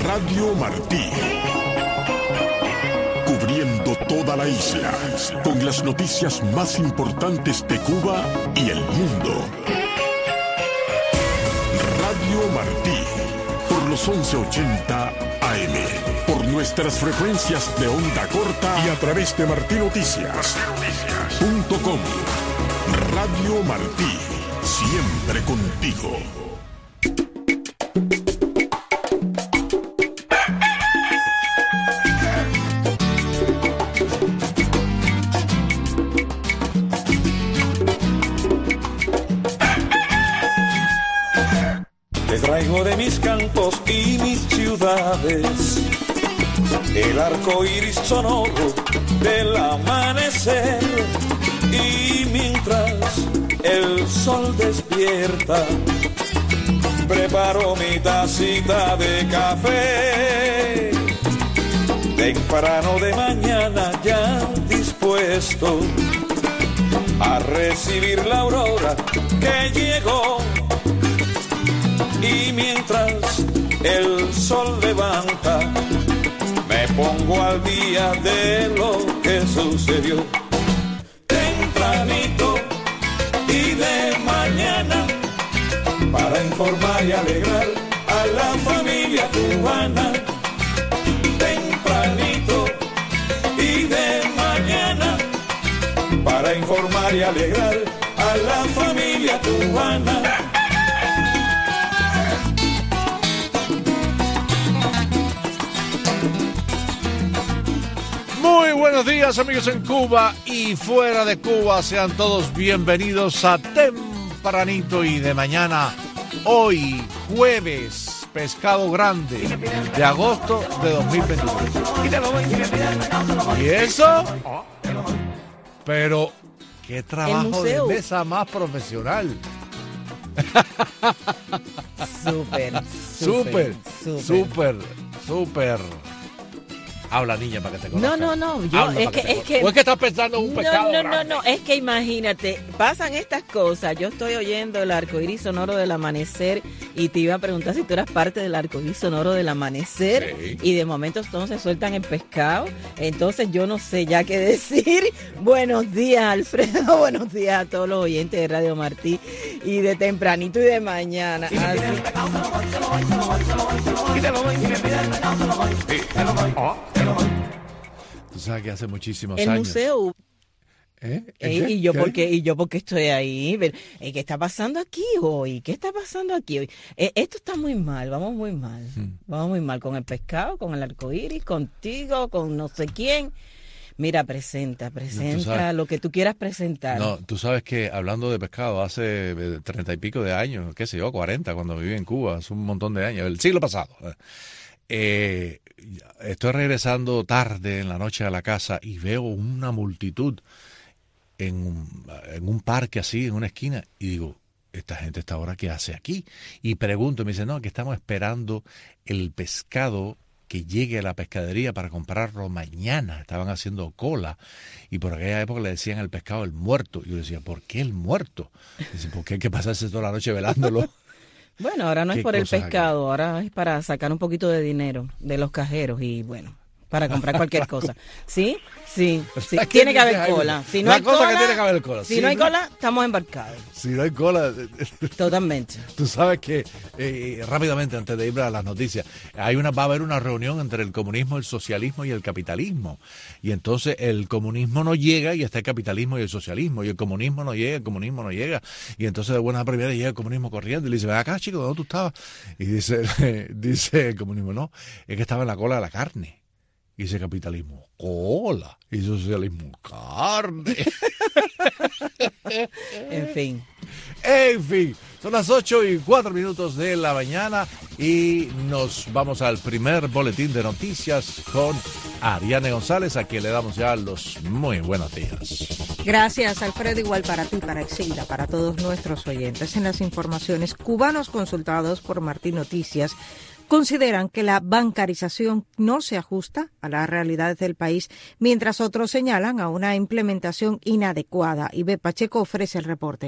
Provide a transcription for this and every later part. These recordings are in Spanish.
Radio Martí. Cubriendo toda la isla, con las noticias más importantes de Cuba y el mundo. Radio Martí, por los 1180 AM, por nuestras frecuencias de onda corta y a través de martinoticias.com. Radio Martí, siempre contigo. Te traigo de mis campos y mis ciudades el arco iris sonoro del amanecer, y mientras el sol despierta preparo mi tacita de café. Temprano de mañana ya dispuesto a recibir la aurora que llegó. Y mientras el sol levanta, me pongo al día de lo que sucedió. Tempranito y de mañana, para informar y alegrar a la familia cubana. Tempranito y de mañana, para informar y alegrar a la familia cubana. Muy buenos días, amigos en Cuba y fuera de Cuba. Sean todos bienvenidos a Tempranito y de mañana. Hoy, jueves, pescado grande de agosto de 2023. ¿Y eso? Pero, qué trabajo de mesa más profesional. Súper. Habla, niña, para que te conozcan. No. ¿O es que estás pensando en un pescado? No. Es que imagínate, pasan estas cosas. Yo estoy oyendo el arcoíris sonoro del amanecer y te iba a preguntar si tú eras parte del arcoíris sonoro del amanecer. Sí. Y de momento entonces sueltan el pescado. Entonces yo no sé ya qué decir. Buenos días, Alfredo. Buenos días a todos los oyentes de Radio Martí y de tempranito y de mañana. Tú sabes que hace muchísimos años. El museo. ¿Y yo porque estoy ahí? ¿Qué está pasando aquí hoy? Esto está muy mal, vamos muy mal. Vamos muy mal con el pescado, con el arcoíris, contigo, con no sé quién. Mira, presenta lo que tú quieras presentar. No, tú sabes que hablando de pescado, hace 30 y pico de años, qué sé yo, 40, cuando viví en Cuba, hace un montón de años, el siglo pasado. Estoy regresando tarde en la noche a la casa y veo una multitud en un parque así, en una esquina, y digo, esta gente está ahora, ¿qué hace aquí? Y pregunto, me dice, no, que estamos esperando el pescado que llegue a la pescadería para comprarlo mañana. Estaban haciendo cola y por aquella época le decían al pescado el muerto. Y yo decía, ¿por qué el muerto? Dice, ¿por qué hay que pasarse toda la noche velándolo? Bueno, ahora no es por el pescado, ahora es para sacar un poquito de dinero de los cajeros y bueno, para comprar cualquier cosa. ¿Sí? Tiene que haber cola. Si no hay cola, si no hay cola, estamos embarcados. Si no hay cola... Totalmente. Tú sabes que, rápidamente, antes de ir a las noticias, va a haber una reunión entre el comunismo, el socialismo y el capitalismo. Y entonces el comunismo no llega y está el capitalismo y el socialismo. Y el comunismo no llega, Y entonces de buenas a primeras llega el comunismo corriendo y le dice, ven acá, chico, ¿dónde tú estabas? Y dice el comunismo, no, es que estaba en la cola de la carne. Y dice capitalismo, cola. Y socialismo, carne. En fin, son las 8:04 de la mañana y nos vamos al primer boletín de noticias con Ariane González, a quien le damos ya los muy buenos días. Gracias, Alfredo, igual para ti, para Exilda, para todos nuestros oyentes. En las informaciones, cubanos consultados por Martí Noticias consideran que la bancarización no se ajusta a las realidades del país, mientras otros señalan a una implementación inadecuada. Ibe Pacheco ofrece el reporte.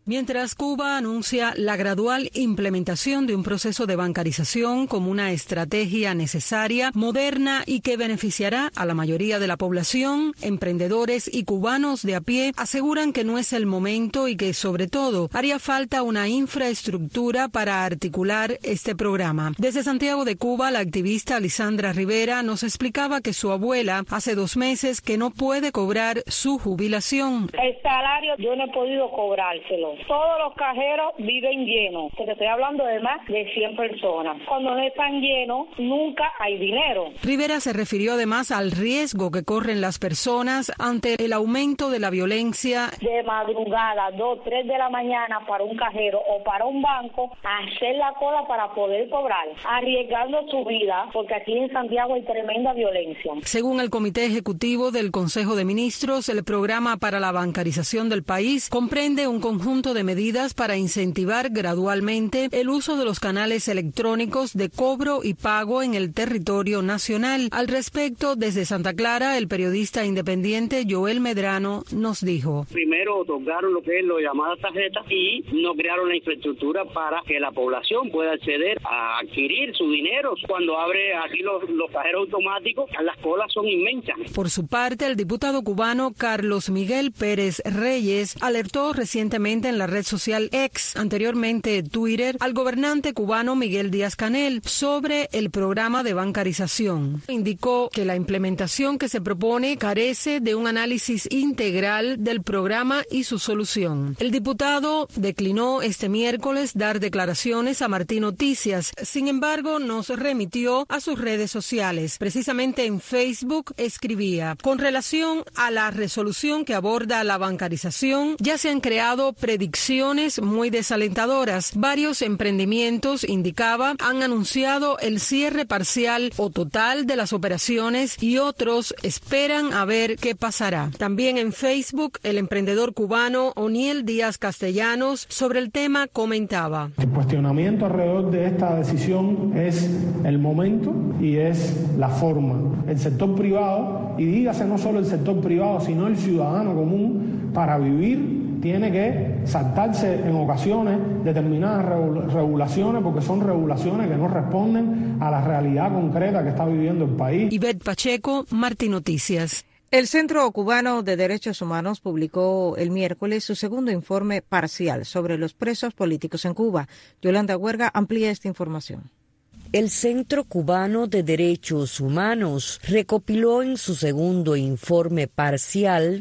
Mientras Cuba anuncia la gradual implementación de un proceso de bancarización como una estrategia necesaria, moderna y que beneficiará a la mayoría de la población, emprendedores y cubanos de a pie aseguran que no es el momento y que, sobre todo, haría falta una infraestructura para articular este programa. Desde Santiago de Cuba, la activista Lisandra Rivera nos explicaba que su abuela hace 2 meses que no puede cobrar su jubilación. El salario yo no he podido cobrárselo. Todos los cajeros viven llenos. Te estoy hablando de más de 100 personas. Cuando no están llenos, nunca hay dinero. Rivera se refirió además al riesgo que corren las personas ante el aumento de la violencia. De madrugada, 2, 3 de la mañana para un cajero o para un banco, hacer la cola para poder cobrar, arriesgando su vida, porque aquí en Santiago hay tremenda violencia. Según el Comité Ejecutivo del Consejo de Ministros, el programa para la bancarización del país comprende un conjunto de medidas para incentivar gradualmente el uso de los canales electrónicos de cobro y pago en el territorio nacional. Al respecto, desde Santa Clara, el periodista independiente Joel Medrano nos dijo: primero otorgaron lo que es lo llamada tarjeta y no crearon la infraestructura para que la población pueda acceder a adquirir su dinero. Cuando abre aquí los cajeros automáticos, las colas son inmensas. Por su parte, el diputado cubano Carlos Miguel Pérez Reyes alertó recientemente en la red social X, anteriormente Twitter, al gobernante cubano Miguel Díaz-Canel sobre el programa de bancarización. Indicó que la implementación que se propone carece de un análisis integral del programa y su solución. El diputado declinó este miércoles dar declaraciones a Martín Noticias. Sin embargo, nos remitió a sus redes sociales. Precisamente en Facebook escribía: con relación a la resolución que aborda la bancarización, ya se han creado predicciones muy desalentadoras. Varios emprendimientos, indicaba, han anunciado el cierre parcial o total de las operaciones y otros esperan a ver qué pasará. También en Facebook, el emprendedor cubano Oniel Díaz Castellanos sobre el tema comentaba: el cuestionamiento alrededor de esta decisión es el momento y es la forma. El sector privado, y dígase no solo el sector privado, sino el ciudadano común, para vivir tiene que saltarse en ocasiones determinadas regulaciones, porque son regulaciones que no responden a la realidad concreta que está viviendo el país. Ivette Pacheco, Martín Noticias. El Centro Cubano de Derechos Humanos publicó el miércoles su segundo informe parcial sobre los presos políticos en Cuba. Yolanda Huerga amplía esta información. El Centro Cubano de Derechos Humanos recopiló en su segundo informe parcial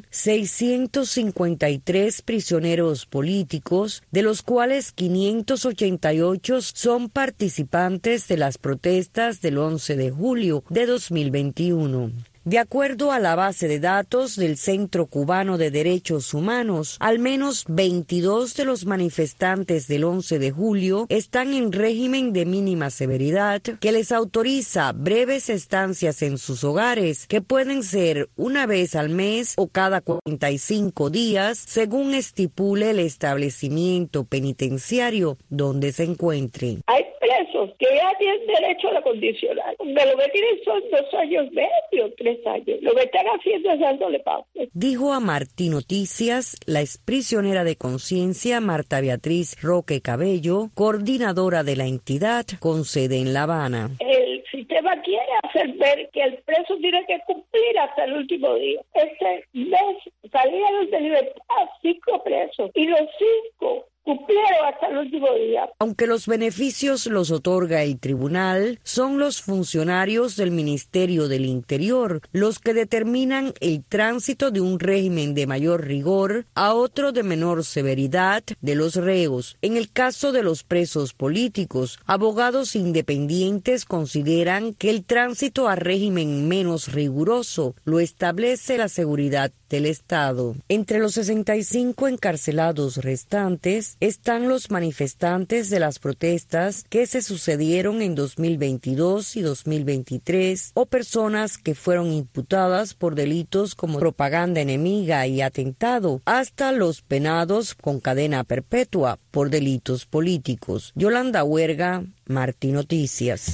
653 prisioneros políticos, de los cuales 588 son participantes de las protestas del 11 de julio de 2021. De acuerdo a la base de datos del Centro Cubano de Derechos Humanos, al menos 22 de los manifestantes del 11 de julio están en régimen de mínima severidad que les autoriza breves estancias en sus hogares, que pueden ser una vez al mes o cada 45 días, según estipule el establecimiento penitenciario donde se encuentren. Hay presos que ya tienen derecho a la condicional. De lo que tienen son 2 años medio, 3 años. Lo que están haciendo es dándole pausa. Dijo a Martín Noticias la exprisionera de conciencia Marta Beatriz Roque Cabello, coordinadora de la entidad con sede en La Habana. El sistema quiere hacer ver que el preso tiene que cumplir hasta el último día. Este mes salieron de libertad 5 presos y los 5 cumplieron hasta el último día. Aunque los beneficios los otorga el tribunal, son los funcionarios del Ministerio del Interior los que determinan el tránsito de un régimen de mayor rigor a otro de menor severidad de los reos. En el caso de los presos políticos, abogados independientes consideran que el tránsito a régimen menos riguroso lo establece la seguridad del Estado. Entre los 65 encarcelados restantes están los manifestantes de las protestas que se sucedieron en 2022 y 2023 o personas que fueron imputadas por delitos como propaganda enemiga y atentado, hasta los penados con cadena perpetua por delitos políticos. Yolanda Huerga, Martín Noticias.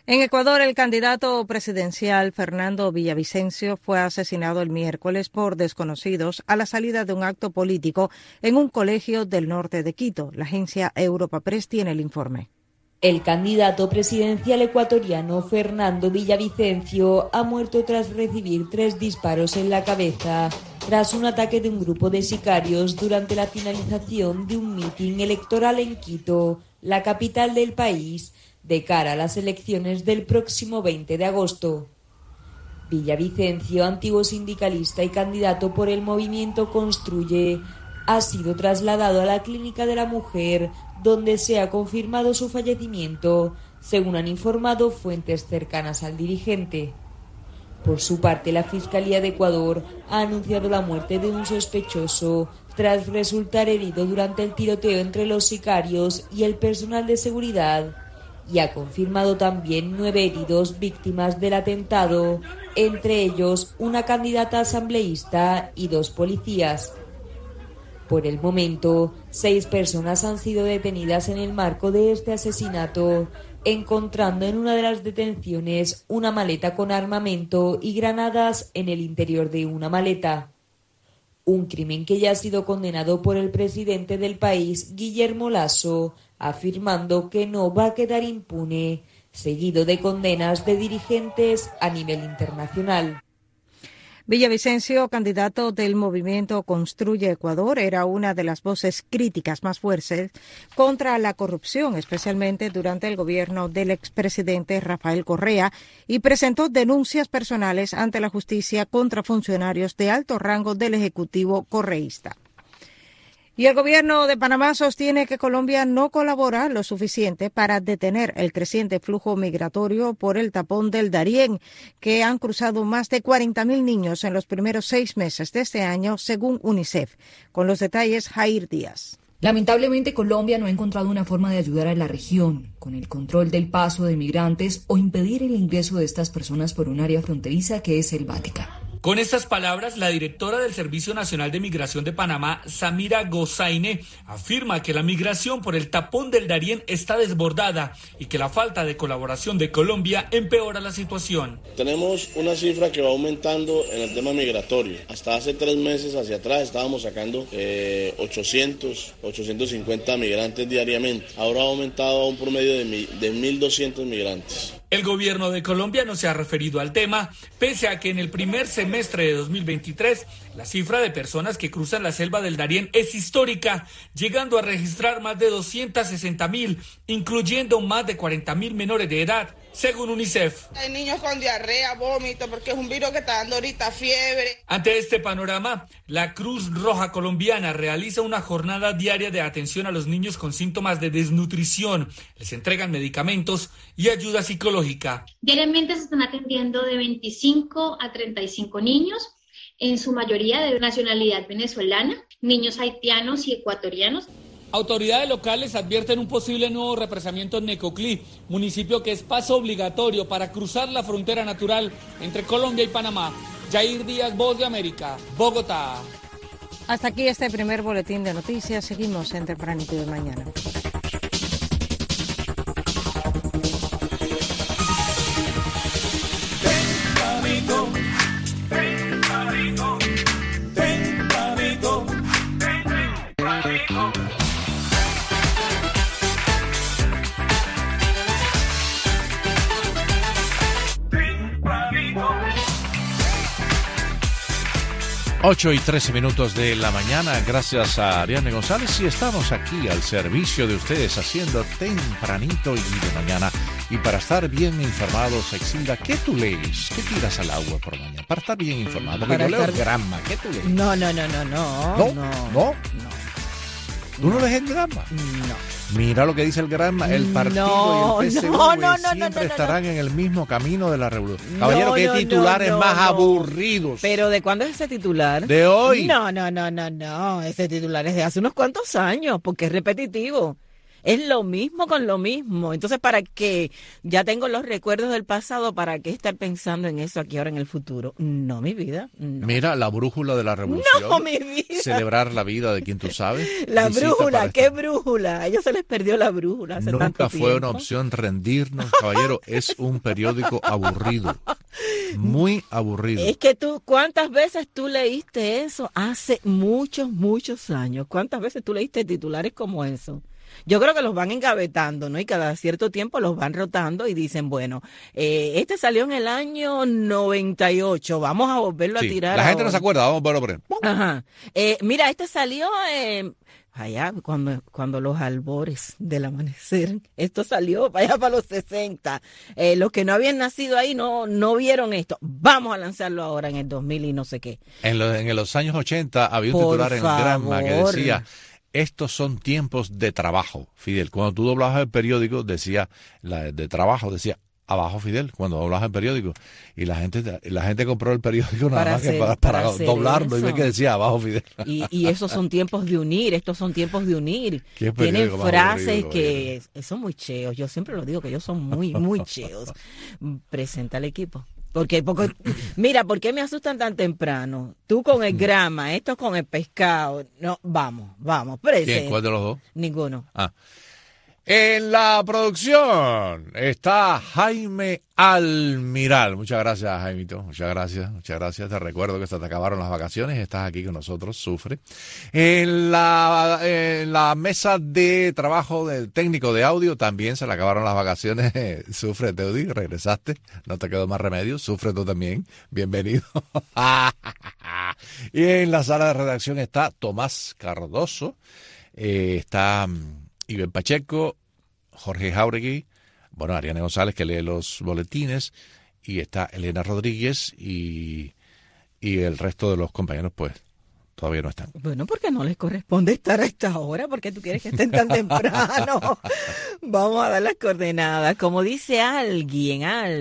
En Ecuador, el candidato presidencial Fernando Villavicencio fue asesinado el miércoles por desconocidos a la salida de un acto político en un colegio del norte de Quito. La agencia Europa Press tiene el informe. El candidato presidencial ecuatoriano Fernando Villavicencio ha muerto tras recibir 3 disparos en la cabeza tras un ataque de un grupo de sicarios durante la finalización de un mitin electoral en Quito, la capital del país, de cara a las elecciones del próximo 20 de agosto. Villavicencio, antiguo sindicalista y candidato por el movimiento Construye, ha sido trasladado a la Clínica de la Mujer, donde se ha confirmado su fallecimiento, según han informado fuentes cercanas al dirigente. Por su parte, la Fiscalía de Ecuador ha anunciado la muerte de un sospechoso tras resultar herido durante el tiroteo entre los sicarios y el personal de seguridad, y ha confirmado también 9 heridos víctimas del atentado, entre ellos una candidata asambleísta y 2 policías. Por el momento, 6 personas han sido detenidas en el marco de este asesinato, encontrando en una de las detenciones una maleta con armamento y granadas en el interior de una maleta. Un crimen que ya ha sido condenado por el presidente del país, Guillermo Lasso, afirmando que no va a quedar impune, seguido de condenas de dirigentes a nivel internacional. Villavicencio, candidato del movimiento Construye Ecuador, era una de las voces críticas más fuertes contra la corrupción, especialmente durante el gobierno del expresidente Rafael Correa, y presentó denuncias personales ante la justicia contra funcionarios de alto rango del Ejecutivo correísta. Y el gobierno de Panamá sostiene que Colombia no colabora lo suficiente para detener el creciente flujo migratorio por el tapón del Darién, que han cruzado más de 40.000 niños en los primeros 6 meses de este año, según UNICEF. Con los detalles, Jair Díaz. Lamentablemente, Colombia no ha encontrado una forma de ayudar a la región con el control del paso de migrantes o impedir el ingreso de estas personas por un área fronteriza que es selvática. Con estas palabras, la directora del Servicio Nacional de Migración de Panamá, Samira Gozaine, afirma que la migración por el tapón del Darién está desbordada y que la falta de colaboración de Colombia empeora la situación. Tenemos una cifra que va aumentando en el tema migratorio. Hasta hace 3 meses hacia atrás estábamos sacando 850 migrantes diariamente. Ahora ha aumentado a un promedio de 1.200 migrantes. El gobierno de Colombia no se ha referido al tema, pese a que en el primer semestre de 2023 la cifra de personas que cruzan la selva del Darién es histórica, llegando a registrar más de 260.000, incluyendo más de 40.000 menores de edad, según UNICEF. Hay niños con diarrea, vómito, porque es un virus que está dando ahorita fiebre. Ante este panorama, la Cruz Roja Colombiana realiza una jornada diaria de atención a los niños con síntomas de desnutrición. Les entregan medicamentos y ayuda psicológica. Diariamente se están atendiendo de 25 a 35 niños, en su mayoría de nacionalidad venezolana, niños haitianos y ecuatorianos. Autoridades locales advierten un posible nuevo represamiento en Necoclí, municipio que es paso obligatorio para cruzar la frontera natural entre Colombia y Panamá. Jair Díaz, Voz de América, Bogotá. Hasta aquí este primer boletín de noticias. Seguimos en Tempranito de Mañana. Ocho y 13 minutos de la mañana, gracias a Ariane González, y estamos aquí al servicio de ustedes haciendo Tempranito y de Mañana. Y para estar bien informados, Exilda, ¿qué tú lees? ¿Qué tiras al agua por mañana? Para estar bien informado, porque yo leo el Granma. ¿Qué tú lees? No. ¿No? ¿Tú no lees el Granma? No. Mira lo que dice el Granma, el partido y el PSV siempre estarán en el mismo camino de la revolución. Caballero, ¿qué titulares más aburridos? ¿Pero de cuándo es ese titular? ¿De hoy? No, ese titular es de hace unos cuantos años, porque es repetitivo. Es lo mismo con lo mismo. Entonces, ¿para qué? Ya tengo los recuerdos del pasado, ¿para qué estar pensando en eso aquí ahora en el futuro? No, mi vida. No. Mira, la brújula de la revolución. No, mi vida. Celebrar la vida de quien tú sabes. La brújula, ¿qué brújula? A ellos se les perdió la brújula hace tanto Nunca tiempo. fue una opción rendirnos, caballero. Es un periódico aburrido. Muy aburrido. Es que ¿cuántas veces tú leíste eso hace muchos, muchos años? ¿Cuántas veces tú leíste titulares como eso? Yo creo que los van engavetando, ¿no? Y cada cierto tiempo los van rotando y dicen, bueno, este salió en el año 98, vamos a volverlo a tirar. La gente ahora. no se acuerda, vamos a volverlo a poner. Ajá. Mira, este salió allá cuando los albores del amanecer. Esto salió allá para los 60. Los que no habían nacido ahí no vieron esto. Vamos a lanzarlo ahora en el 2000 y no sé qué. En los años 80 había un titular en el Granma que decía: estos son tiempos de trabajo, Fidel. Cuando tú doblabas el periódico, decía, de trabajo, decía, abajo Fidel, cuando doblabas el periódico. Y la gente compró el periódico nada más para doblarlo y ve que decía, abajo Fidel. Y esos son tiempos de unir, estos son tiempos de unir. Tienen frases que son muy cheos. Yo siempre lo digo, que ellos son muy, muy cheos. Presenta al equipo. Porque, mira, ¿por qué me asustan tan temprano? Tú con el grama, estos con el pescado. No, vamos, presenta. ¿Quién? ¿Cuál de los dos? Ninguno. En la producción está Jaime Almiral. Muchas gracias, Jaimito. Muchas gracias. Te recuerdo que se te acabaron las vacaciones. Estás aquí con nosotros. Sufre. En la mesa de trabajo del técnico de audio también se le acabaron las vacaciones. Sufre, Teudi. Regresaste. No te quedó más remedio. Sufre tú también. Bienvenido. Y en la sala de redacción está Tomás Cardoso. Está Iván Pacheco, Jorge Jauregui, Ariane González, que lee los boletines, y está Elena Rodríguez, y el resto de los compañeros, pues, todavía no están. Bueno, porque no les corresponde estar a esta hora, porque tú quieres que estén tan temprano. Vamos a dar las coordenadas. Como dice alguien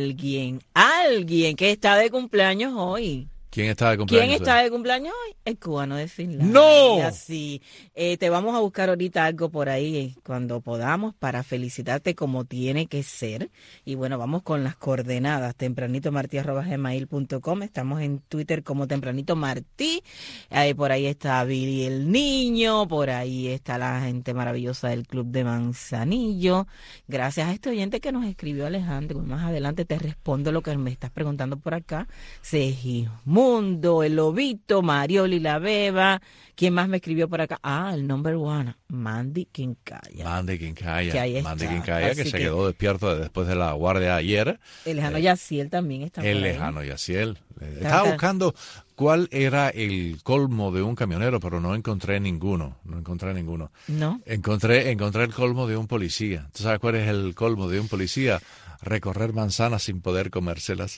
que está de cumpleaños hoy. ¿Quién está de cumpleaños? ¿Quién está de cumpleaños hoy? El cubano de Finlandia. ¡No! Sí. Te vamos a buscar ahorita algo por ahí cuando podamos para felicitarte como tiene que ser. Y bueno, vamos con las coordenadas. tempranitomartí@gmail.com. Estamos en Twitter como Tempranito Martí. Por ahí está Billy el Niño. Por ahí está la gente maravillosa del Club de Manzanillo. Gracias a este oyente que nos escribió, Alejandro. Más adelante te respondo lo que me estás preguntando por acá. Segismundo, el Lobito, Marioli la Beba. ¿Quién más me escribió por acá? El number one, Mandy Quincaya. Que se quedó despierto después de la guardia ayer. El lejano Yaciel también está por ahí. El lejano Yaciel. Estaba buscando cuál era el colmo de un camionero, pero no encontré ninguno. ¿No? Encontré el colmo de un policía. ¿Tú sabes cuál es el colmo de un policía? Recorrer manzanas sin poder comérselas.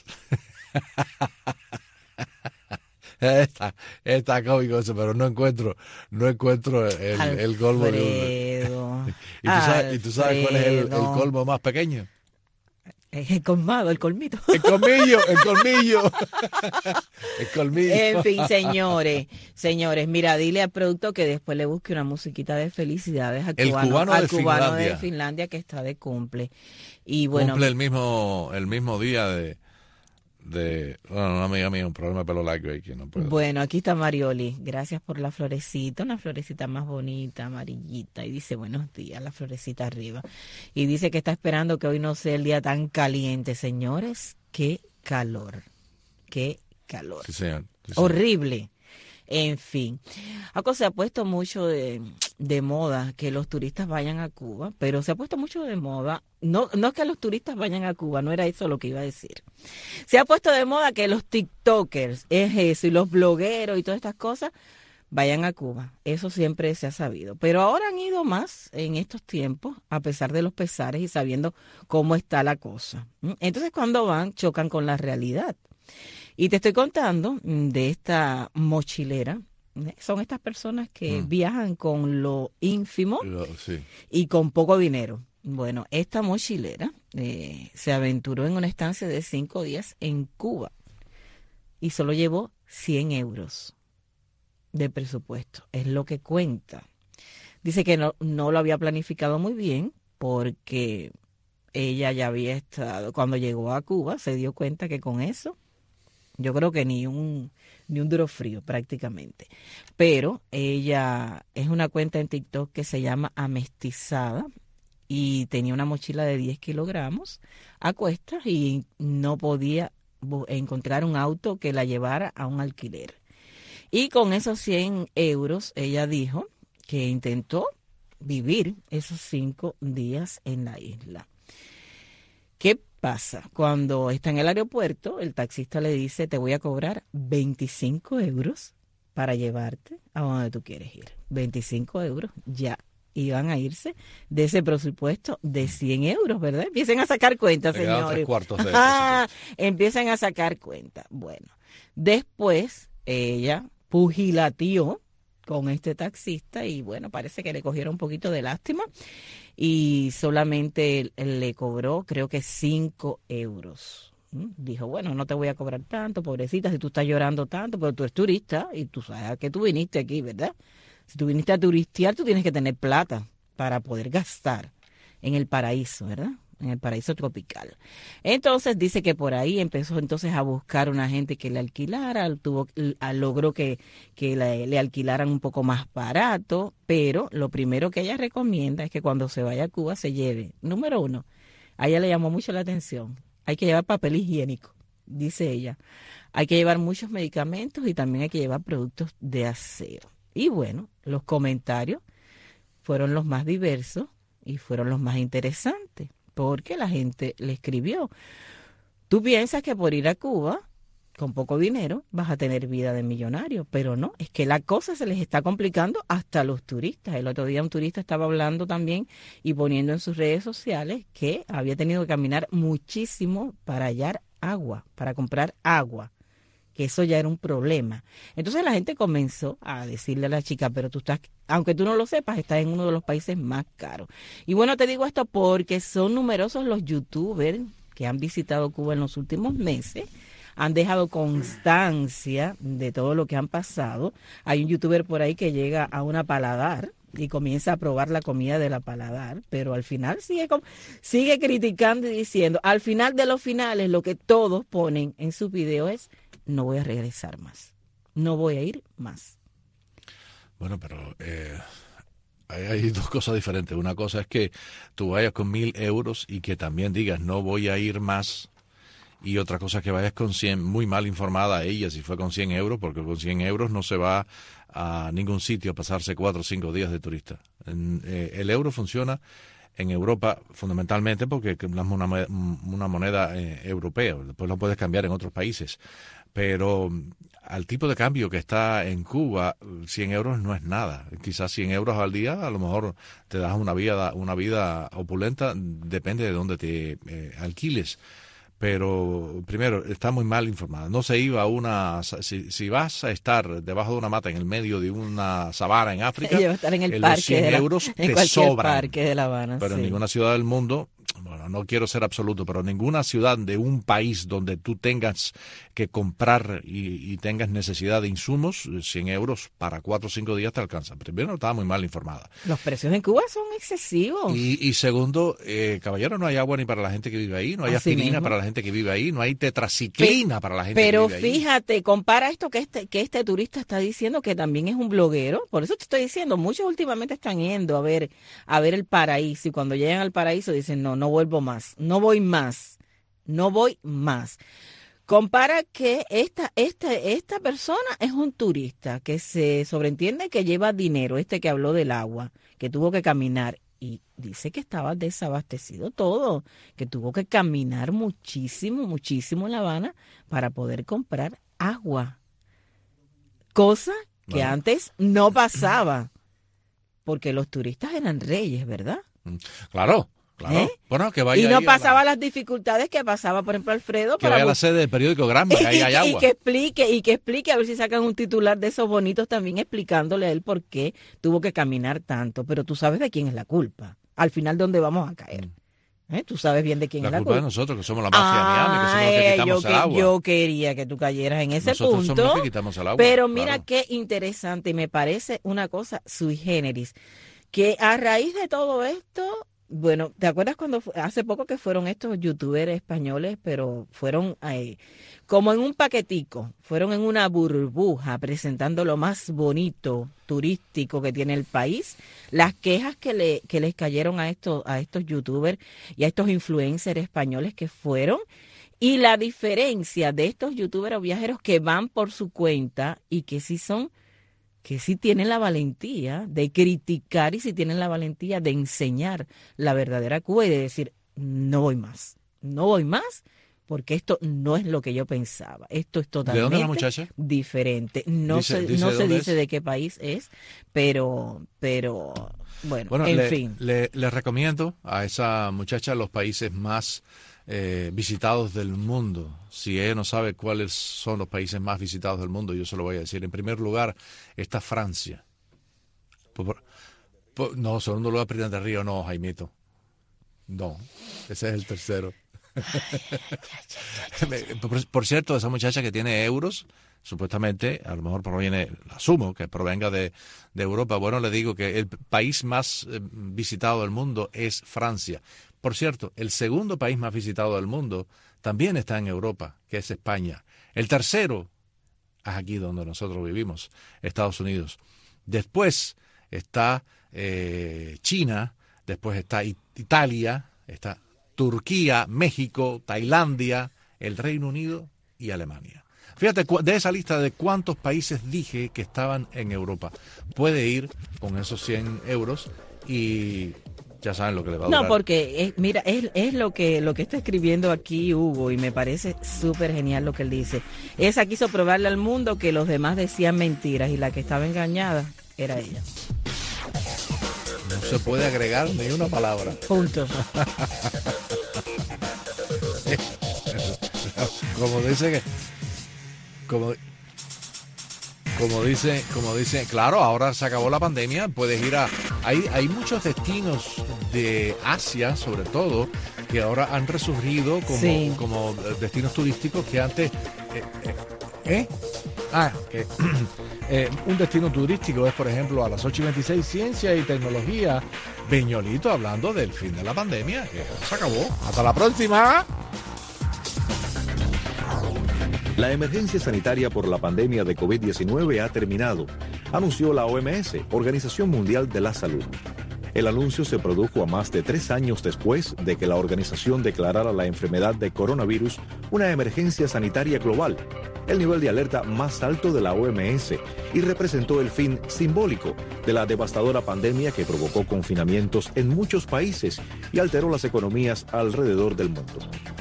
Está cómico eso, pero no encuentro el colmo de uno. ¿Y tú sabes cuál es el colmo más pequeño? El colmado, el colmito. El colmillo. El colmillo. En fin, señores, mira, dile al producto que después le busque una musiquita de felicidades al cubano de Finlandia que está de cumple. Y bueno, cumple el mismo día de una amiga mía, un problema de pelo largo y que no puedo. Bueno, aquí está Marioli. Gracias por la florecita, una florecita más bonita, amarillita. Y dice, buenos días, la florecita arriba. Y dice que está esperando que hoy no sea el día tan caliente. Señores, qué calor. Sí, señor. Horrible. En fin, algo se ha puesto mucho de moda que los turistas vayan a Cuba, pero se ha puesto mucho de moda, no es que los turistas vayan a Cuba, no era eso lo que iba a decir. Se ha puesto de moda que los tiktokers, es eso, y los blogueros y todas estas cosas, vayan a Cuba. Eso siempre se ha sabido. Pero ahora han ido más en estos tiempos, a pesar de los pesares y sabiendo cómo está la cosa. Entonces, cuando van, chocan con la realidad. Y te estoy contando de esta mochilera. Son estas personas que viajan con lo ínfimo y con poco dinero. Bueno, esta mochilera se aventuró en una estancia de 5 días en Cuba y solo llevó 100 euros de presupuesto. Es lo que cuenta. Dice que no lo había planificado muy bien porque ella ya había estado, cuando llegó a Cuba, se dio cuenta que con eso, yo creo que ni un duro frío prácticamente. Pero ella es una cuenta en TikTok que se llama Amestizada y tenía una mochila de 10 kilogramos a cuestas y no podía encontrar un auto que la llevara a un alquiler. Y con esos 100 euros, ella dijo que intentó vivir esos 5 días en la isla. ¿Qué pasa? Cuando está en el aeropuerto, el taxista le dice, te voy a cobrar 25 euros para llevarte a donde tú quieres ir. 25 euros ya. Y van a irse de ese presupuesto de 100 euros, ¿verdad? Empiecen a sacar cuentas, señores. Empiezan a sacar cuentas. Bueno, después ella pugilateó con este taxista y bueno, parece que le cogieron un poquito de lástima y solamente le cobró creo que 5 euros. Dijo, bueno, no te voy a cobrar tanto, pobrecita, si tú estás llorando tanto, pero tú eres turista y tú sabes que tú viniste aquí, ¿verdad? Si tú viniste a turistear, tú tienes que tener plata para poder gastar en el paraíso, ¿verdad? En el paraíso tropical. Entonces dice que por ahí empezó entonces a buscar una gente que le alquilara, logró que le alquilaran un poco más barato, pero lo primero que ella recomienda es que cuando se vaya a Cuba se lleve, número 1, a ella le llamó mucho la atención, hay que llevar papel higiénico, dice ella, hay que llevar muchos medicamentos y también hay que llevar productos de aseo. Y bueno, los comentarios fueron los más diversos y fueron los más interesantes. Porque la gente le escribió, tú piensas que por ir a Cuba, con poco dinero, vas a tener vida de millonario, pero no, es que la cosa se les está complicando hasta a los turistas. El otro día un turista estaba hablando también y poniendo en sus redes sociales que había tenido que caminar muchísimo para hallar agua, para comprar agua, que eso ya era un problema. Entonces la gente comenzó a decirle a la chica, pero tú estás, aunque tú no lo sepas, estás en uno de los países más caros. Y bueno, te digo esto porque son numerosos los youtubers que han visitado Cuba en los últimos meses, han dejado constancia de todo lo que han pasado. Hay un youtuber por ahí que llega a una Paladar y comienza a probar la comida de la Paladar, pero al final sigue criticando y diciendo, al final de los finales, lo que todos ponen en sus videos es, no voy a regresar más, no voy a ir más. Bueno, pero hay dos cosas diferentes. Una cosa es que tú vayas con 1.000 euros y que también digas no voy a ir más. Y otra cosa es que vayas con 100, muy mal informada ella si fue con 100 euros, porque con 100 euros no se va a ningún sitio a pasarse 4 o 5 días de turista. El euro funciona en Europa fundamentalmente porque es una moneda europea. Después lo puedes cambiar en otros países. Pero al tipo de cambio que está en Cuba, 100 euros no es nada. Quizás 100 euros al día, a lo mejor te das una vida opulenta, depende de dónde te alquiles. Pero primero, está muy mal informada. No se iba a si vas a estar debajo de una mata en el medio de una sabana en África, ella va a estar en el los parque 100 euros en te sobran. Parque de La Habana, pero sí. En ninguna ciudad del mundo, bueno, no quiero ser absoluto, pero ninguna ciudad de un país donde tú tengas que comprar y tengas necesidad de insumos, 100 euros para 4 o 5 días te alcanza. Primero, estaba muy mal informada. Los precios en Cuba son excesivos. Y segundo, caballero, no hay agua ni para la gente que vive ahí, no hay aspirina para la gente que vive ahí, no hay tetraciclina para la gente que vive ahí. Pero fíjate, compara esto que este turista está diciendo, que también es un bloguero. Por eso te estoy diciendo, muchos últimamente están yendo a ver el paraíso, y cuando llegan al paraíso dicen, no vuelvo más, no voy más. Compara que esta persona es un turista que se sobreentiende que lleva dinero, que habló del agua, que tuvo que caminar, y dice que estaba desabastecido todo, que tuvo que caminar muchísimo en La Habana para poder comprar agua, cosa que antes no pasaba, porque los turistas eran reyes, ¿verdad? Claro. Bueno, que vaya y no pasaba las dificultades que pasaba, por ejemplo, Alfredo. Que vaya a la sede del periódico Granma, que ahí hay agua. Y que explique, a ver si sacan un titular de esos bonitos también explicándole a él por qué tuvo que caminar tanto. Pero tú sabes de quién es la culpa. Al final, ¿dónde vamos a caer? Tú sabes bien de quién es la culpa. La culpa de nosotros, que somos la mafia de Miami, que somos los que quitamos el agua. Yo quería que tú cayeras en ese nosotros punto. Somos los que quitamos el agua, pero mira qué interesante, y me parece una cosa sui generis. Que a raíz de todo esto, bueno, ¿te acuerdas cuando hace poco que fueron estos youtubers españoles, pero fueron como en un paquetico, fueron en una burbuja presentando lo más bonito turístico que tiene el país? Las quejas que les cayeron a estos youtubers y a estos influencers españoles que fueron, y la diferencia de estos youtubers o viajeros que van por su cuenta y que sí tienen la valentía de criticar y sí tienen la valentía de enseñar la verdadera Cuba y de decir, no voy más, porque esto no es lo que yo pensaba, esto es totalmente ¿De dónde es la muchacha? Diferente. No se dice de qué país es, pero bueno, en fin. Le recomiendo a esa muchacha los países más visitados del mundo. Si ella no sabe cuáles son los países más visitados del mundo, yo se lo voy a decir. En primer lugar está Francia. No, segundo lugar Pinar del Río, no, Jaimito. No, ese es el tercero. Por cierto, esa muchacha que tiene euros, supuestamente, a lo mejor proviene, asumo que provenga de Europa. Bueno, le digo que el país más visitado del mundo es Francia. Por cierto, el segundo país más visitado del mundo también está en Europa, que es España. El tercero es aquí donde nosotros vivimos, Estados Unidos. Después está China, después está Italia, está Turquía, México, Tailandia, el Reino Unido y Alemania. Fíjate, de esa lista de cuántos países dije que estaban en Europa, puede ir con esos 100 euros y ya saben lo que le va a durar. No, porque mira, es lo que está escribiendo aquí Hugo, y me parece súper genial lo que él dice. Esa quiso probarle al mundo que los demás decían mentiras y la que estaba engañada era ella. No se puede agregar ni una palabra. Punto. Como dice que... Como dice, claro, ahora se acabó la pandemia, puedes ir hay muchos destinos de Asia, sobre todo, que ahora han resurgido como destinos turísticos que antes... un destino turístico es, por ejemplo, a las 8:26, Ciencia y Tecnología. Beñolito hablando del fin de la pandemia, que se acabó. ¡Hasta la próxima! La emergencia sanitaria por la pandemia de COVID-19 ha terminado, anunció la OMS, Organización Mundial de la Salud. El anuncio se produjo a más de 3 años después de que la organización declarara la enfermedad de coronavirus una emergencia sanitaria global, el nivel de alerta más alto de la OMS, y representó el fin simbólico de la devastadora pandemia que provocó confinamientos en muchos países y alteró las economías alrededor del mundo.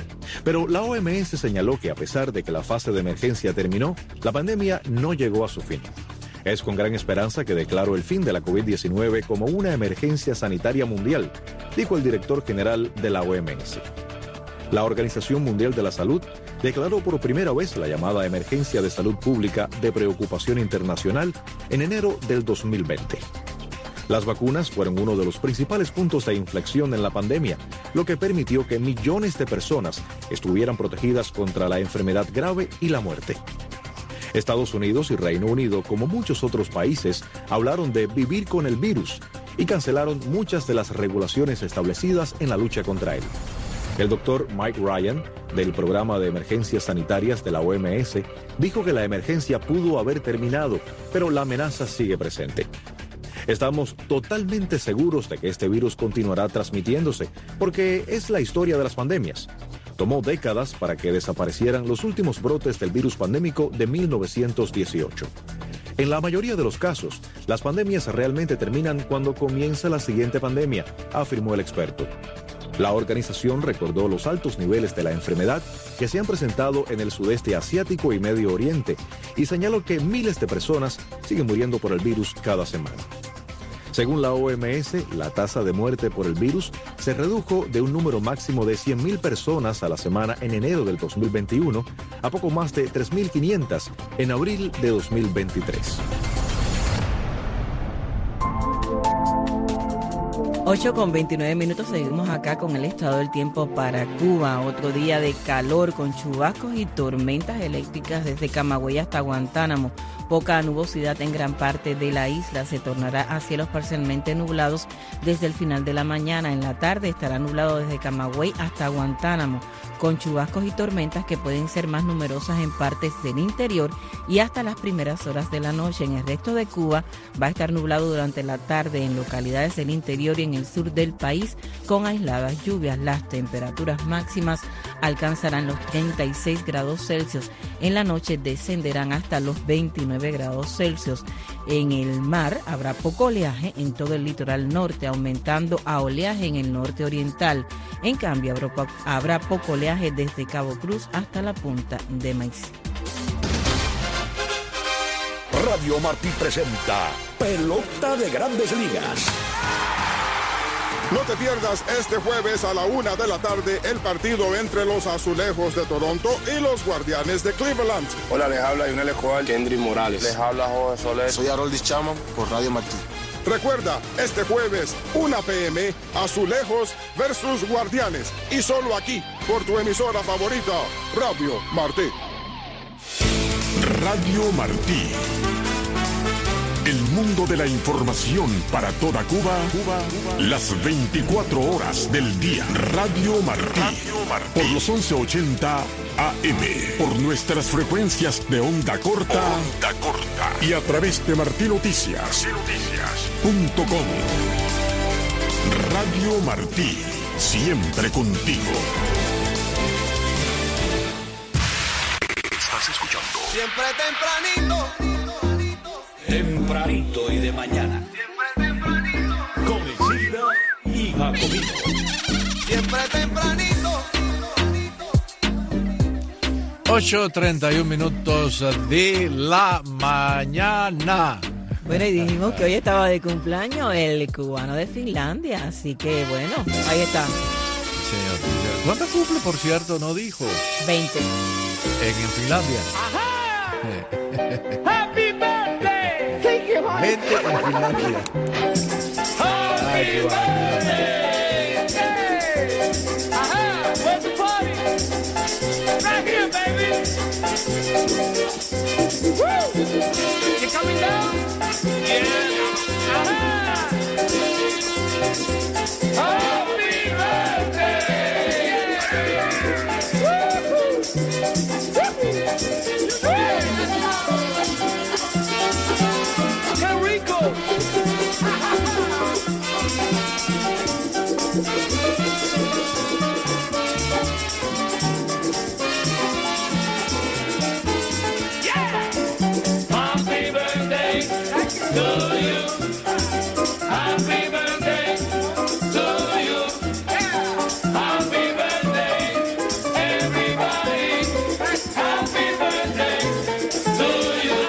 Pero la OMS señaló que a pesar de que la fase de emergencia terminó, la pandemia no llegó a su fin. Es con gran esperanza que declaro el fin de la COVID-19 como una emergencia sanitaria mundial, dijo el director general de la OMS. La Organización Mundial de la Salud declaró por primera vez la llamada emergencia de salud pública de preocupación internacional en enero del 2020. Las vacunas fueron uno de los principales puntos de inflexión en la pandemia, lo que permitió que millones de personas estuvieran protegidas contra la enfermedad grave y la muerte. Estados Unidos y Reino Unido, como muchos otros países, hablaron de vivir con el virus y cancelaron muchas de las regulaciones establecidas en la lucha contra él. El doctor Mike Ryan, del Programa de Emergencias Sanitarias de la OMS, dijo que la emergencia pudo haber terminado, pero la amenaza sigue presente. Estamos totalmente seguros de que este virus continuará transmitiéndose, porque es la historia de las pandemias. Tomó décadas para que desaparecieran los últimos brotes del virus pandémico de 1918. En la mayoría de los casos, las pandemias realmente terminan cuando comienza la siguiente pandemia, afirmó el experto. La organización recordó los altos niveles de la enfermedad que se han presentado en el sudeste asiático y Medio Oriente y señaló que miles de personas siguen muriendo por el virus cada semana. Según la OMS, la tasa de muerte por el virus se redujo de un número máximo de 100.000 personas a la semana en enero del 2021 a poco más de 3.500 en abril de 2023. 8:29, seguimos acá con el estado del tiempo para Cuba. Otro día de calor con chubascos y tormentas eléctricas desde Camagüey hasta Guantánamo. Poca nubosidad en gran parte de la isla. Se tornará a cielos parcialmente nublados desde el final de la mañana. En la tarde estará nublado desde Camagüey hasta Guantánamo, con chubascos y tormentas que pueden ser más numerosas en partes del interior y hasta las primeras horas de la noche. En el resto de Cuba va a estar nublado durante la tarde en localidades del interior y en el sur del país, con aisladas lluvias. Las temperaturas máximas alcanzarán los 36 grados Celsius. En la noche descenderán hasta los 29 grados Celsius. En el mar habrá poco oleaje en todo el litoral norte, aumentando a oleaje en el norte oriental. En cambio, habrá poco oleaje desde Cabo Cruz hasta la punta de Maicí. Radio Martí presenta Pelota de Grandes Ligas. No te pierdas este jueves a la 1 de la tarde el partido entre los Azulejos de Toronto y los Guardianes de Cleveland. Hola, les habla Yunel Escobar, Kendry Morales. Les habla Jorge Soler. Soy Haroldis Chama por Radio Martí. Recuerda, este jueves, 1 p.m., Azulejos versus Guardianes. Y solo aquí, por tu emisora favorita, Radio Martí. Radio Martí. El mundo de la información para toda Cuba, las 24 horas del día. Radio Martí. Por los 1180 AM. Por nuestras frecuencias de onda corta. Y a través de martinoticias.com. Radio Martí. Siempre contigo. Estás escuchando. Siempre tempranito. Tempranito y de mañana. Con Isidra y Jacobino. Siempre tempranito. 8:31 minutos de la mañana. Bueno, y dijimos que hoy estaba de cumpleaños el cubano de Finlandia, así que bueno, ahí está. Señor, ¿cuánto cumple, por cierto? No dijo. 20. En Finlandia. ¡Ajá! ¡Happy birthday! Thank you, honey. 20 en Finlandia. Happy birthday! ¡Ajá! Where's the party? Right here, baby! Woo! You coming down? Yeah! ¡Ajá! Happy birthday! Woo-hoo! ¡Qué rico! Happy birthday to you. Happy birthday to you. Happy birthday, everybody. Happy birthday to you.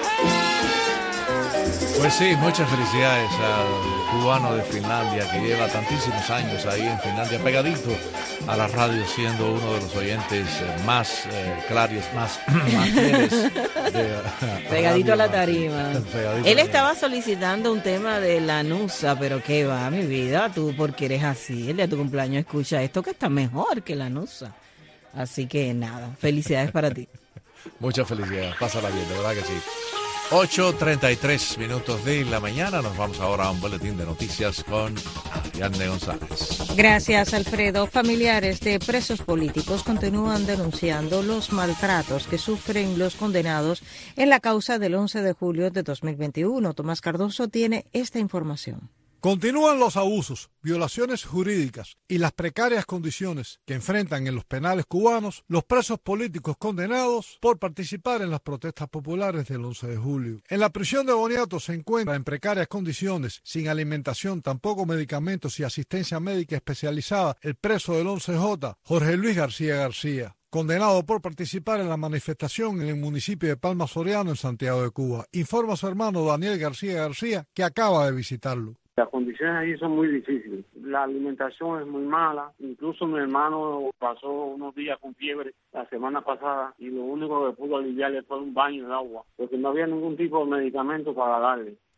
Pues sí, muchas felicidades al cubano de Finlandia que lleva tantísimos años ahí en Finlandia, pegadito a la radio, siendo uno de los oyentes más claros, más fieles. Pegadito a la tarima. Pegadito Él a la estaba solicitando un tema de la Nusa, pero qué va, mi vida, tú porque eres así, el día de tu cumpleaños escucha esto que está mejor que la Nusa. Así que nada, felicidades para ti. Muchas felicidades, pásala bien, de verdad que sí. 8:33 minutos de la mañana, nos vamos ahora a un boletín de noticias con Ariadne González. Gracias, Alfredo. Familiares de presos políticos continúan denunciando los maltratos que sufren los condenados en la causa del 11 de julio de 2021. Tomás Cardoso tiene esta información. Continúan los abusos, violaciones jurídicas y las precarias condiciones que enfrentan en los penales cubanos los presos políticos condenados por participar en las protestas populares del 11 de julio. En la prisión de Boniato se encuentra en precarias condiciones, sin alimentación, tampoco medicamentos y asistencia médica especializada, el preso del 11J, Jorge Luis García García, condenado por participar en la manifestación en el municipio de Palma Soriano, en Santiago de Cuba. Informa su hermano Daniel García García, que acaba de visitarlo. Las condiciones allí son muy difíciles. La alimentación es muy mala. Incluso mi hermano pasó unos días con fiebre la semana pasada y lo único que pudo aliviarle fue un baño de agua, porque no había ningún tipo de medicamento para darle.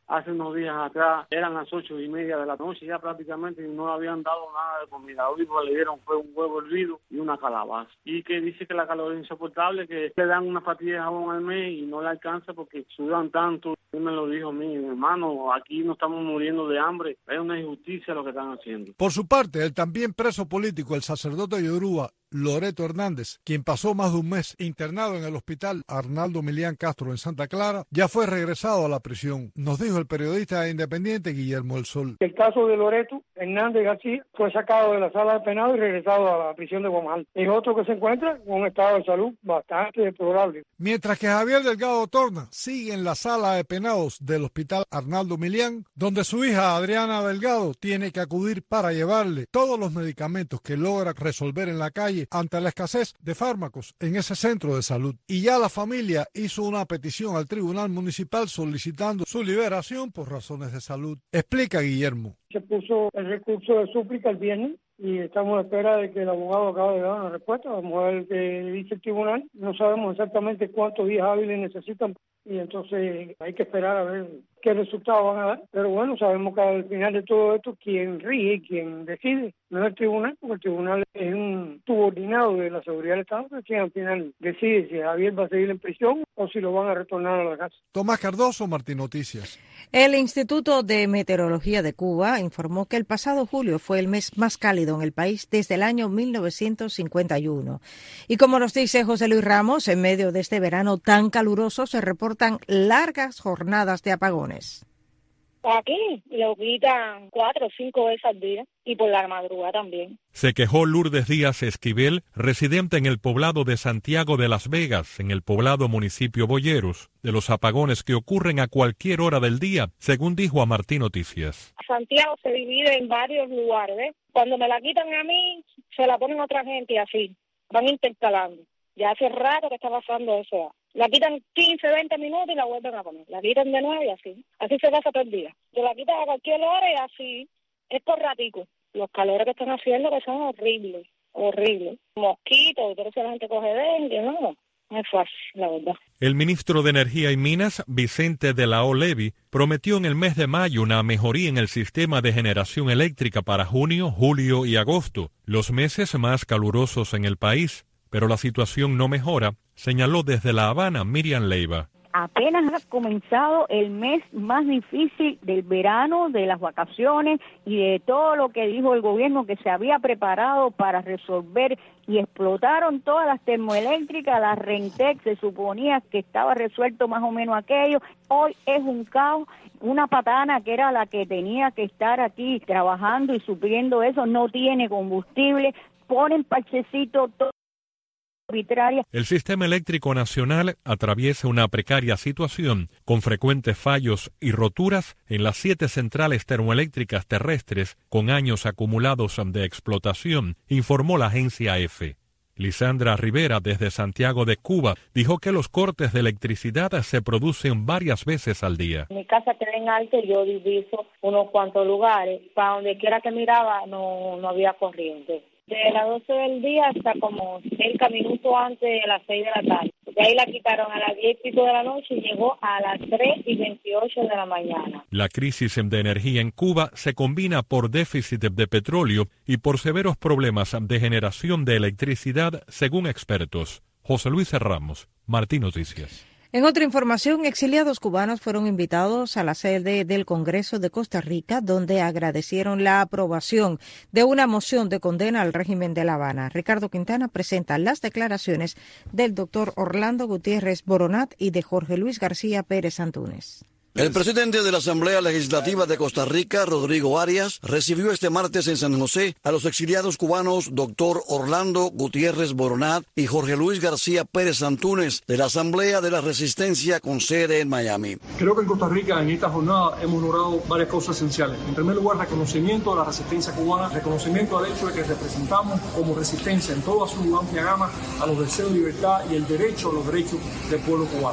hace unos días atrás eran las 8:30 de la noche, ya prácticamente no le habían dado nada de comida. Lo único que le dieron fue un huevo hervido y una calabaza. Y que dice que la calor es insoportable, que le dan una pastilla de jabón al mes y no le alcanza porque sudan tanto. Él me lo dijo a mí, hermano, aquí no estamos muriendo de hambre, es una injusticia lo que están haciendo. Por su parte, el también preso político, el sacerdote yoruba Loreto Hernández, quien pasó más de un mes internado en el hospital Arnaldo Milián Castro en Santa Clara, ya fue regresado a la prisión. Nos dijo el periodista independiente Guillermo El Sol. El caso de Loreto Hernández García fue sacado de la sala de penado y regresado a la prisión de Guamal. Es otro que se encuentra con un estado de salud bastante deplorable. Mientras que Javier Delgado Torna sigue en la sala de penados del hospital Arnaldo Milián, donde su hija Adriana Delgado tiene que acudir para llevarle todos los medicamentos que logra resolver en la calle ante la escasez de fármacos en ese centro de salud. Y ya la familia hizo una petición al Tribunal Municipal solicitando su liberación por razones de salud. Explica Guillermo. Se puso el recurso de súplica el viernes y estamos a espera de que el abogado acabe de dar una respuesta. Vamos a ver qué dice el tribunal. No sabemos exactamente cuántos días hábiles necesitan y entonces hay que esperar a ver qué resultados van a dar. Pero bueno, sabemos que al final de todo esto quien rige, quien decide, no es el tribunal, porque el tribunal es un subordinado de la seguridad del Estado, que quien al final decide si Javier va a seguir en prisión o si lo van a retornar a la casa. Tomás Cardoso, Martín Noticias. El Instituto de Meteorología de Cuba informó que el pasado julio fue el mes más cálido en el país desde el año 1951. Y como nos dice José Luis Ramos, en medio de este verano tan caluroso se reportan largas jornadas de apagones. Aquí lo quitan 4 o 5 veces al día y por la madrugada también. Se quejó Lourdes Díaz Esquivel, residente en el poblado de Santiago de Las Vegas, en el poblado municipio Boyeros, de los apagones que ocurren a cualquier hora del día, según dijo a Martín Noticias. Santiago se divide en varios lugares, ¿ves? Cuando me la quitan a mí, se la ponen a otra gente y así, van intercalando. Ya hace rato que está pasando eso. La quitan 15, 20 minutos y la vuelven a poner. La quitan de nuevo y así. Así se pasa todo el día. Se la quitan a cualquier hora y así. Es por ratico. Los calores que están haciendo que son horribles. Horribles. Mosquitos, por eso la gente coge dengue. No es fácil, la verdad. El ministro de Energía y Minas, Vicente de la O. Levy, prometió en el mes de mayo una mejoría en el sistema de generación eléctrica para junio, julio y agosto, los meses más calurosos en el país. Pero la situación no mejora, señaló desde La Habana Miriam Leiva. Apenas ha comenzado el mes más difícil del verano, de las vacaciones y de todo lo que dijo el gobierno que se había preparado para resolver, y explotaron todas las termoeléctricas, la Rentec, se suponía que estaba resuelto más o menos aquello. Hoy es un caos. Una patana que era la que tenía que estar aquí trabajando y supliendo eso no tiene combustible, ponen parchecitos todo. El sistema eléctrico nacional atraviesa una precaria situación, con frecuentes fallos y roturas en las 7 centrales termoeléctricas terrestres con años acumulados de explotación, informó la agencia EFE. Lisandra Rivera, desde Santiago de Cuba, dijo que los cortes de electricidad se producen varias veces al día. Mi casa queda en alto y yo diviso unos cuantos lugares. Para donde quiera que miraba no había corriente. De las 12 del día hasta como 30 minutos antes de las 6 de la tarde. De ahí la quitaron a las 10 y pico de la noche y llegó a las 3:28 de la mañana. La crisis de energía en Cuba se combina por déficit de petróleo y por severos problemas de generación de electricidad, según expertos. José Luis Ramos, Martín Noticias. En otra información, exiliados cubanos fueron invitados a la sede del Congreso de Costa Rica, donde agradecieron la aprobación de una moción de condena al régimen de La Habana. Ricardo Quintana presenta las declaraciones del doctor Orlando Gutiérrez Boronat y de Jorge Luis García Pérez Antúnez. El presidente de la Asamblea Legislativa de Costa Rica, Rodrigo Arias, recibió este martes en San José a los exiliados cubanos doctor Orlando Gutiérrez Boronat y Jorge Luis García Pérez Antúnez de la Asamblea de la Resistencia con sede en Miami. Creo que en Costa Rica en esta jornada hemos logrado varias cosas esenciales. En primer lugar, reconocimiento de la resistencia cubana, reconocimiento al hecho de que representamos como resistencia en toda su amplia gama a los deseos de libertad y el derecho a los derechos del pueblo cubano.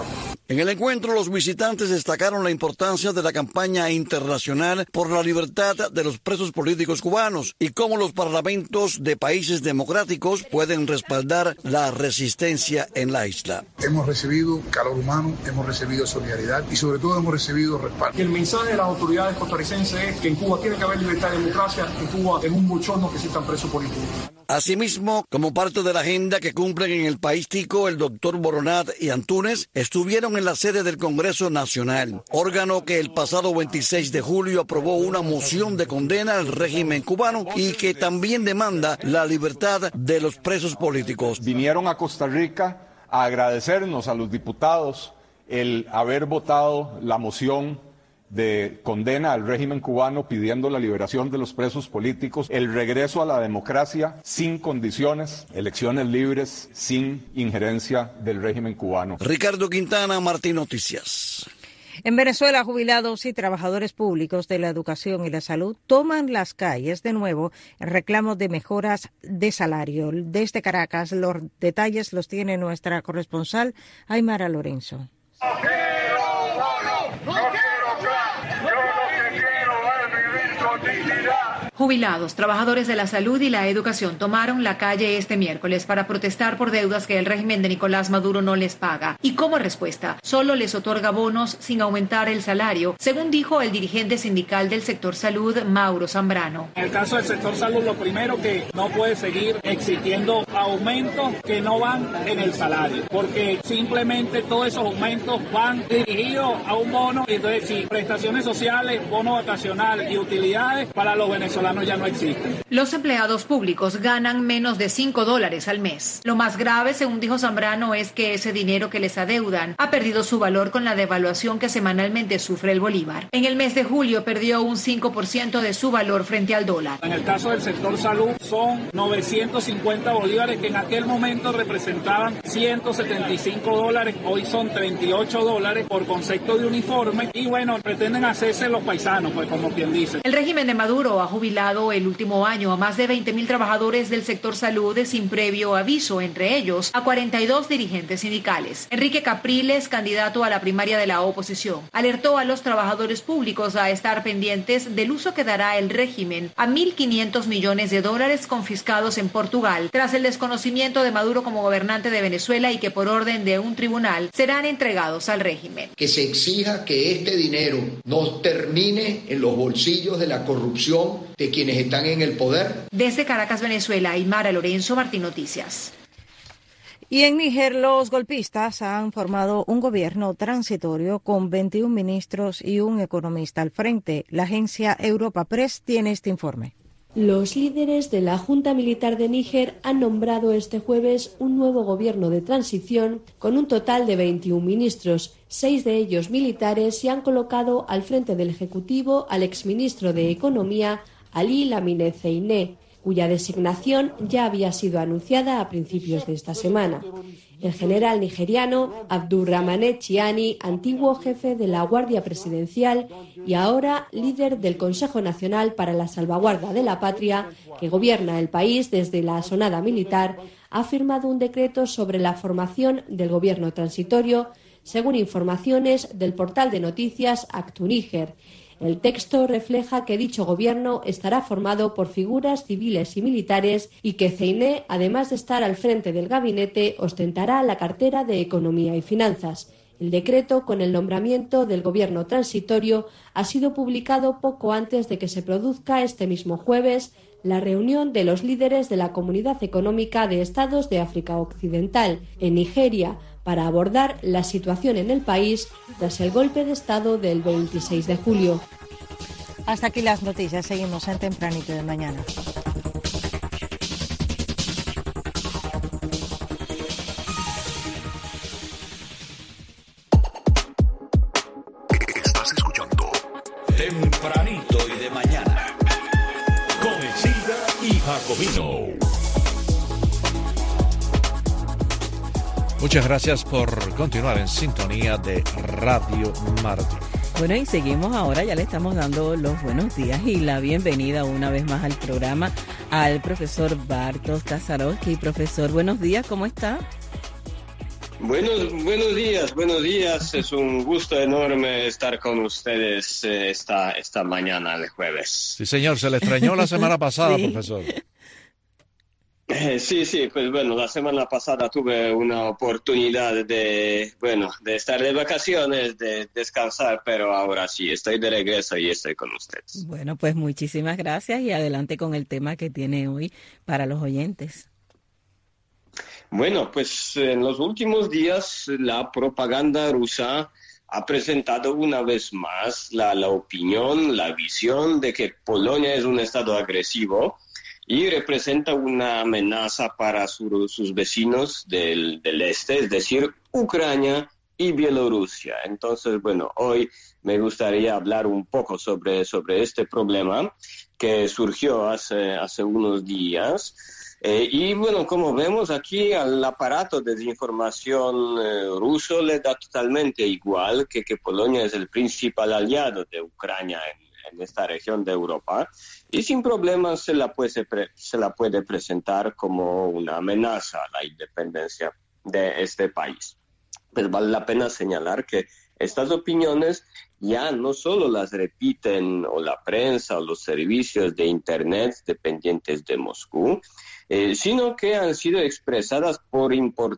En el encuentro, los visitantes destacaron la importancia de la campaña internacional por la libertad de los presos políticos cubanos y cómo los parlamentos de países democráticos pueden respaldar la resistencia en la isla. Hemos recibido calor humano, hemos recibido solidaridad y sobre todo hemos recibido respaldo. Y el mensaje de las autoridades costarricenses es que en Cuba tiene que haber libertad y democracia, en Cuba es un bochorno que existan presos políticos. Asimismo, como parte de la agenda que cumplen en el país tico, el doctor Boronat y Antúnez estuvieron en la sede del Congreso Nacional, órgano que el pasado 26 de julio aprobó una moción de condena al régimen cubano y que también demanda la libertad de los presos políticos. Vinieron a Costa Rica a agradecernos a los diputados el haber votado la moción de condena al régimen cubano pidiendo la liberación de los presos políticos, el regreso a la democracia sin condiciones, elecciones libres sin injerencia del régimen cubano. Ricardo Quintana, Martín Noticias. En Venezuela, jubilados y trabajadores públicos de la educación y la salud toman las calles de nuevo en reclamo de mejoras de salario. Desde Caracas, los detalles los tiene nuestra corresponsal Aymara Lorenzo. Jubilados, trabajadores de la salud y la educación tomaron la calle este miércoles para protestar por deudas que el régimen de Nicolás Maduro no les paga. Y como respuesta, solo les otorga bonos sin aumentar el salario, según dijo el dirigente sindical del sector salud, Mauro Zambrano. En el caso del sector salud, lo primero que no puede seguir exigiendo aumentos que no van en el salario, porque simplemente todos esos aumentos van dirigidos a un bono, y entonces si prestaciones sociales, bono vacacional y utilidades para los venezolanos ya no existen. Los empleados públicos ganan menos de $5 al mes. Lo más grave, según dijo Zambrano, es que ese dinero que les adeudan ha perdido su valor con la devaluación que semanalmente sufre el bolívar. En el mes de julio perdió un 5% de su valor frente al dólar. En el caso del sector salud son 950 bolívares que en aquel momento representaban $175, hoy son $38 por concepto de uniforme y bueno, pretenden hacerse los paisanos, pues como quien dice. El régimen de Maduro ha jubilado el último año a más de 20.000 trabajadores del sector salud sin previo aviso, entre ellos a 42 dirigentes sindicales. Enrique Capriles, candidato a la primaria de la oposición, alertó a los trabajadores públicos a estar pendientes del uso que dará el régimen a $1.500 millones confiscados en Portugal tras el desconocimiento de Maduro como gobernante de Venezuela y que por orden de un tribunal serán entregados al régimen. Que se exija que este dinero no termine en los bolsillos de la corrupción de quienes están en el poder. Desde Caracas, Venezuela, Aymara Lorenzo, Martín Noticias. Y en Níger, los golpistas han formado un gobierno transitorio con 21 ministros y un economista al frente. La agencia Europa Press tiene este informe. Los líderes de la Junta Militar de Níger han nombrado este jueves un nuevo gobierno de transición con un total de 21 ministros, 6 de ellos militares, y han colocado al frente del Ejecutivo al exministro de Economía, Ali Lamine Zeiné, cuya designación ya había sido anunciada a principios de esta semana. El general nigeriano Abdurrahmane Chiani, antiguo jefe de la Guardia Presidencial y ahora líder del Consejo Nacional para la Salvaguarda de la Patria, que gobierna el país desde la asonada militar, ha firmado un decreto sobre la formación del gobierno transitorio, según informaciones del portal de noticias Actu-Níger. El texto refleja que dicho gobierno estará formado por figuras civiles y militares y que Zeiné, además de estar al frente del gabinete, ostentará la cartera de Economía y Finanzas. El decreto con el nombramiento del gobierno transitorio ha sido publicado poco antes de que se produzca este mismo jueves la reunión de los líderes de la Comunidad Económica de Estados de África Occidental en Nigeria para abordar la situación en el país tras el golpe de Estado del 26 de julio. Hasta aquí las noticias. Seguimos en Tempranito de Mañana. Estás escuchando Tempranito y de Mañana con Isidra y Jacobino. Muchas gracias por continuar en sintonía de Radio Martín. Bueno, y seguimos ahora, ya le estamos dando los buenos días y la bienvenida una vez más al programa al profesor Bartosz Kaczorowski. Profesor, buenos días, ¿cómo está? Buenos días. Es un gusto enorme estar con ustedes esta mañana de jueves. Sí, señor, se le extrañó la semana pasada, Sí. profesor. Sí, pues bueno, la semana pasada tuve una oportunidad de estar de vacaciones, de descansar, pero ahora sí, estoy de regreso y estoy con ustedes. Bueno, pues muchísimas gracias y adelante con el tema que tiene hoy para los oyentes. Bueno, pues en los últimos días la propaganda rusa ha presentado una vez más la opinión, la visión de que Polonia es un estado agresivo y representa una amenaza para sus vecinos del este, es decir, Ucrania y Bielorrusia. Entonces, bueno, hoy me gustaría hablar un poco sobre este problema que surgió hace unos días. Y bueno, como vemos aquí, al aparato de desinformación ruso le da totalmente igual que Polonia es el principal aliado de Ucrania en esta región de Europa, y sin problemas se la puede presentar como una amenaza a la independencia de este país. Pues vale la pena señalar que estas opiniones ya no solo las repiten o la prensa o los servicios de Internet dependientes de Moscú, sino que han sido expresadas por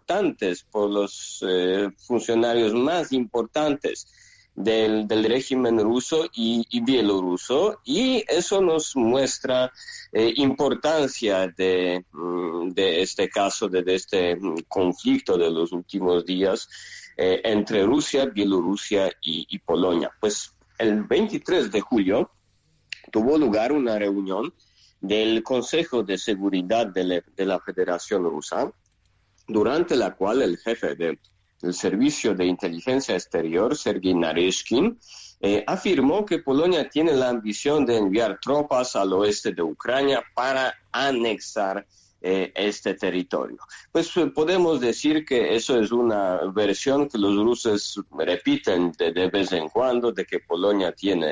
los funcionarios más importantes del régimen ruso y bielorruso, y eso nos muestra importancia de este caso, de este conflicto de los últimos días entre Rusia, Bielorrusia y Polonia. Pues el 23 de julio tuvo lugar una reunión del Consejo de Seguridad de la Federación Rusa, durante la cual el jefe del Servicio de Inteligencia Exterior, Sergei Naryshkin, afirmó que Polonia tiene la ambición de enviar tropas al oeste de Ucrania para anexar este territorio. Pues podemos decir que eso es una versión que los rusos repiten de vez en cuando, de que Polonia tiene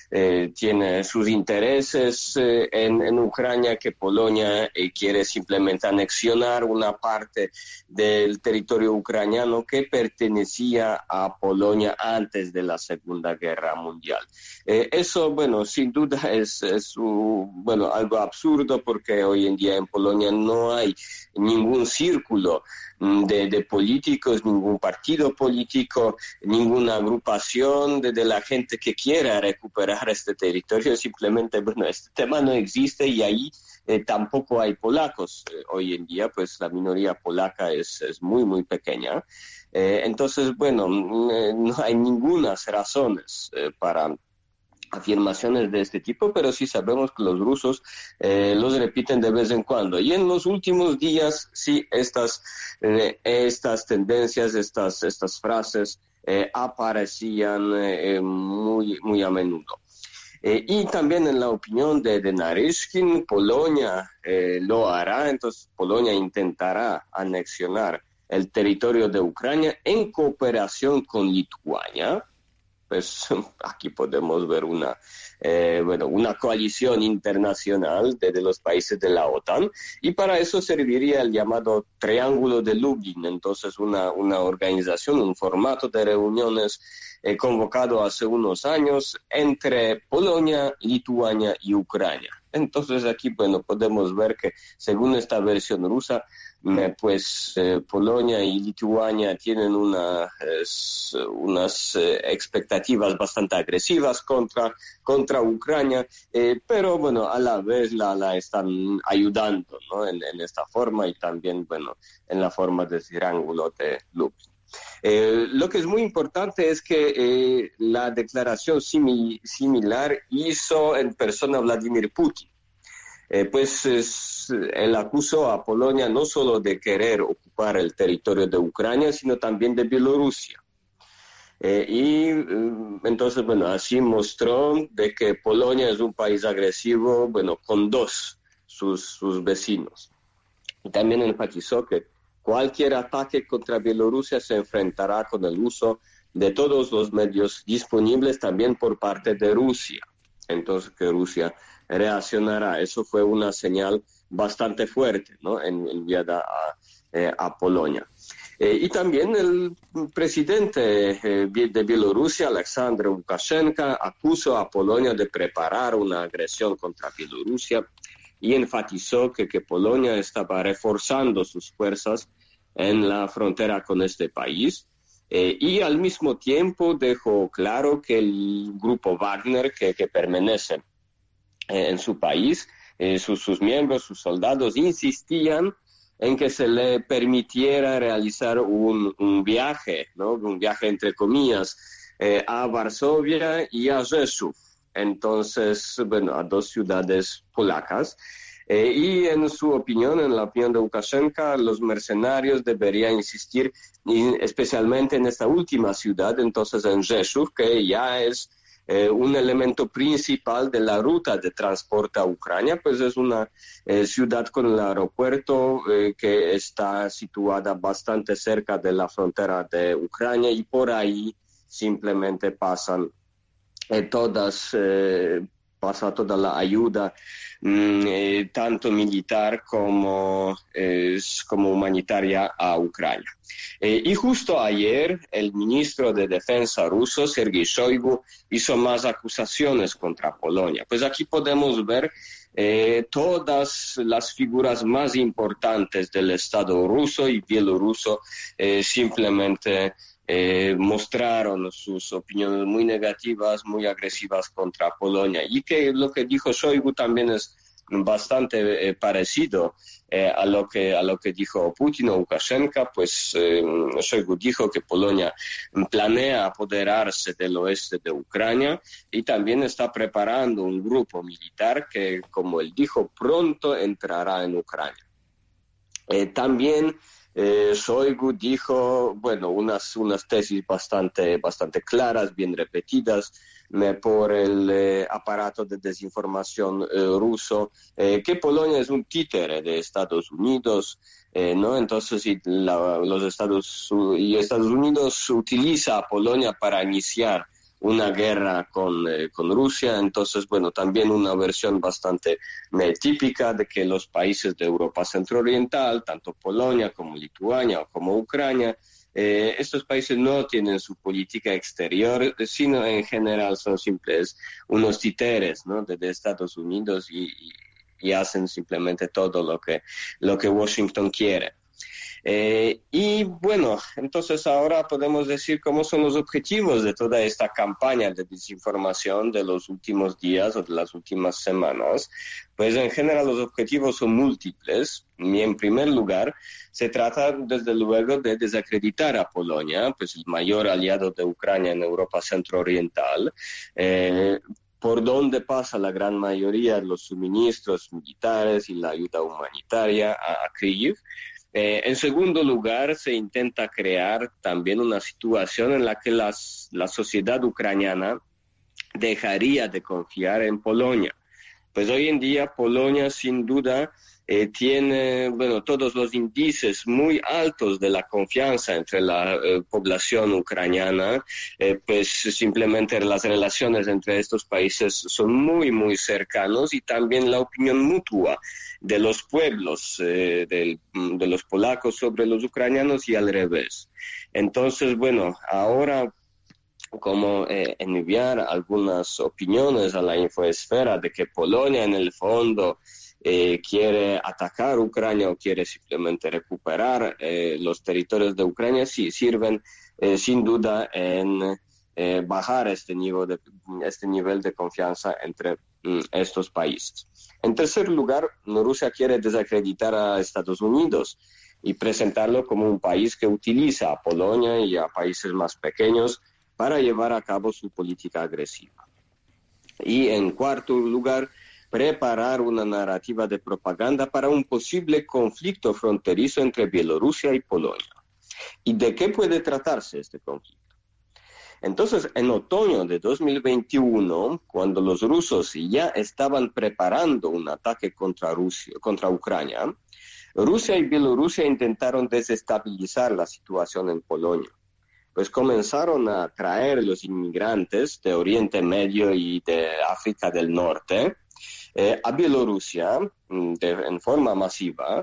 sus intereses en Ucrania, que Polonia quiere simplemente anexionar una parte del territorio ucraniano que pertenecía a Polonia antes de la Segunda Guerra Mundial. Eso, bueno, sin duda es algo absurdo, porque hoy en día en Polonia no hay ningún círculo de políticos, ningún partido político, ninguna agrupación de la gente que quiera recuperar este territorio. Simplemente, bueno, este tema no existe, y ahí tampoco hay polacos. Hoy en día, pues la minoría polaca es muy, muy pequeña. Entonces, bueno, no hay ninguna razones para afirmaciones de este tipo, pero sí sabemos que los rusos los repiten de vez en cuando. Y en los últimos días, sí, estas tendencias, estas frases aparecían muy, muy a menudo. Y también en la opinión de Naryshkin, Polonia lo hará. Entonces Polonia intentará anexionar el territorio de Ucrania en cooperación con Lituania. Pues aquí podemos ver una coalición internacional de los países de la OTAN, y para eso serviría el llamado Triángulo de Lublin. Entonces una organización, un formato de reuniones convocado hace unos años entre Polonia, Lituania y Ucrania. Entonces aquí, bueno, podemos ver que según esta versión rusa, Polonia y Lituania tienen unas expectativas bastante agresivas contra Ucrania, pero bueno, a la vez la están ayudando, ¿no? en esta forma, y también, bueno, en la forma de triángulo de Lublin. Lo que es muy importante es que la declaración similar hizo en persona Vladimir Putin. Él acusó a Polonia no solo de querer ocupar el territorio de Ucrania, sino también de Bielorrusia. Entonces, bueno, así mostró de que Polonia es un país agresivo, bueno, con sus vecinos. Y también enfatizó que cualquier ataque contra Bielorrusia se enfrentará con el uso de todos los medios disponibles, también por parte de Rusia. Entonces, que Rusia reaccionará. Eso fue una señal bastante fuerte, ¿no? Enviada a Polonia. Y también el presidente de Bielorrusia, Alexander Lukashenko, acusó a Polonia de preparar una agresión contra Bielorrusia y enfatizó que Polonia estaba reforzando sus fuerzas en la frontera con este país. Y al mismo tiempo dejó claro que el grupo Wagner, que permanece en su país, sus miembros, sus soldados, insistían en que se le permitiera realizar un viaje, ¿no? Un viaje entre comillas, a Varsovia y a Rzeszów. Entonces, bueno, a dos ciudades polacas. Y en su opinión, en la opinión de Lukashenko, los mercenarios deberían insistir especialmente en esta última ciudad, entonces en Rzeszów, que ya es un elemento principal de la ruta de transporte a Ucrania, pues es una ciudad con el aeropuerto que está situada bastante cerca de la frontera de Ucrania y por ahí simplemente pasa toda la ayuda, tanto militar como humanitaria a Ucrania. Y justo ayer el ministro de Defensa ruso, Sergei Shoigu, hizo más acusaciones contra Polonia. Pues aquí podemos ver todas las figuras más importantes del Estado ruso y bielorruso simplemente mostraron sus opiniones muy negativas, muy agresivas contra Polonia. Y que lo que dijo Shoigu también es bastante parecido a lo que dijo Putin o Lukashenko, pues Shoigu dijo que Polonia planea apoderarse del oeste de Ucrania y también está preparando un grupo militar que, como él dijo, pronto entrará en Ucrania. También Shoigu dijo, bueno, unas tesis bastante claras, bien repetidas por el aparato de desinformación ruso, que Polonia es un títere de Estados Unidos, ¿no? Entonces Estados Unidos utiliza a Polonia para iniciar una guerra con Rusia. Entonces, bueno, también una versión bastante típica de que los países de Europa centro-oriental, tanto Polonia como Lituania o como Ucrania, estos países no tienen su política exterior, sino en general son simples unos títeres, ¿no? de Estados Unidos y hacen simplemente todo lo que Washington quiere. Y bueno, entonces ahora podemos decir cómo son los objetivos de toda esta campaña de desinformación de los últimos días o de las últimas semanas. Pues en general los objetivos son múltiples y en primer lugar se trata desde luego de desacreditar a Polonia, pues el mayor aliado de Ucrania en Europa centro-oriental, por donde pasa la gran mayoría de los suministros militares y la ayuda humanitaria a Kyiv. En segundo lugar, se intenta crear también una situación en la que la sociedad ucraniana dejaría de confiar en Polonia. Pues hoy en día Polonia sin duda tiene, bueno, todos los índices muy altos de la confianza entre la población ucraniana, pues simplemente las relaciones entre estos países son muy, muy cercanos y también la opinión mutua de los pueblos, de los polacos sobre los ucranianos y al revés. Entonces, bueno, ahora como enviar algunas opiniones a la infoesfera de que Polonia en el fondo quiere atacar Ucrania o quiere simplemente recuperar los territorios de Ucrania, sí sirven sin duda en bajar este nivel de confianza entre estos países. En tercer lugar, Rusia quiere desacreditar a Estados Unidos y presentarlo como un país que utiliza a Polonia y a países más pequeños para llevar a cabo su política agresiva. Y en cuarto lugar, preparar una narrativa de propaganda para un posible conflicto fronterizo entre Bielorrusia y Polonia. ¿Y de qué puede tratarse este conflicto? Entonces, en otoño de 2021, cuando los rusos ya estaban preparando un ataque contra Ucrania, Rusia y Bielorrusia intentaron desestabilizar la situación en Polonia. Pues comenzaron a traer los inmigrantes de Oriente Medio y de África del Norte a Bielorrusia en forma masiva,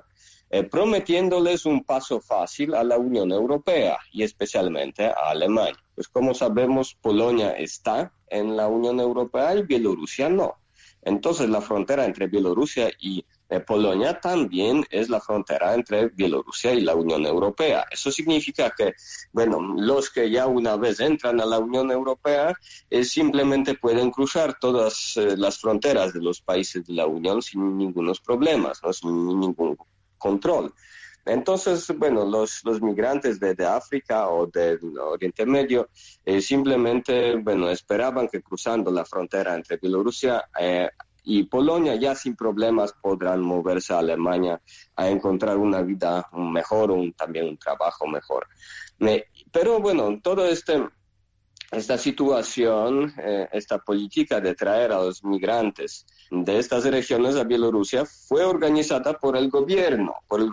prometiéndoles un paso fácil a la Unión Europea y especialmente a Alemania. Pues como sabemos, Polonia está en la Unión Europea y Bielorrusia no. Entonces la frontera entre Bielorrusia y Polonia también es la frontera entre Bielorrusia y la Unión Europea. Eso significa que, bueno, los que ya una vez entran a la Unión Europea simplemente pueden cruzar todas las fronteras de los países de la Unión sin ningunos problemas, ¿no? Sin ningún control. Entonces, bueno, los migrantes de África o del Oriente Medio simplemente, bueno, esperaban que cruzando la frontera entre Bielorrusia y Polonia ya sin problemas podrán moverse a Alemania a encontrar una vida mejor o también un trabajo mejor. Pero bueno, toda esta situación, esta política de traer a los migrantes de estas regiones a Bielorrusia fue organizada por el gobierno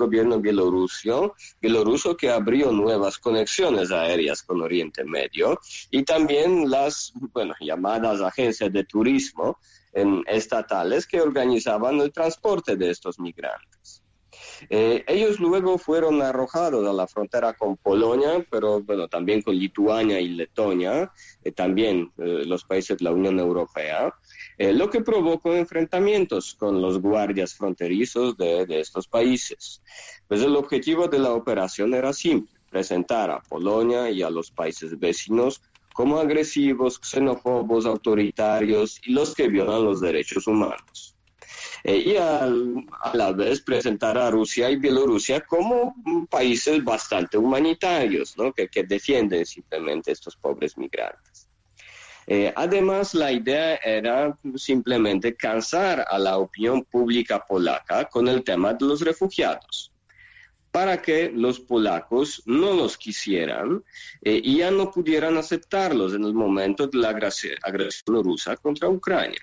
bielorruso que abrió nuevas conexiones aéreas con Oriente Medio y también las, bueno, llamadas agencias de turismo estatales que organizaban el transporte de estos migrantes. Ellos luego fueron arrojados a la frontera con Polonia, pero bueno, también con Lituania y Letonia, también los países de la Unión Europea, lo que provocó enfrentamientos con los guardias fronterizos de estos países. Pues el objetivo de la operación era simple, presentar a Polonia y a los países vecinos como agresivos, xenófobos, autoritarios y los que violan los derechos humanos. Y a la vez presentar a Rusia y Bielorrusia como países bastante humanitarios, ¿no? que defienden simplemente estos pobres migrantes. Además, la idea era simplemente cansar a la opinión pública polaca con el tema de los refugiados, para que los polacos no los quisieran y ya no pudieran aceptarlos en el momento de la agresión rusa contra Ucrania.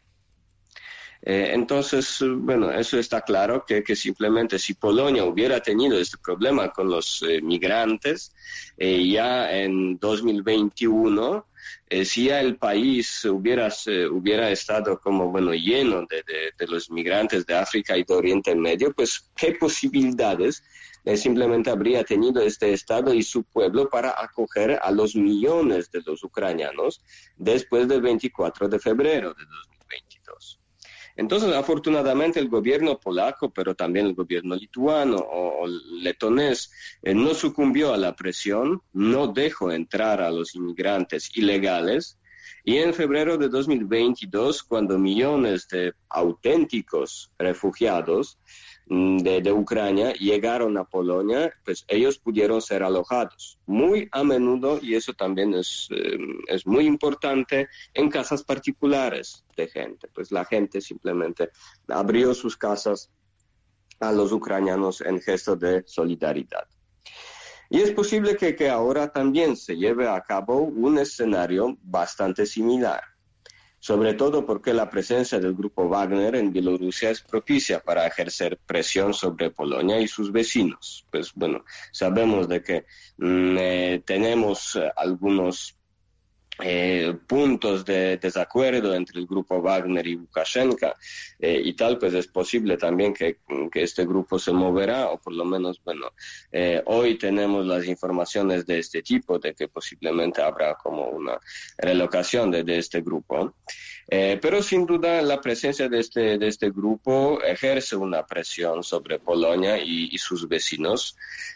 Entonces, bueno, eso está claro que simplemente si Polonia hubiera tenido este problema con los migrantes, ya en 2021, si ya el país hubiera estado como, bueno, lleno de los migrantes de África y de Oriente Medio, pues qué posibilidades simplemente habría tenido este Estado y su pueblo para acoger a los millones de los ucranianos después del 24 de febrero de 2022. Entonces, afortunadamente, el gobierno polaco, pero también el gobierno lituano o letonés, no sucumbió a la presión, no dejó entrar a los inmigrantes ilegales. Y en febrero de 2022, cuando millones de auténticos refugiados de Ucrania llegaron a Polonia, pues ellos pudieron ser alojados muy a menudo, y eso también es muy importante, en casas particulares de gente. Pues la gente simplemente abrió sus casas a los ucranianos en gesto de solidaridad. Y es posible que ahora también se lleve a cabo un escenario bastante similar, sobre todo porque la presencia del grupo Wagner en Bielorrusia es propicia para ejercer presión sobre Polonia y sus vecinos. Pues bueno, sabemos de que tenemos algunos puntos de desacuerdo entre el grupo Wagner y Lukashenko y tal, pues es posible también que este grupo se moverá, o por lo menos, bueno, hoy tenemos las informaciones de este tipo, de que posiblemente habrá como una relocación de este grupo. Pero sin duda la presencia de este grupo ejerce una presión sobre Polonia y sus vecinos.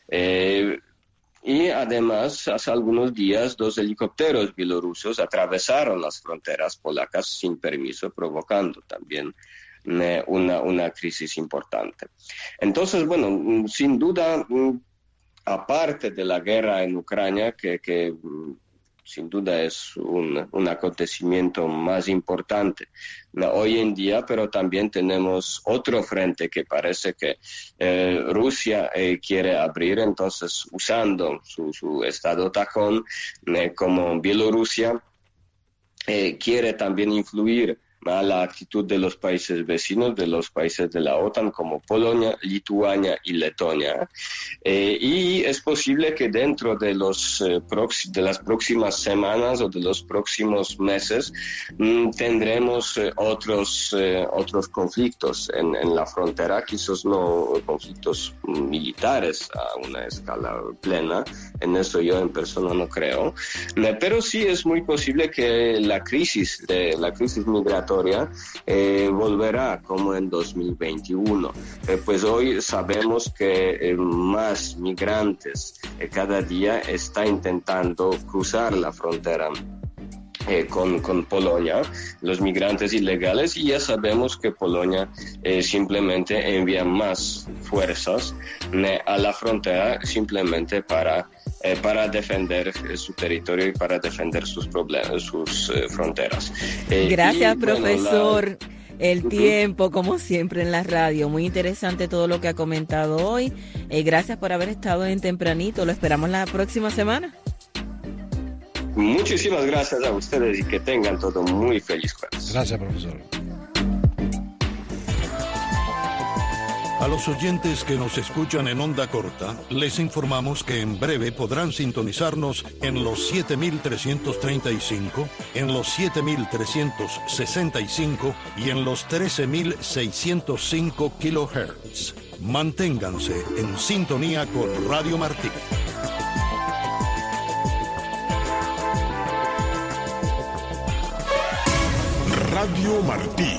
Y además, hace algunos días, 2 helicópteros bielorrusos atravesaron las fronteras polacas sin permiso, provocando también una crisis importante. Entonces, bueno, sin duda, aparte de la guerra en Ucrania, que sin duda es un acontecimiento más importante hoy en día, pero también tenemos otro frente que parece que Rusia quiere abrir, entonces usando su estado tajón como Bielorrusia, quiere también influir a la actitud de los países vecinos, de los países de la OTAN como Polonia, Lituania y Letonia. Y es posible que dentro de de las próximas semanas o de los próximos meses tendremos otros conflictos en la frontera, quizás no conflictos militares a una escala plena, en eso yo en persona no creo, pero sí es muy posible que la crisis migratoria volverá como en 2021. Pues hoy sabemos que más migrantes cada día está intentando cruzar la frontera con Polonia, los migrantes ilegales, y ya sabemos que Polonia simplemente envía más fuerzas a la frontera simplemente para defender su territorio y para defender sus fronteras. Gracias, profesor. El tiempo, como siempre en la radio. Muy interesante todo lo que ha comentado hoy. Gracias por haber estado en Tempranito. Lo esperamos la próxima semana. Muchísimas gracias a ustedes y que tengan todo muy feliz jueves. Gracias, profesor. A los oyentes que nos escuchan en onda corta, les informamos que en breve podrán sintonizarnos en los 7.335, en los 7.365 y en los 13.605 kilohertz. Manténganse en sintonía con Radio Martí. Radio Martí.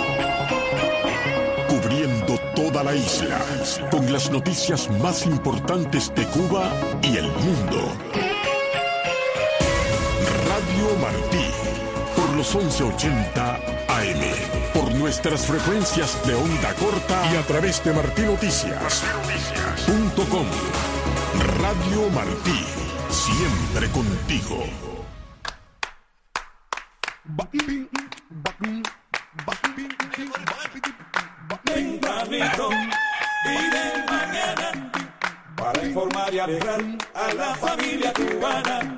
Cubriendo toda la isla con las noticias más importantes de Cuba y el mundo. Radio Martí, por los 1180 AM, por nuestras frecuencias de onda corta y a través de martinoticias.com. Radio Martí, siempre contigo. Tempranito y de mañana para informar y alegrar a la familia cubana.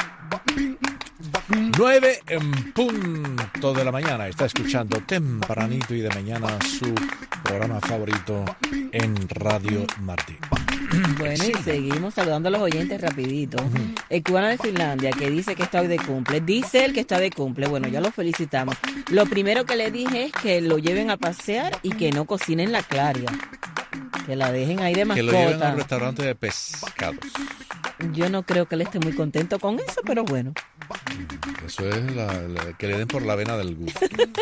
9 en punto de la mañana. Está escuchando Tempranito y de mañana su programa favorito en Radio Martí. Bueno, y seguimos saludando a los oyentes rapidito. El cubano de Finlandia que dice que está hoy de cumple. Dice él que está de cumple. Bueno, ya lo felicitamos. Lo primero que le dije es que lo lleven a pasear y que no cocinen la claria. Que la dejen ahí de mascota. Que lo lleven a un restaurante de pescados. Yo no creo que él esté muy contento con eso, pero bueno. Eso es que le den por la vena del gusto.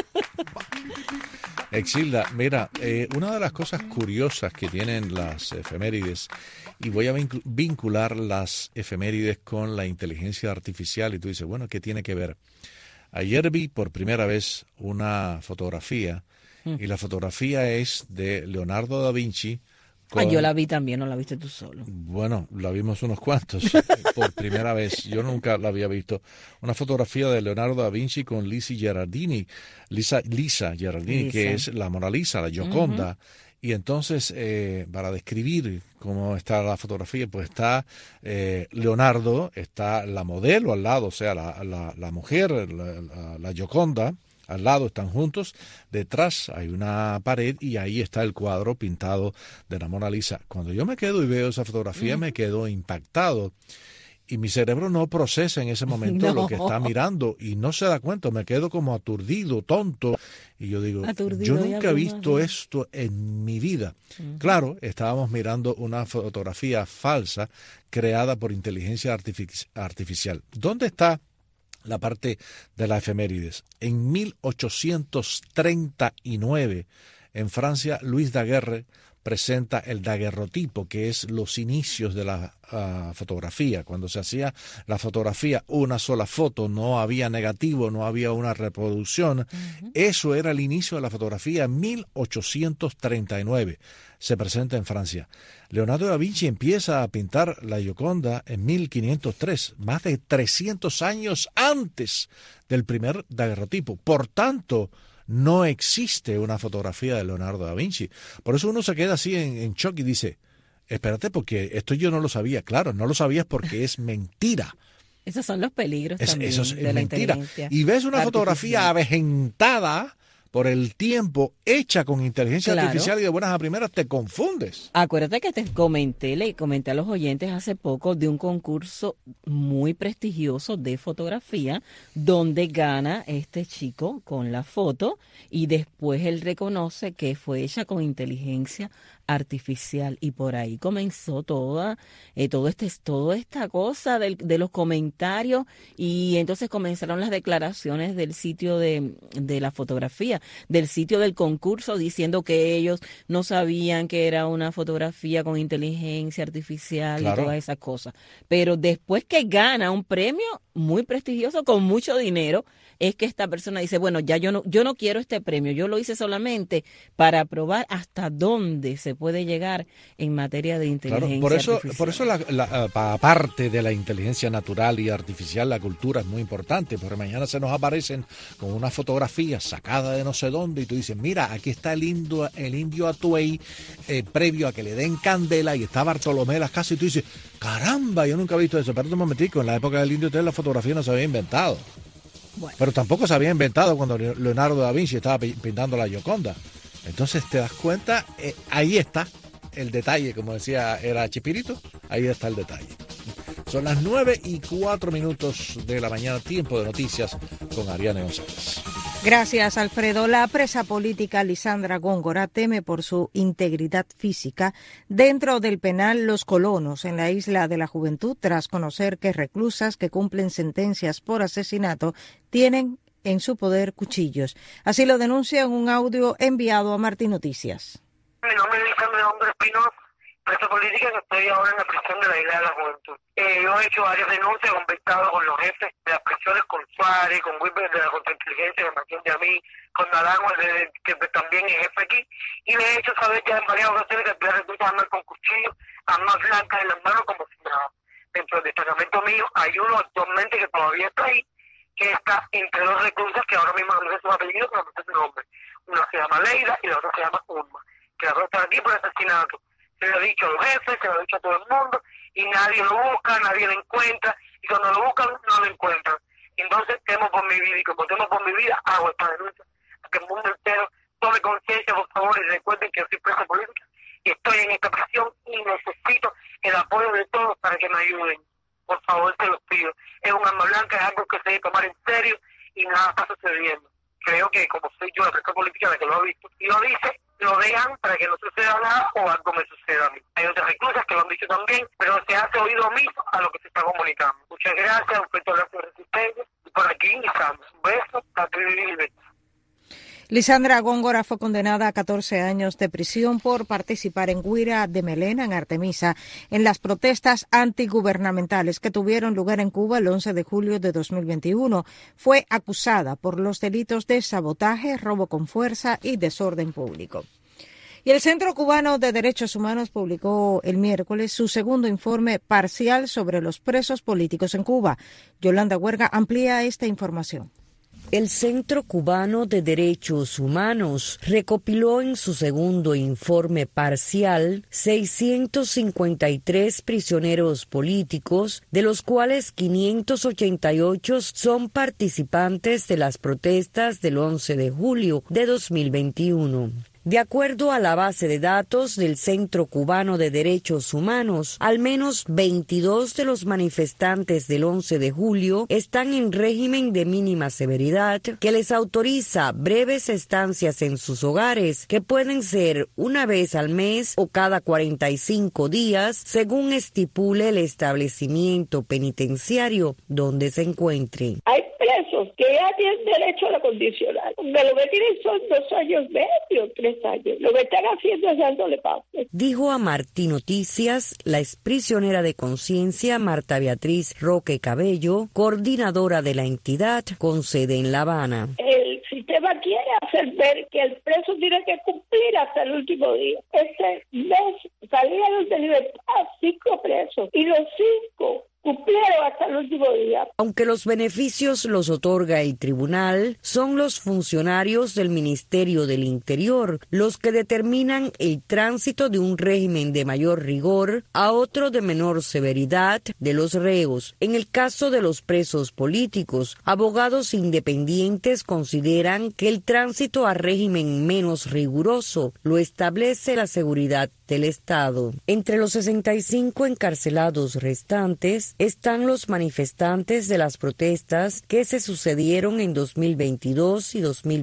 Exilda, mira, una de las cosas curiosas que tienen las efemérides, y voy a vincular las efemérides con la inteligencia artificial, y tú dices, bueno, ¿qué tiene que ver? Ayer vi por primera vez una fotografía, y la fotografía es de Leonardo da Vinci. Yo la vi también, ¿no la viste tú solo? Bueno, la vimos unos cuantos por primera vez. Yo nunca la había visto. Una fotografía de Leonardo da Vinci con Lisa Gherardini, que es la Mona Lisa, la Gioconda. Y entonces, para describir cómo está la fotografía, pues está Leonardo, está la modelo al lado, o sea, la mujer, la Gioconda. Al lado están juntos, detrás hay una pared y ahí está el cuadro pintado de la Mona Lisa. Cuando yo me quedo y veo esa fotografía me quedo impactado y mi cerebro no procesa en ese momento lo que está mirando y no se da cuenta, me quedo como aturdido, tonto y yo digo, yo nunca he visto esto en mi vida. Claro, estábamos mirando una fotografía falsa creada por inteligencia artificial. ¿Dónde está la parte de las efemérides? En 1839, en Francia, Louis Daguerre presenta el daguerrotipo, que es los inicios de la fotografía. Cuando se hacía la fotografía, una sola foto, no había negativo, no había una reproducción. Eso era el inicio de la fotografía, 1839. Se presenta en Francia. Leonardo da Vinci empieza a pintar la Gioconda en 1503, más de 300 años antes del primer daguerrotipo. Por tanto, no existe una fotografía de Leonardo da Vinci. Por eso uno se queda así en shock y dice, espérate, porque esto yo no lo sabía. Claro, no lo sabías porque es mentira. Esos son los peligros también de la mentira. inteligencia. Y ves una fotografía avejentada por el tiempo, hecha con inteligencia artificial y de buenas a primeras, te confundes. Acuérdate que le comenté a los oyentes hace poco de un concurso muy prestigioso de fotografía, donde gana este chico con la foto y después él reconoce que fue hecha con inteligencia artificial, y por ahí comenzó toda esta cosa de los comentarios, y entonces comenzaron las declaraciones del sitio de la fotografía, del sitio del concurso, diciendo que ellos no sabían que era una fotografía con inteligencia artificial y todas esas cosas. Pero después que gana un premio muy prestigioso con mucho dinero, es que esta persona dice, bueno, ya yo no quiero este premio, yo lo hice solamente para probar hasta dónde se puede llegar en materia de inteligencia artificial. Por eso aparte de la inteligencia natural y artificial, la cultura es muy importante, porque mañana se nos aparecen con una fotografía sacada de no sé dónde y tú dices, mira, aquí está el indio Atuey, previo a que le den candela, y está Bartolomé Las Casas, y tú dices, caramba, yo nunca he visto eso. Espérate un momentico, en la época del indio Atuey la fotografía no se había inventado. Bueno. Pero tampoco se había inventado cuando Leonardo da Vinci estaba pintando la Gioconda. Entonces te das cuenta, ahí está el detalle, como decía, era Chespirito, ahí está el detalle. Son las 9:04 de la mañana, tiempo de noticias con Ariane González. Gracias, Alfredo. La presa política Lisandra Góngora teme por su integridad física dentro del penal Los Colonos, en la Isla de la Juventud, tras conocer que reclusas que cumplen sentencias por asesinato tienen en su poder cuchillos. Así lo denuncia en un audio enviado a Martín Noticias. Mi nombre es Lisandra Góngora Espinosa, presa política, que estoy ahora en la prisión de la Isla de la Juventud. Yo he hecho varias denuncias, he conversado con los jefes de las prisiones, con Suárez, con Wilber de la Contrainteligencia, que me atiende a mí, con Naranjo, que también es jefe aquí, y le he hecho saber ya en varias ocasiones que las reclusas andan con cuchillos, armas blancas en las manos como si nada. Dentro del destacamento mío hay uno actualmente que todavía está ahí, que está entre dos reclusas que ahora mismo no sé su apellido, pero no sé su nombre. Una se llama Leida y la otra se llama Ulma, que las dos están aquí por asesinato. Se lo ha dicho a los jefes, se lo ha dicho a todo el mundo, y nadie lo busca, nadie lo encuentra, y cuando lo buscan, no lo encuentran. Entonces temo por mi vida, y como temo por mi vida, hago esta denuncia, a que el mundo entero tome conciencia, por favor, y recuerden que yo soy presa política, y estoy en esta prisión, y necesito el apoyo de todos para que me ayuden. Por favor, te los pido. Es un arma blanca, es algo que se debe tomar en serio, y nada está sucediendo. Creo que como soy yo la presa política la que lo ha visto, y lo dice, lo dejan para que no suceda nada o algo me suceda a mí. Hay otras reclusas que lo han dicho también, pero se hace oído omiso a lo que se está comunicando. Muchas gracias, un fuerte abrazo de resistencia, y por aquí iniciamos. Un beso, patria y libertad. Lisandra Góngora fue condenada a 14 años de prisión por participar en Guira de Melena, en Artemisa, en las protestas antigubernamentales que tuvieron lugar en Cuba el 11 de julio de 2021. Fue acusada por los delitos de sabotaje, robo con fuerza y desorden público. Y el Centro Cubano de Derechos Humanos publicó el miércoles su segundo informe parcial sobre los presos políticos en Cuba. Yolanda Huerga amplía esta información. El Centro Cubano de Derechos Humanos recopiló en su segundo informe parcial 653 prisioneros políticos, de los cuales 588 son participantes de las protestas del 11 de julio de 2021. De acuerdo a la base de datos del Centro Cubano de Derechos Humanos, al menos 22 de los manifestantes del 11 de julio están en régimen de mínima severidad, que les autoriza breves estancias en sus hogares, que pueden ser una vez al mes o cada 45 días, según estipule el establecimiento penitenciario donde se encuentren. Hay presos que ya tienen derecho a la condicional. De lo que tienen son 2 años medio, 3 años. Lo que están haciendo es dándole paz. Dijo a Martín Noticias la exprisionera de conciencia Marta Beatriz Roque Cabello, coordinadora de la entidad con sede en La Habana. El sistema quiere hacer ver que el preso tiene que cumplir hasta el último día. Este mes salieron de libertad 5 presos y los 5 cumplieron hasta el último día. Aunque los beneficios los otorga el tribunal, son los funcionarios del Ministerio del Interior los que determinan el tránsito de un régimen de mayor rigor a otro de menor severidad de los reos. En el caso de los presos políticos, abogados independientes consideran que el tránsito a régimen menos riguroso lo establece la seguridad del Estado. Entre los 65 encarcelados restantes están los manifestantes de las protestas que se sucedieron en 2022 y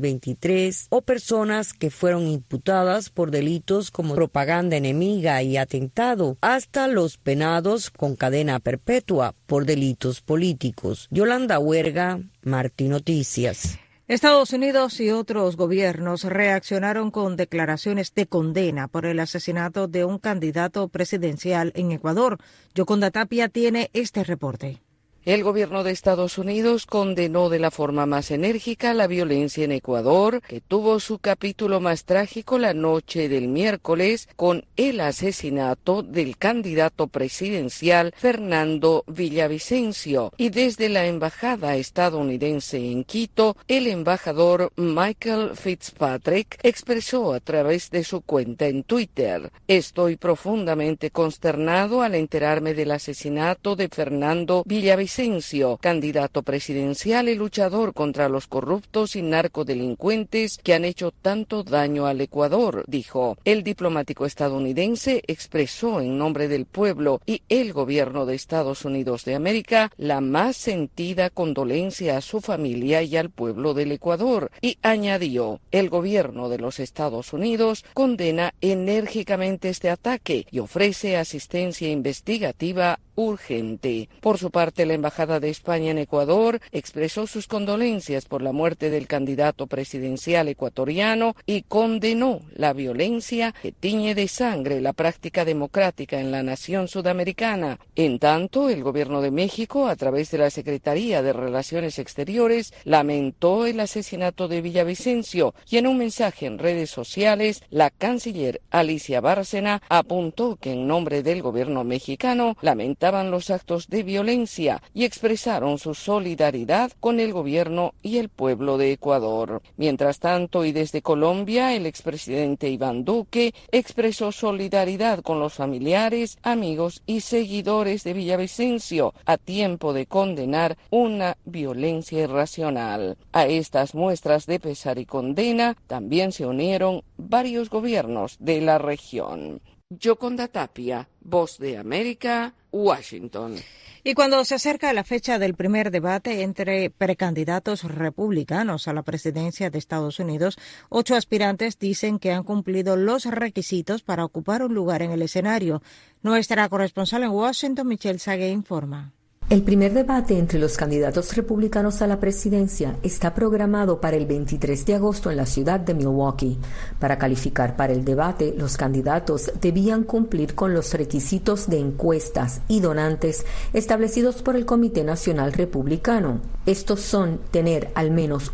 2023 o personas que fueron imputadas por delitos como propaganda enemiga y atentado, hasta los penados con cadena perpetua por delitos políticos. Yolanda Huerga, Martí Noticias. Estados Unidos y otros gobiernos reaccionaron con declaraciones de condena por el asesinato de un candidato presidencial en Ecuador. Yoconda Tapia tiene este reporte. El gobierno de Estados Unidos condenó de la forma más enérgica la violencia en Ecuador, que tuvo su capítulo más trágico la noche del miércoles con el asesinato del candidato presidencial Fernando Villavicencio. Y desde la embajada estadounidense en Quito, el embajador Michael Fitzpatrick expresó a través de su cuenta en Twitter: "Estoy profundamente consternado al enterarme del asesinato de Fernando Villavicencio, candidato presidencial y luchador contra los corruptos y narcodelincuentes que han hecho tanto daño al Ecuador", dijo. El diplomático estadounidense expresó en nombre del pueblo y el gobierno de Estados Unidos de América la más sentida condolencia a su familia y al pueblo del Ecuador, y añadió: "El gobierno de los Estados Unidos condena enérgicamente este ataque y ofrece asistencia investigativa urgente". Por su parte, la Embajada de España en Ecuador expresó sus condolencias por la muerte del candidato presidencial ecuatoriano y condenó la violencia que tiñe de sangre la práctica democrática en la nación sudamericana. En tanto, el gobierno de México, a través de la Secretaría de Relaciones Exteriores, lamentó el asesinato de Villavicencio y en un mensaje en redes sociales, la canciller Alicia Bárcena apuntó que en nombre del gobierno mexicano lamentaban los actos de violencia y expresaron su solidaridad con el gobierno y el pueblo de Ecuador. Mientras tanto, y desde Colombia, el expresidente Iván Duque expresó solidaridad con los familiares, amigos y seguidores de Villavicencio, a tiempo de condenar una violencia irracional. A estas muestras de pesar y condena también se unieron varios gobiernos de la región. Yoconda Tapia, Voz de América, Washington. Y cuando se acerca la fecha del primer debate entre precandidatos republicanos a la presidencia de Estados Unidos, 8 aspirantes dicen que han cumplido los requisitos para ocupar un lugar en el escenario. Nuestra corresponsal en Washington, Michelle Sague, informa. El primer debate entre los candidatos republicanos a la presidencia está programado para el 23 de agosto en la ciudad de Milwaukee. Para calificar para el debate, los candidatos debían cumplir con los requisitos de encuestas y donantes establecidos por el Comité Nacional Republicano. Estos son tener al menos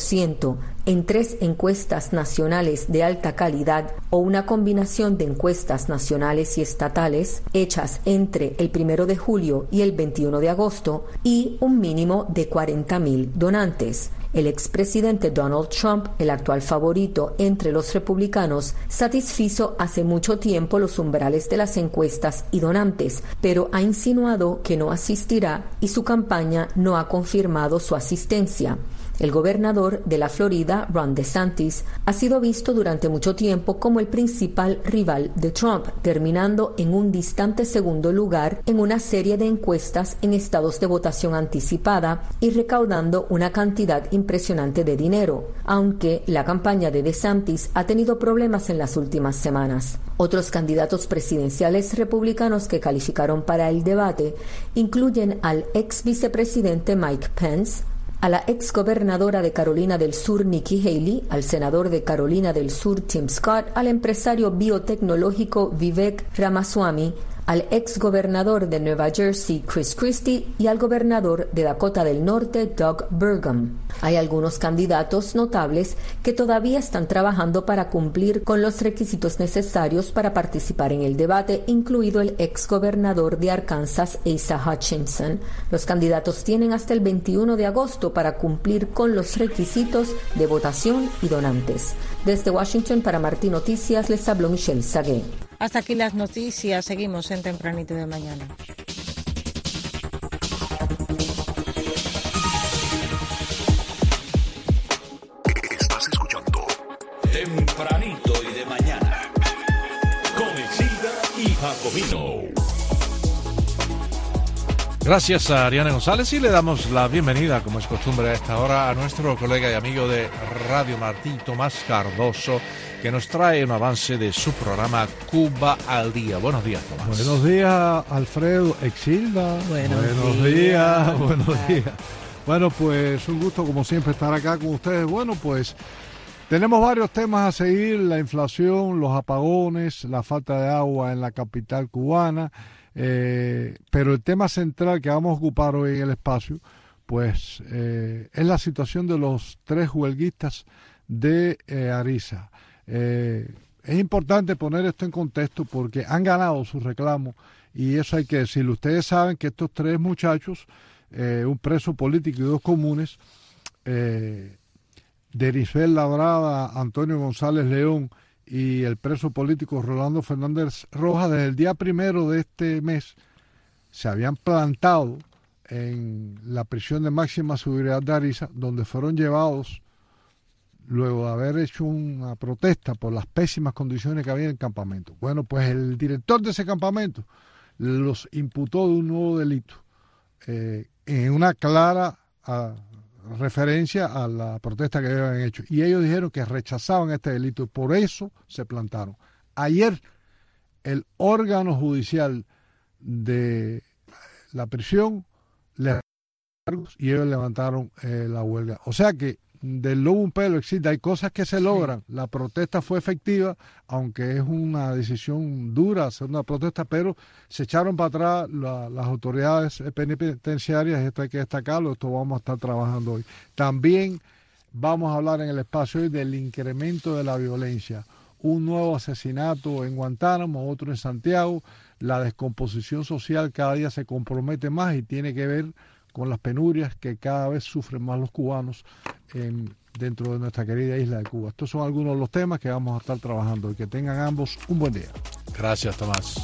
1% en 3 encuestas nacionales de alta calidad o una combinación de encuestas nacionales y estatales hechas entre el 1 de julio y el 21 de agosto y un mínimo de 40,000 donantes. El expresidente Donald Trump, el actual favorito entre los republicanos, satisfizo hace mucho tiempo los umbrales de las encuestas y donantes, pero ha insinuado que no asistirá y su campaña no ha confirmado su asistencia. El gobernador de la Florida, Ron DeSantis, ha sido visto durante mucho tiempo como el principal rival de Trump, terminando en un distante segundo lugar en una serie de encuestas en estados de votación anticipada y recaudando una cantidad impresionante de dinero, aunque la campaña de DeSantis ha tenido problemas en las últimas semanas. Otros candidatos presidenciales republicanos que calificaron para el debate incluyen al ex vicepresidente Mike Pence, a la exgobernadora de Carolina del Sur Nikki Haley, al senador de Carolina del Sur Tim Scott, al empresario biotecnológico Vivek Ramaswamy, al exgobernador de Nueva Jersey, Chris Christie, y al gobernador de Dakota del Norte, Doug Burgum. Hay algunos candidatos notables que todavía están trabajando para cumplir con los requisitos necesarios para participar en el debate, incluido el exgobernador de Arkansas, Asa Hutchinson. Los candidatos tienen hasta el 21 de agosto para cumplir con los requisitos de votación y donantes. Desde Washington, para Martín Noticias, les habló Michelle Sagué. Hasta aquí las noticias. Seguimos en Tempranito de Mañana. Estás escuchando Tempranito y de Mañana. Con Exilda y Jacobino. Gracias a Ariana González y le damos la bienvenida, como es costumbre a esta hora, a nuestro colega y amigo de Radio Martí, Tomás Cardoso, que nos trae un avance de su programa Cuba al Día. Buenos días, Tomás. Buenos días, Alfredo, Exilda. Buenos días. Buenos días. Bueno, pues un gusto como siempre estar acá con ustedes. Bueno, pues tenemos varios temas a seguir: la inflación, los apagones, la falta de agua en la capital cubana. Pero el tema central que vamos a ocupar hoy en el espacio, pues es la situación de los 3 huelguistas de Ariza. Es importante poner esto en contexto porque han ganado su reclamo y eso hay que decirlo. Ustedes saben que estos 3 muchachos, un preso político y 2 comunes, Denisbel Labrada, Antonio González León y el preso político Rolando Fernández Rojas, desde el día 1 de este mes se habían plantado en la prisión de máxima seguridad de Ariza, donde fueron llevados luego de haber hecho una protesta por las pésimas condiciones que había en el campamento. Bueno, pues el director de ese campamento los imputó de un nuevo delito, en una clara referencia a la protesta que habían hecho, y ellos dijeron que rechazaban este delito y por eso se plantaron. Ayer el órgano judicial de la prisión les cargos y ellos levantaron la huelga. O sea que del lobo un pelo existe, hay cosas que se logran. La protesta fue efectiva, aunque es una decisión dura hacer una protesta, pero se echaron para atrás las autoridades penitenciarias, esto hay que destacarlo, esto vamos a estar trabajando hoy. También vamos a hablar en el espacio hoy del incremento de la violencia, un nuevo asesinato en Guantánamo, otro en Santiago, la descomposición social cada día se compromete más y tiene que ver con las penurias que cada vez sufren más los cubanos dentro de nuestra querida isla de Cuba. Estos son algunos de los temas que vamos a estar trabajando y que tengan ambos un buen día. Gracias, Tomás.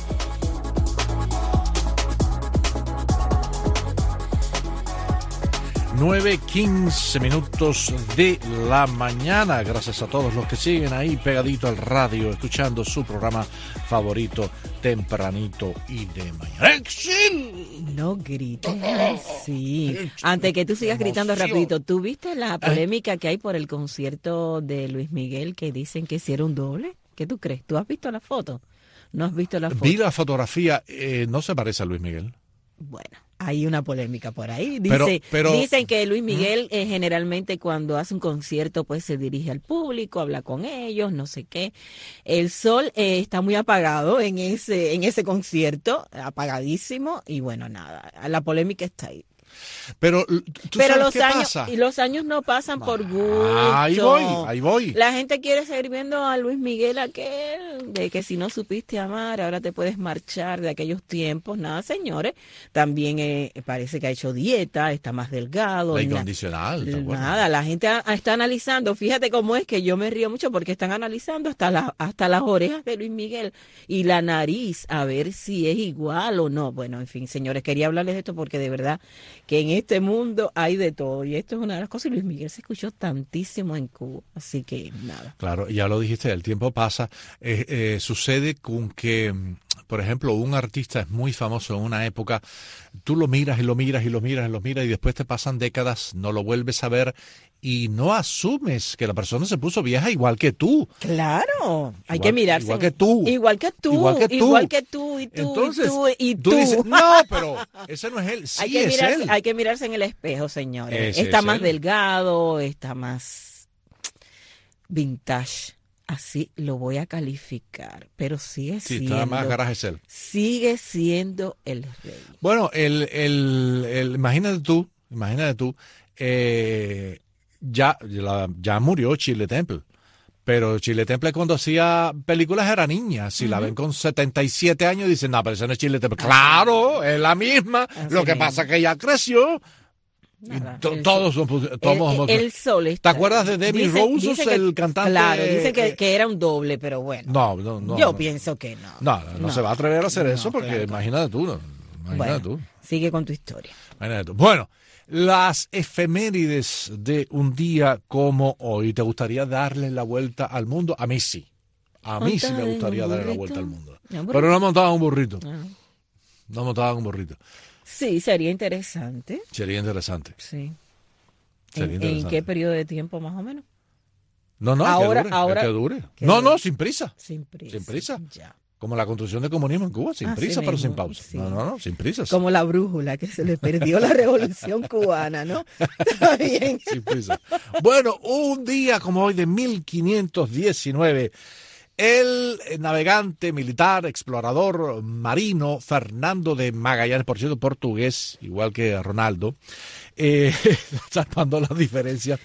9:15 de la mañana. Gracias a todos los que siguen ahí pegadito al radio, escuchando su programa favorito, Tempranito y de Mañana. ¡Exil! No grites así. Antes que tú sigas gritando rapidito, ¿tú viste la polémica que hay por el concierto de Luis Miguel que dicen que hicieron doble? ¿Qué tú crees? ¿Tú has visto la foto? ¿No has visto la foto? Vi la fotografía, no se parece a Luis Miguel. Bueno, hay una polémica por ahí. Dicen que Luis Miguel generalmente cuando hace un concierto pues se dirige al público, habla con ellos, no sé qué. El sol está muy apagado en ese concierto, apagadísimo, y bueno, nada, la polémica está ahí. Pero los años no pasan por gusto. Ahí voy. La gente quiere seguir viendo a Luis Miguel aquel de que si no supiste amar, ahora te puedes marchar, de aquellos tiempos. Nada, señores. También parece que ha hecho dieta, está más delgado. La incondicional. Nada, la gente está analizando. Fíjate cómo es que yo me río mucho porque están analizando hasta las orejas de Luis Miguel y la nariz, a ver si es igual o no. Bueno, en fin, señores, quería hablarles de esto porque de verdad que en este mundo hay de todo y esto es una de las cosas. Luis Miguel se escuchó tantísimo en Cuba, así que nada. Claro, ya lo dijiste, el tiempo pasa. Sucede con que, por ejemplo, un artista es muy famoso en una época, tú lo miras y lo miras y lo miras y lo miras y después te pasan décadas, no lo vuelves a ver y no asumes que la persona se puso vieja igual que tú. Claro, hay que mirarse. Igual que tú. Igual que tú. Y tú. Entonces, tú dices, no, pero ese no es él, sí es él. Hay que mirarse en el espejo, señores. Está más delgado, está más vintage. así lo voy a calificar, pero sigue siendo... está más garaje cel. Sigue siendo el rey. Bueno, imagínate tú, ya murió Shirley Temple. Pero Shirley Temple cuando hacía películas era niña. Si la ven con 77 años dicen, no, pero esa no es Shirley Temple. Claro, es la misma. Lo que pasa es que ella creció. Todos somos. El sol. ¿Te acuerdas de Debbie Rose, el cantante? Claro, dice que era un doble, pero bueno. No. Yo pienso que no. No se va a atrever a hacer eso porque imagínate tú. Tú. Sigue con tu historia. Imagínate tú. Bueno, las efemérides de un día como hoy. ¿Te gustaría darle la vuelta al mundo? A mí sí. A mí sí me gustaría darle la vuelta al mundo. Pero no montaba un burrito. No montaba un burrito. Sí, sería interesante. Sí. ¿En qué periodo de tiempo más o menos? No, ahora, que dure. No, sin prisa. Sin prisa. Ya. Como la construcción del comunismo en Cuba, sin prisa, pero sin pausa. Sí. No, sin prisa. Como la brújula que se le perdió la revolución cubana, ¿no? Está bien. Sin prisa. Bueno, un día como hoy de 1519, el navegante militar, explorador marino Fernando de Magallanes, por cierto, portugués, igual que Ronaldo, salvando las diferencias,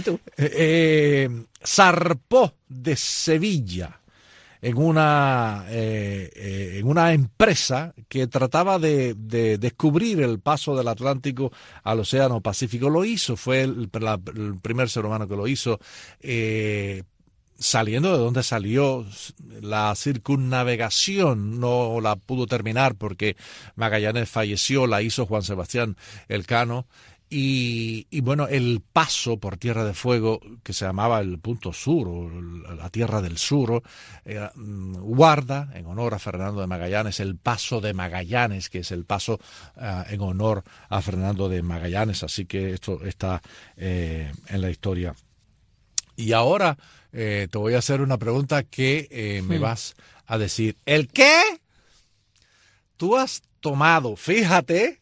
zarpó de Sevilla en una empresa que trataba de descubrir el paso del Atlántico al Océano Pacífico. Lo hizo, fue el primer ser humano que lo hizo, saliendo de donde salió. La circunnavegación no la pudo terminar porque Magallanes falleció, la hizo Juan Sebastián Elcano. Y bueno, el paso por Tierra de Fuego, que se llamaba el Punto Sur, o la Tierra del Sur, guarda, en honor a Fernando de Magallanes, el Paso de Magallanes, que es el paso en honor a Fernando de Magallanes. Así que esto está en la historia. Y ahora te voy a hacer una pregunta que me vas a decir. ¿El qué? Tú has tomado, fíjate,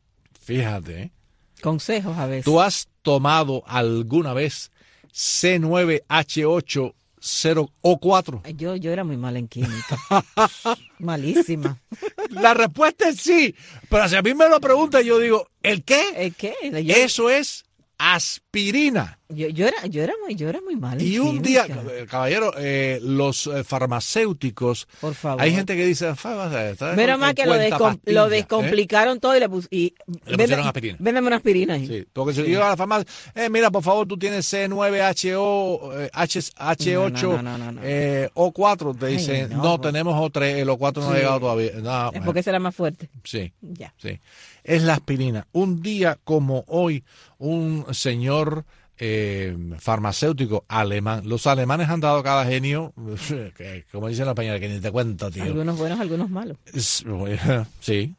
consejos a veces. ¿Tú has tomado alguna vez C9H8O4? Yo era muy mala en química. Malísima. La respuesta es sí. Pero si a mí me lo preguntan, yo digo, ¿el qué? ¿El qué? Eso es aspirina. Yo era muy mal. Y un día, caballero, los farmacéuticos, por favor, hay gente que dice, menos mal que lo descomplicaron todo y le pusieron aspirina. Véndame una aspirina ahí. Sí, porque si yo iba a la farmacia, mira, por favor, tú tienes C9H8O4, te dicen, no, tenemos O3, el O4 no ha llegado todavía. No, es porque será más fuerte. Sí, ya. Sí. Es la aspirina. Un día como hoy, un señor farmacéutico alemán. Los alemanes han dado cada genio, que, como dicen los españoles, que ni te cuento, tío. Algunos buenos, algunos malos. Sí,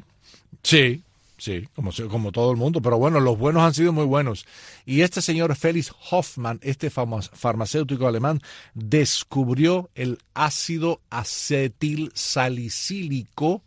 como todo el mundo, pero bueno, los buenos han sido muy buenos. Y este señor Felix Hoffmann, este farmacéutico alemán, descubrió el ácido acetilsalicílico,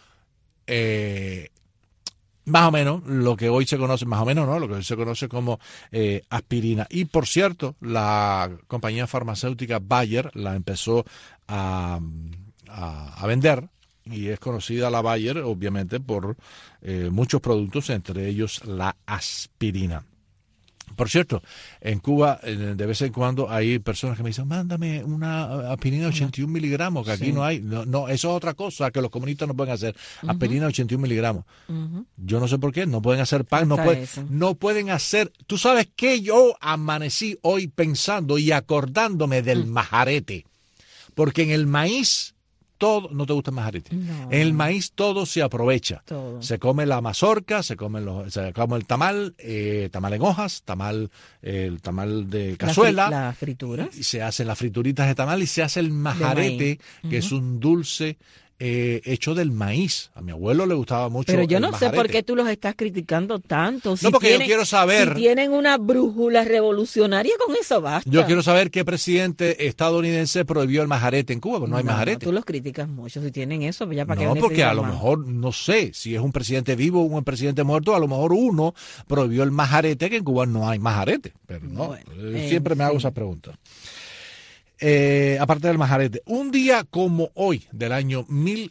más o menos lo que hoy se conoce, lo que hoy se conoce como aspirina. Y por cierto, la compañía farmacéutica Bayer la empezó a vender, y es conocida la Bayer, obviamente, por muchos productos, entre ellos la aspirina. Por cierto, en Cuba, de vez en cuando hay personas que me dicen, mándame una aspirina de 81 miligramos, que aquí no hay. No, eso es otra cosa que los comunistas no pueden hacer. Aspirina de 81 miligramos. Yo no sé por qué, no pueden hacer pan, no pueden hacer... Tú sabes que yo amanecí hoy pensando y acordándome del majarete, porque en el maíz... todo, ¿no te gusta el majarete? No. En el maíz todo se aprovecha. Todo. Se come la mazorca, se come el tamal, tamal en hojas, el tamal de cazuela. Las frituras. Y se hacen las frituritas de tamal y se hace el majarete, que es un dulce hecho del maíz. A mi abuelo le gustaba mucho. Pero yo no majarete. sé por qué tú los estás criticando tanto. No, porque yo quiero saber. Si tienen una brújula revolucionaria, con eso basta. Yo quiero saber qué presidente estadounidense prohibió el majarete en Cuba, porque no hay majarete. Tú los criticas mucho. Si tienen eso, pues ya para qué. No, porque a lo mejor, no sé, si es un presidente vivo o un presidente muerto, a lo mejor uno prohibió el majarete, que en Cuba no hay majarete. Pero no, siempre me hago esas preguntas. Aparte del majarete, un día como hoy del año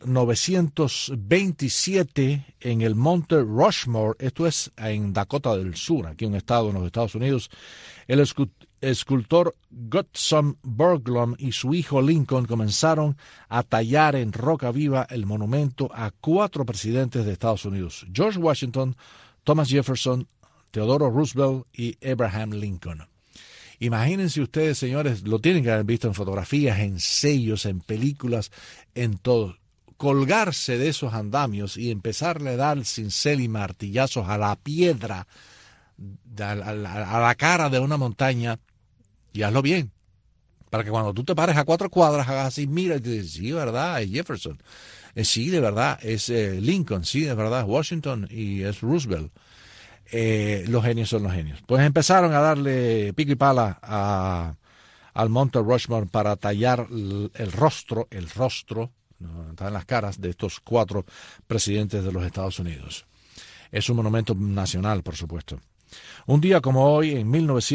1927 en el monte Rushmore, esto es en Dakota del Sur, aquí un estado en los Estados Unidos, el escultor Gutzon Borglum y su hijo Lincoln comenzaron a tallar en roca viva el monumento a 4 presidentes de Estados Unidos: George Washington, Thomas Jefferson, Theodore Roosevelt y Abraham Lincoln. Imagínense ustedes, señores, lo tienen que haber visto en fotografías, en sellos, en películas, en todo. Colgarse de esos andamios y empezarle a dar cincel y martillazos a la piedra, a la cara de una montaña, y hazlo bien. Para que cuando tú te pares a 4 cuadras, hagas así, mira, y te dices, sí, de verdad, es Jefferson. Sí, de verdad, es Lincoln. Sí, de verdad, es Washington y es Roosevelt. Los genios son los genios. Pues empezaron a darle pico y pala al monte Rushmore para tallar el rostro, ¿no? Están las caras de estos 4 presidentes de los Estados Unidos. Es un monumento nacional, por supuesto. Un día como hoy, en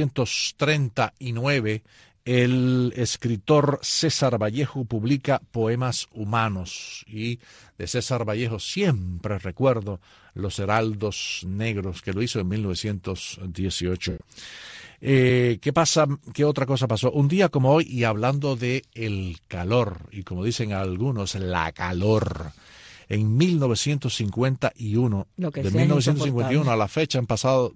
1939, el escritor César Vallejo publica Poemas Humanos, y de César Vallejo siempre recuerdo Los Heraldos Negros, que lo hizo en 1918. ¿Qué pasa? ¿Qué otra cosa pasó? Un día como hoy, y hablando de el calor, y como dicen algunos, la calor. En 1951, de 1951 a la fecha han pasado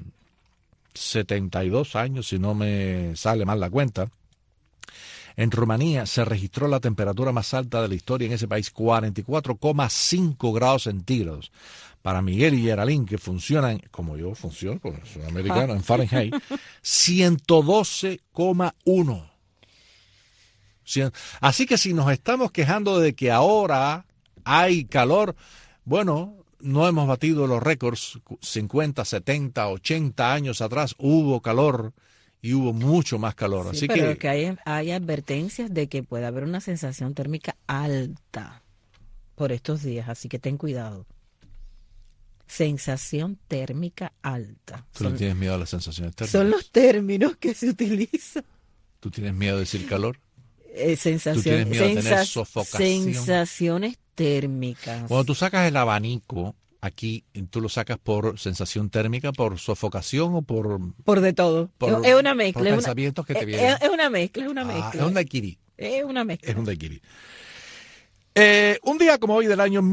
72 años, si no me sale mal la cuenta. En Rumanía se registró la temperatura más alta de la historia en ese país, 44,5 grados centígrados. Para Miguel y Geraldine, que funcionan, como yo funciono, porque soy americano, en Fahrenheit, 112,1. Así que si nos estamos quejando de que ahora hay calor, bueno, no hemos batido los récords. 50, 70, 80 años atrás hubo calor y hubo mucho más calor. Sí, así pero que hay advertencias de que puede haber una sensación térmica alta por estos días, así que ten cuidado. Sensación térmica alta. ¿Tú no tienes miedo a las sensaciones térmicas? Son los términos que se utilizan. ¿Tú tienes miedo de decir calor? Sensaciones, ¿Tú tienes miedo de tener sofocación? Sensaciones térmicas. Cuando tú sacas el abanico, aquí tú lo sacas por sensación térmica, por sofocación o por... Por de todo. Es una mezcla. Por pensamientos que te vienen. Es una mezcla, es una mezcla. Es un daiquiri. Es una mezcla. Es un daiquiri. Un día como hoy del año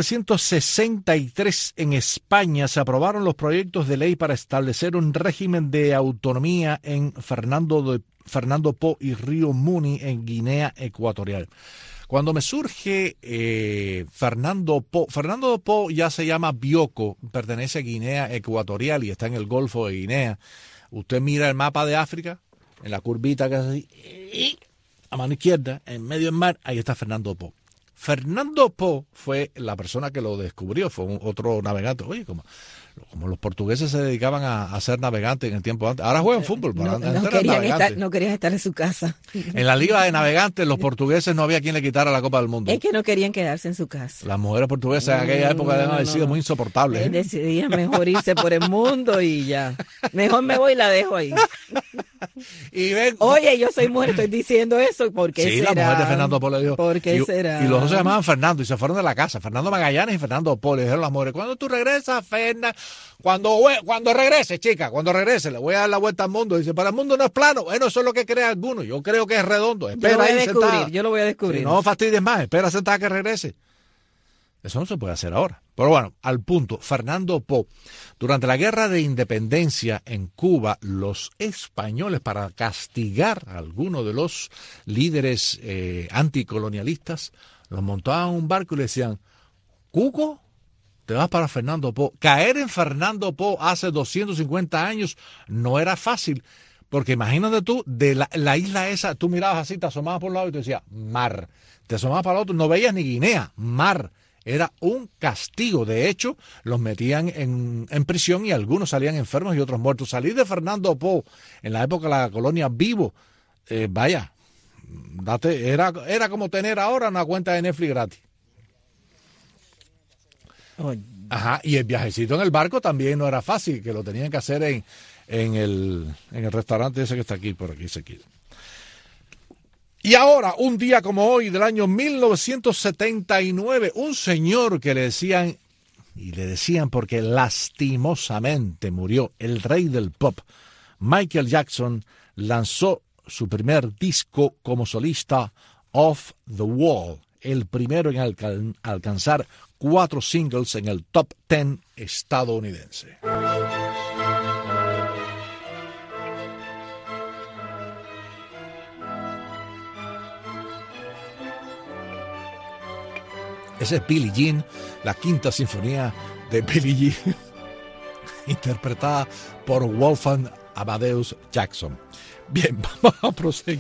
1963 en España se aprobaron los proyectos de ley para establecer un régimen de autonomía en Fernando Po y Río Muni en Guinea Ecuatorial. Cuando me surge Fernando Po ya se llama Bioko, pertenece a Guinea Ecuatorial y está en el Golfo de Guinea. Usted mira el mapa de África, en la curvita que es así, y a mano izquierda, en medio del mar, ahí está Fernando Po. Fernando Po fue la persona que lo descubrió, fue otro navegante. Oye, como los portugueses se dedicaban a ser navegantes en el tiempo antes. Ahora juegan fútbol. No querían estar en su casa. En la liga de navegantes, los portugueses no había quien le quitara la Copa del Mundo. Es que no querían quedarse en su casa. Las mujeres portuguesas en aquella época deben haber sido muy insoportables. Decidían mejor irse por el mundo y ya. Mejor me voy y la dejo ahí. Oye, yo soy mujer, estoy diciendo eso. ¿Por qué será? Sí, la mujer de Fernando Po le dijo. ¿Por qué será? Y los dos se llamaban Fernando y se fueron de la casa. Fernando Magallanes y Fernando Po. Le dijeron las mujeres, ¿cuándo tú regresas, Fernando? Cuando regrese, chica, cuando regrese, le voy a dar la vuelta al mundo. Dice, para el mundo no es plano. Bueno, eso es lo que cree alguno. Yo creo que es redondo. Espera ahí sentada. Yo lo voy a descubrir. Si no fastidies más, espera sentada que regrese. Eso no se puede hacer ahora. Pero bueno, al punto, Fernando Po. Durante la Guerra de Independencia en Cuba, los españoles, para castigar a algunos de los líderes anticolonialistas, los montaban en un barco y le decían, Cuco, te vas para Fernando Po. Caer en Fernando Po hace 250 años no era fácil, porque imagínate tú, de la isla esa, tú mirabas así, te asomabas por un lado y te decía, mar. Te asomabas para el otro, no veías ni Guinea, mar. Era un castigo. De hecho, los metían en prisión y algunos salían enfermos y otros muertos. Salir de Fernando Po en la época de la colonia Vivo, era como tener ahora una cuenta de Netflix gratis. Ajá, y el viajecito en el barco también no era fácil, que lo tenían que hacer en el restaurante ese que está aquí, por aquí, ese aquí. Y ahora, un día como hoy del año 1979, un señor que le decían porque lastimosamente murió, el rey del pop, Michael Jackson, lanzó su primer disco como solista, Off the Wall, el primero en alcanzar 4 singles en el top 10 estadounidense. Ese es Billie Jean, la quinta sinfonía de Billie Jean, interpretada por Wolfgang Amadeus Jackson. Bien, vamos a proseguir.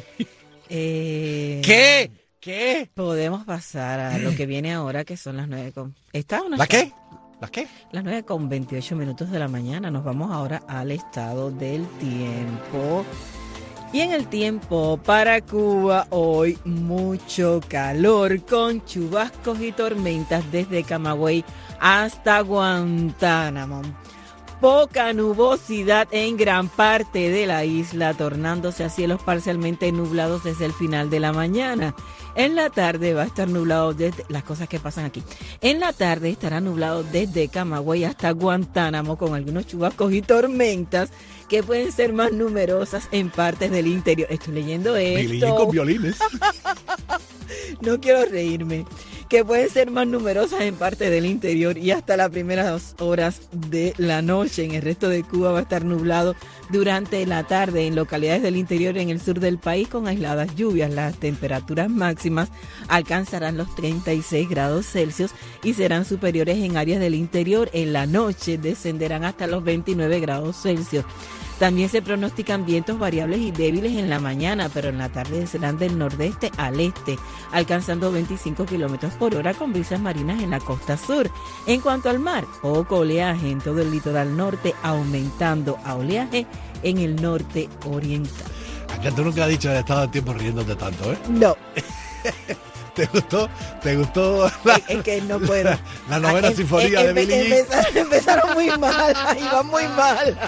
¿Qué? Podemos pasar a lo que viene ahora, que son las 9 con... ¿La qué? Las 9:28 de la mañana. Nos vamos ahora al estado del tiempo. Y en el tiempo para Cuba, hoy mucho calor con chubascos y tormentas desde Camagüey hasta Guantánamo. Poca nubosidad en gran parte de la isla, tornándose a cielos parcialmente nublados desde el final de la mañana. En la tarde va a estar nublado desde... Las cosas que pasan aquí. En la tarde estará nublado desde Camagüey hasta Guantánamo con algunos chubascos y tormentas que pueden ser más numerosas en partes del interior. Estoy leyendo esto. Con violines. No quiero reírme. Que pueden ser más numerosas en parte del interior y hasta las primeras horas de la noche. En el resto de Cuba va a estar nublado durante la tarde en localidades del interior en el sur del país con aisladas lluvias. Las temperaturas máximas alcanzarán los 36 grados Celsius y serán superiores en áreas del interior. En la noche descenderán hasta los 29 grados Celsius. También se pronostican vientos variables y débiles en la mañana, pero en la tarde serán del nordeste al este, alcanzando 25 kilómetros por hora con brisas marinas en la costa sur. En cuanto al mar, poco oleaje en todo el litoral norte, aumentando a oleaje en el norte oriental. Acá tú nunca has dicho el estado del tiempo riéndote tanto, ¿eh? No. ¿Te gustó? Es que no puedo. La novena sinfonía de Billie Jean. Empezaron muy mal, iban muy mal.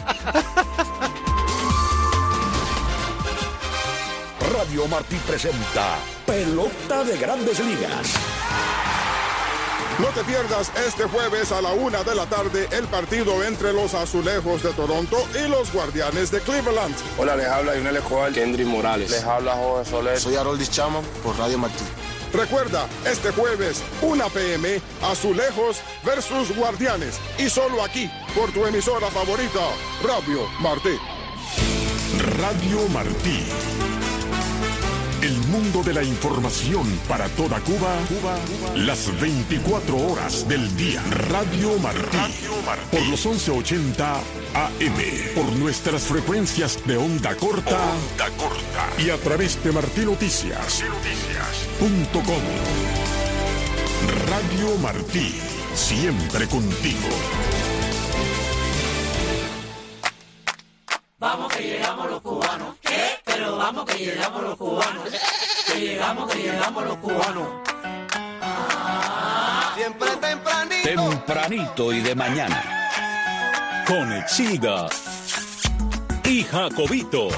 Radio Martí presenta Pelota de Grandes Ligas. No te pierdas este jueves a la 1 de la tarde el partido entre los Azulejos de Toronto y los Guardianes de Cleveland. Hola, les habla Yunel Escobar, Kendry Morales. Les habla Jorge Soler. Soy Haroldis Chama por Radio Martí. Recuerda, este jueves, 1 p.m., Azulejos versus Guardianes. Y solo aquí, por tu emisora favorita, Radio Martí. Radio Martí. El mundo de la información para toda Cuba, las 24 horas del día. Radio Martí. Por los 1180 AM. Por nuestras frecuencias de onda corta. Y a través de martinoticias.com. Radio Martí. Siempre contigo. Vamos que llegamos los cubanos. ¿Qué? Pero vamos que llegamos los cubanos. Que llegamos los cubanos. Siempre tempranito. Tempranito y de mañana. Con Exida y Jacobito.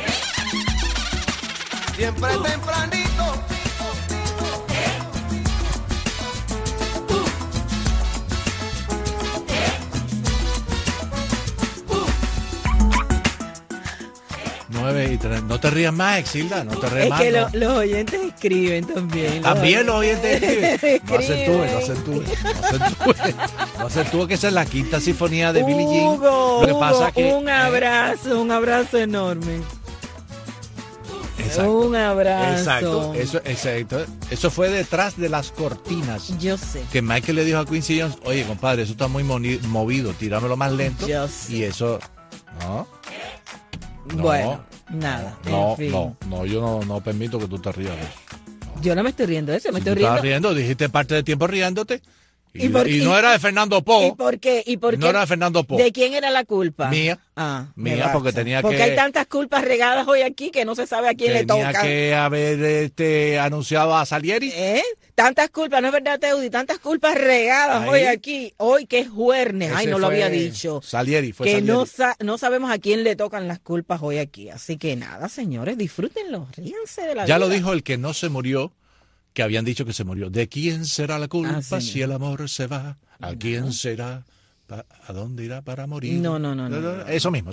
Siempre tempranito. No te rías más, Exilda, no te rías más. Es que los oyentes escriben también. También los oyentes escriben. No acentúe que esa es la quinta sinfonía de Billie Jean. Lo que pasa es que un abrazo enorme. Exacto, un abrazo. Exacto. Eso fue detrás de las cortinas. Yo sé. Que Michael le dijo a Quincy Jones, oye, compadre, eso está muy movido, tíramelo más lento. Yo sé. Y eso, ¿no? Bueno, nada. No, yo no permito que tú te rías de eso. No. Yo no me estoy riendo de eso, me estoy riendo. Dijiste parte del tiempo riéndote Y no era de Fernando Po. ¿Y por qué? No era de Fernando Po. ¿De quién era la culpa? Mía. Mía, porque tenía porque hay tantas culpas regadas hoy aquí que no se sabe a quién le toca. Tenía que haber anunciado a Salieri. Tantas culpas, ¿no es verdad, Teudi? Tantas culpas regadas hoy aquí. Hoy que es jueves. Ay, no lo había dicho. Salieri, fue que Salieri. No sabemos a quién le tocan las culpas hoy aquí. Así que nada, señores, disfrútenlo, ríanse de la vida. Ya lo dijo el que no se murió, que habían dicho que se murió. ¿De quién será la culpa si el amor se va? ¿A quién será? ¿A dónde irá para morir? No. Eso mismo.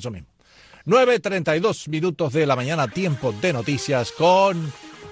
9:32 minutos de la mañana, tiempo de noticias con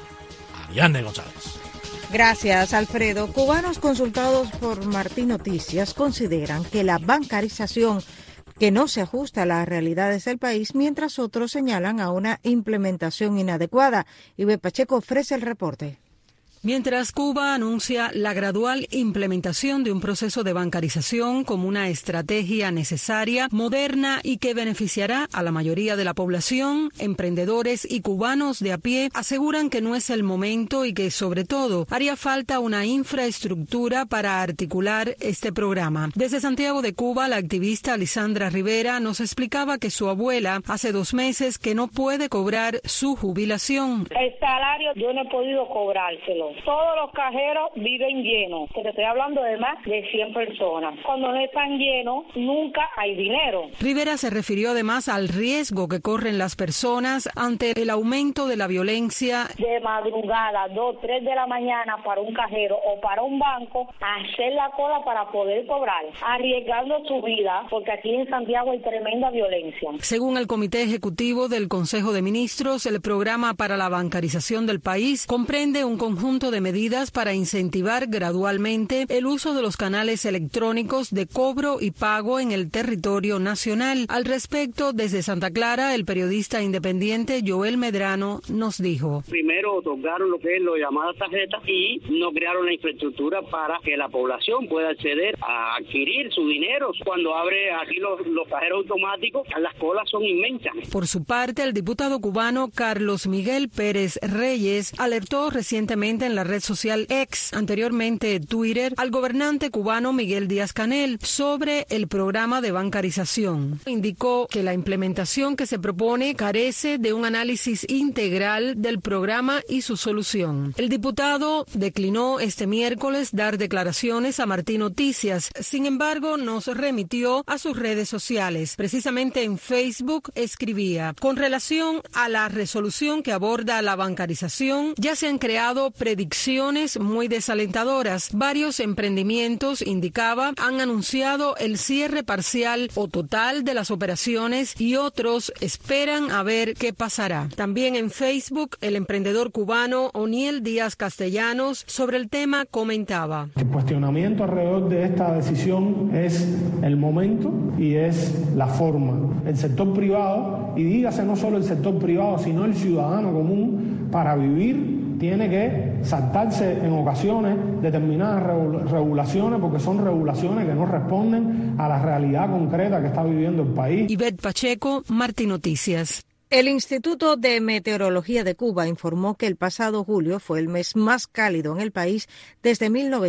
Ariadne González. Gracias, Alfredo. Cubanos consultados por Martín Noticias consideran que la bancarización que no se ajusta a las realidades del país, mientras otros señalan a una implementación inadecuada. Ivette Pacheco ofrece el reporte. Mientras Cuba anuncia la gradual implementación de un proceso de bancarización como una estrategia necesaria, moderna y que beneficiará a la mayoría de la población, emprendedores y cubanos de a pie aseguran que no es el momento y que, sobre todo, haría falta una infraestructura para articular este programa. Desde Santiago de Cuba, la activista Alisandra Rivera nos explicaba que su abuela hace 2 meses que no puede cobrar su jubilación. El salario yo no he podido cobrárselo. Todos los cajeros viven llenos, que te estoy hablando de más de 100 personas. Cuando no están llenos, nunca hay dinero. Rivera se refirió además al riesgo que corren las personas ante el aumento de la violencia. De madrugada, 2, 3 de la mañana para un cajero o para un banco, hacer la cola para poder cobrar, arriesgando su vida, porque aquí en Santiago hay tremenda violencia. Según el Comité Ejecutivo del Consejo de Ministros, el programa para la bancarización del país comprende un conjunto de medidas para incentivar gradualmente el uso de los canales electrónicos de cobro y pago en el territorio nacional. Al respecto, desde Santa Clara, el periodista independiente Joel Medrano nos dijo: primero otorgaron lo que es lo llamadas tarjetas y no crearon la infraestructura para que la población pueda acceder a adquirir su dinero. Cuando abre aquí los cajeros automáticos, las colas son inmensas. Por su parte, el diputado cubano Carlos Miguel Pérez Reyes alertó recientemente en la red social X, anteriormente Twitter, al gobernante cubano Miguel Díaz-Canel sobre el programa de bancarización. Indicó que la implementación que se propone carece de un análisis integral del programa y su solución. El diputado declinó este miércoles dar declaraciones a Martín Noticias. Sin embargo, nos remitió a sus redes sociales. Precisamente en Facebook escribía: con relación a la resolución que aborda la bancarización, ya se han creado predicciones muy desalentadoras. Varios emprendimientos, indicaba, han anunciado el cierre parcial o total de las operaciones y otros esperan a ver qué pasará. También en Facebook, el emprendedor cubano Oniel Díaz Castellanos sobre el tema comentaba: el cuestionamiento alrededor de esta decisión es el momento y es la forma. El sector privado, y dígase no solo el sector privado, sino el ciudadano común, para vivir tiene que saltarse en ocasiones determinadas regulaciones, porque son regulaciones que no responden a la realidad concreta que está viviendo el país. Ivette Pacheco, Martín Noticias. El Instituto de Meteorología de Cuba informó que el pasado julio fue el mes más cálido en el país desde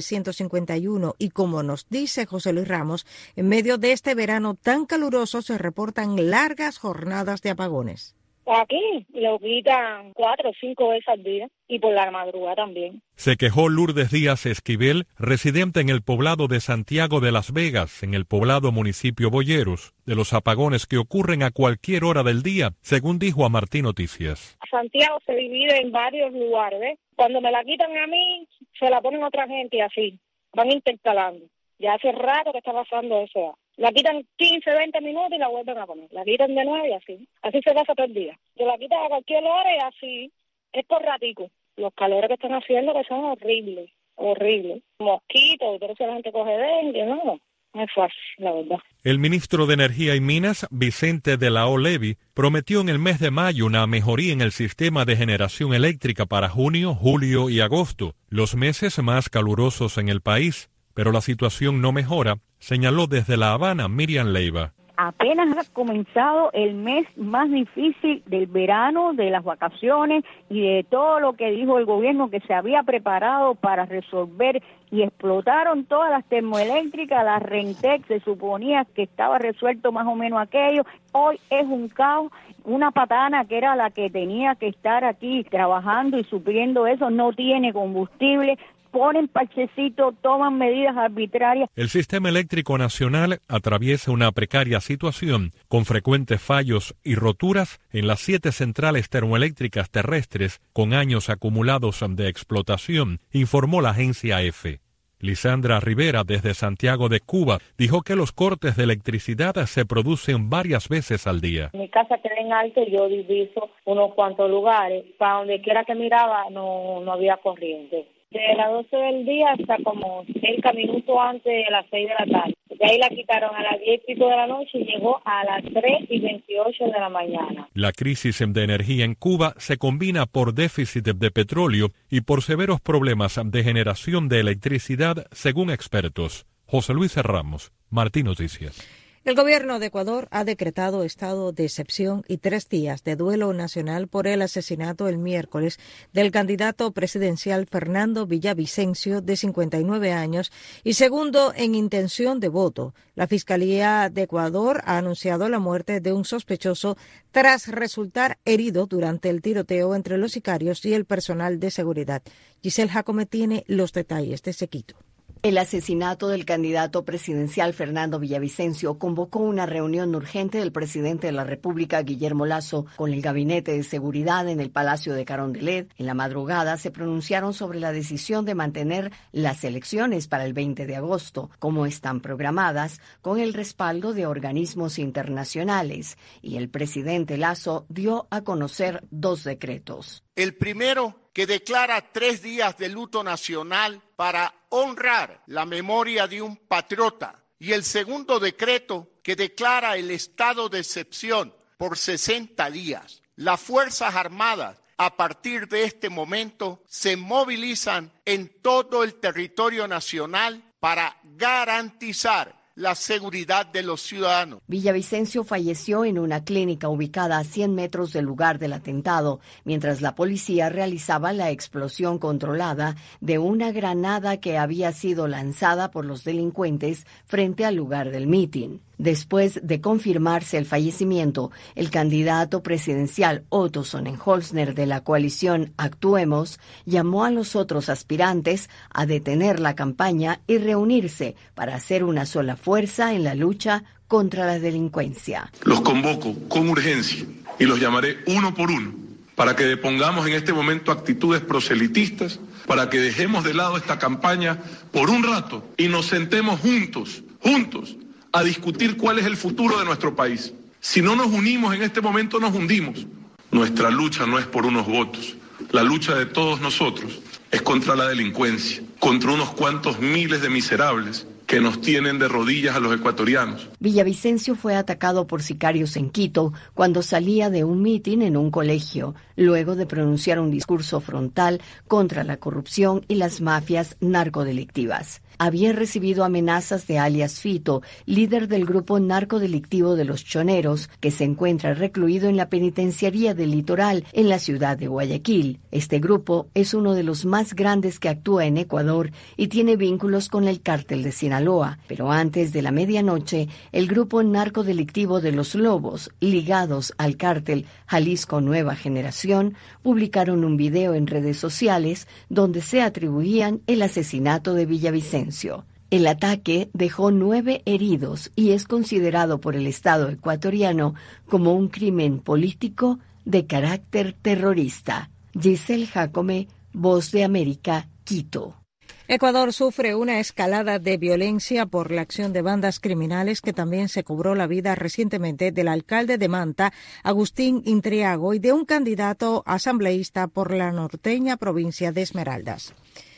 1951 y, como nos dice José Luis Ramos, en medio de este verano tan caluroso se reportan largas jornadas de apagones. Aquí lo quitan 4 o 5 veces al día y por la madrugada también. Se quejó Lourdes Díaz Esquivel, residente en el poblado de Santiago de Las Vegas, en el poblado municipio Boyeros, de los apagones que ocurren a cualquier hora del día, según dijo a Martín Noticias. Santiago se divide en varios lugares, ¿ves? Cuando me la quitan a mí, se la ponen a otra gente y así, van intercalando. Ya hace rato que está pasando eso. La quitan 15, 20 minutos y la vuelven a poner. La quitan de nuevo y así. Así se pasa todo el día. Se la quitan a cualquier hora y así. Es por ratico. Los calores que están haciendo que son horribles. Horribles. Mosquitos, pero si la gente coge dengue, no es fácil, la verdad. El ministro de Energía y Minas, Vicente de la O. Levy, prometió en el mes de mayo una mejoría en el sistema de generación eléctrica para junio, julio y agosto, los meses más calurosos en el país. Pero la situación no mejora, señaló desde La Habana Miriam Leiva. apenas ha comenzado el mes más difícil del verano, de las vacaciones y de todo lo que dijo el gobierno que se había preparado para resolver, y explotaron todas las termoeléctricas, las Rentec, se suponía que estaba resuelto más o menos aquello. Hoy es un caos. Una patana que era la que tenía que estar aquí trabajando y supliendo eso, no tiene combustible, ponen parchecitos, toman medidas arbitrarias. El sistema eléctrico nacional atraviesa una precaria situación, con frecuentes fallos y roturas en las 7 centrales termoeléctricas terrestres con años acumulados de explotación, informó la agencia EFE. Lisandra Rivera, desde Santiago de Cuba, dijo que los cortes de electricidad se producen varias veces al día. En mi casa queda en alto, yo diviso unos cuantos lugares. Para donde quiera que miraba no había corriente. De las 12 del día hasta como 30 minutos antes de las 6 de la tarde. De ahí la quitaron a las 10 y pico de la noche y llegó a las 3:28 de la mañana. La crisis de energía en Cuba se combina por déficit de petróleo y por severos problemas de generación de electricidad, según expertos. José Luis Ramos, Martín Noticias. El gobierno de Ecuador ha decretado estado de excepción y 3 días de duelo nacional por el asesinato el miércoles del candidato presidencial Fernando Villavicencio, de 59 años y segundo en intención de voto. La Fiscalía de Ecuador ha anunciado la muerte de un sospechoso tras resultar herido durante el tiroteo entre los sicarios y el personal de seguridad. Giselle Jacome tiene los detalles de Sequito. El asesinato del candidato presidencial Fernando Villavicencio convocó una reunión urgente del presidente de la República, Guillermo Lasso, con el Gabinete de Seguridad en el Palacio de Carondelet. En la madrugada se pronunciaron sobre la decisión de mantener las elecciones para el 20 de agosto, como están programadas, con el respaldo de organismos internacionales. Y el presidente Lasso dio a conocer 2 decretos. El primero, que declara 3 días de luto nacional para honrar la memoria de un patriota. Y el segundo decreto, que declara el estado de excepción por 60 días. Las Fuerzas Armadas, a partir de este momento, se movilizan en todo el territorio nacional para garantizar la seguridad de los ciudadanos. Villavicencio falleció en una clínica ubicada a 100 metros del lugar del atentado, mientras la policía realizaba la explosión controlada de una granada que había sido lanzada por los delincuentes frente al lugar del mitin. Después de confirmarse el fallecimiento, el candidato presidencial Otto Sonnenholzner de la coalición Actuemos llamó a los otros aspirantes a detener la campaña y reunirse para hacer una sola fuerza en la lucha contra la delincuencia. Los convoco con urgencia y los llamaré uno por uno para que depongamos en este momento actitudes proselitistas, para que dejemos de lado esta campaña por un rato y nos sentemos juntos, a discutir cuál es el futuro de nuestro país. Si no nos unimos en este momento, nos hundimos. Nuestra lucha no es por unos votos. La lucha de todos nosotros es contra la delincuencia, contra unos cuantos miles de miserables que nos tienen de rodillas a los ecuatorianos. Villavicencio fue atacado por sicarios en Quito cuando salía de un mitin en un colegio, luego de pronunciar un discurso frontal contra la corrupción y las mafias narcodelictivas. Había recibido amenazas de alias Fito, líder del grupo narcodelictivo de los Choneros, que se encuentra recluido en la penitenciaría del Litoral, en la ciudad de Guayaquil. Este grupo es uno de los más grandes que actúa en Ecuador y tiene vínculos con el cártel de Sinaloa. Pero antes de la medianoche, el grupo narcodelictivo de los Lobos, ligados al cártel Jalisco Nueva Generación, publicaron un video en redes sociales donde se atribuían el asesinato de Villavicencio. El ataque dejó 9 heridos y es considerado por el Estado ecuatoriano como un crimen político de carácter terrorista. Giselle Jacome, Voz de América, Quito. Ecuador sufre una escalada de violencia por la acción de bandas criminales que también se cobró la vida recientemente del alcalde de Manta, Agustín Intriago, y de un candidato asambleísta por la norteña provincia de Esmeraldas.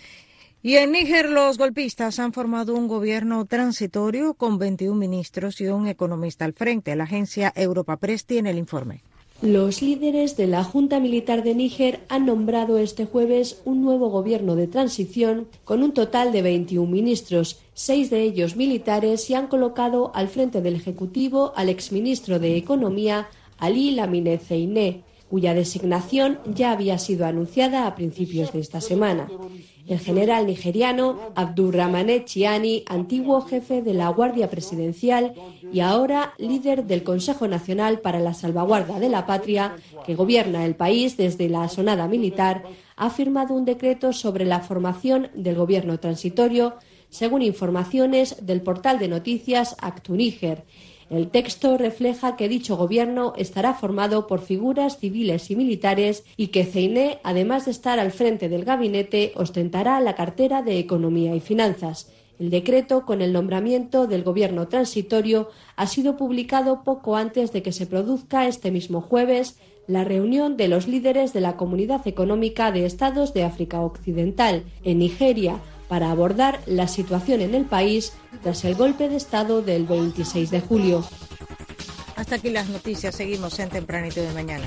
Y en Níger, los golpistas han formado un gobierno transitorio con 21 ministros y un economista al frente. La agencia Europa Press tiene el informe. Los líderes de la Junta Militar de Níger han nombrado este jueves un nuevo gobierno de transición con un total de 21 ministros, 6 de ellos militares, y han colocado al frente del Ejecutivo al exministro de Economía, Ali Lamine Zeiné, cuya designación ya había sido anunciada a principios de esta semana. El general nigeriano Abdurrahmane Chiani, antiguo jefe de la Guardia Presidencial y ahora líder del Consejo Nacional para la Salvaguarda de la Patria, que gobierna el país desde la asonada militar, ha firmado un decreto sobre la formación del gobierno transitorio, según informaciones del portal de noticias Actu-Níger. El texto refleja que dicho gobierno estará formado por figuras civiles y militares y que Zeiné, además de estar al frente del gabinete, ostentará la cartera de Economía y Finanzas. El decreto, con el nombramiento del gobierno transitorio, ha sido publicado poco antes de que se produzca este mismo jueves la reunión de los líderes de la Comunidad Económica de Estados de África Occidental en Nigeria, para abordar la situación en el país tras el golpe de Estado del 26 de julio. Hasta aquí las noticias. Seguimos en Tempranito de Mañana.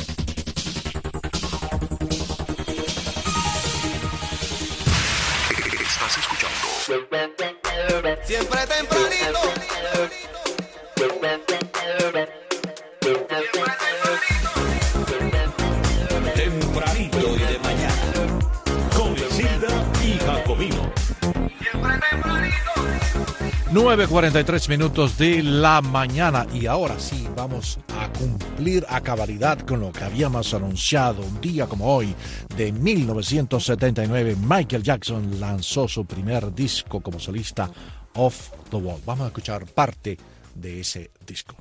Estás escuchando siempre tempranito. Tempranito y de mañana. Con Isilda y Jacobino. 9:43 minutos de la mañana. Y ahora sí, vamos a cumplir a cabalidad con lo que habíamos anunciado. Un día como hoy, de 1979, Michael Jackson lanzó su primer disco como solista, Off the Wall. Vamos a escuchar parte de ese disco.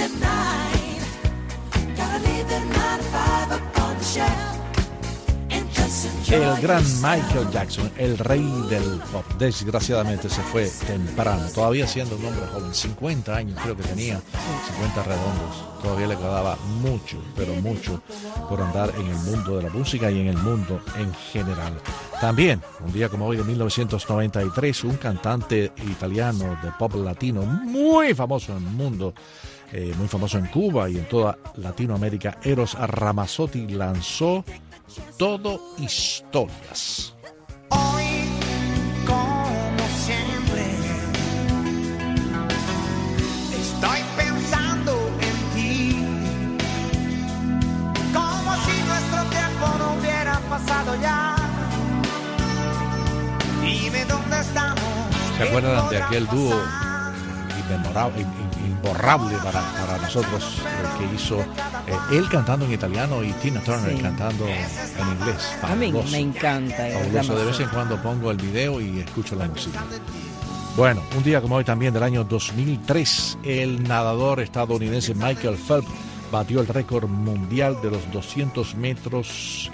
El gran Michael Jackson, el rey del pop, desgraciadamente se fue temprano, todavía siendo un hombre joven, 50 años creo que tenía, 50 redondos, todavía le quedaba mucho, pero mucho por andar en el mundo de la música y en el mundo en general. También, un día como hoy de 1993, un cantante italiano de pop latino muy famoso en el mundo, muy famoso en Cuba y en toda Latinoamérica, Eros Ramazzotti, lanzó Todo Historias. Hoy, como siempre, estoy pensando en ti, como si nuestro tiempo no hubiera pasado ya. Dime dónde estamos. ¿Se acuerdan de aquel dúo imborrable para nosotros que hizo él cantando en italiano y Tina Turner cantando en inglés? A mí me encanta. Fabuloso. De vez en cuando pongo el video y escucho la música. Bueno, un día como hoy también del año 2003, el nadador estadounidense Michael Phelps batió el récord mundial de los 200 metros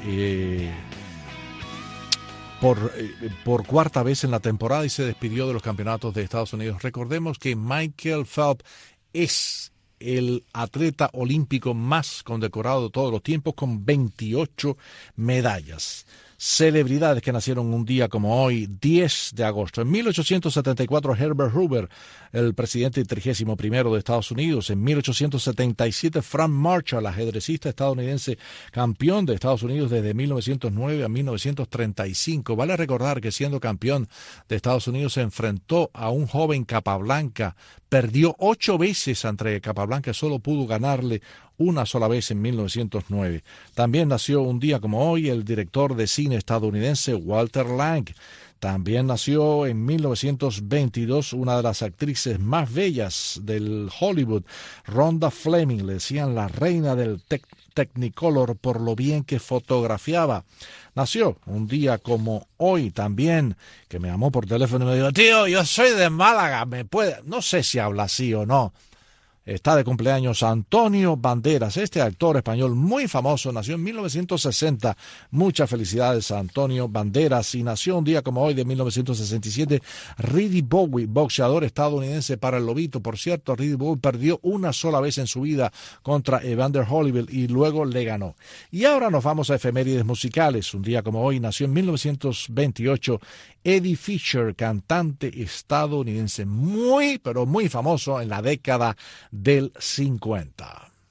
por cuarta vez en la temporada y se despidió de los campeonatos de Estados Unidos. Recordemos que Michael Phelps es el atleta olímpico más condecorado de todos los tiempos, con 28 medallas. Celebridades que nacieron un día como hoy, 10 de agosto. En 1874, Herbert Hoover, el presidente 31 de Estados Unidos. En 1877, Frank Marshall, ajedrecista estadounidense, campeón de Estados Unidos desde 1909 a 1935. Vale recordar que siendo campeón de Estados Unidos se enfrentó a un joven Capablanca. Perdió 8 veces ante Capablanca, solo pudo ganarle una sola vez en 1909. También nació un día como hoy el director de cine estadounidense Walter Lang. También nació en 1922 una de las actrices más bellas del Hollywood, Rhonda Fleming. Le decían la reina del Technicolor por lo bien que fotografiaba. Nació un día como hoy también, que me llamó por teléfono y me dijo: tío, yo soy de Málaga, ¿me puede? No sé si habla así o no. Está de cumpleaños Antonio Banderas, este actor español muy famoso, nació en 1960. Muchas felicidades a Antonio Banderas. Y nació un día como hoy de 1967 Ridley Bowe, boxeador estadounidense para el lobito. Por cierto, Ridley Bowe perdió una sola vez en su vida contra Evander Holyfield y luego le ganó. Y ahora nos vamos a efemérides musicales. Un día como hoy nació en 1928 Eddie Fisher, cantante estadounidense muy, pero muy famoso en la década del 50.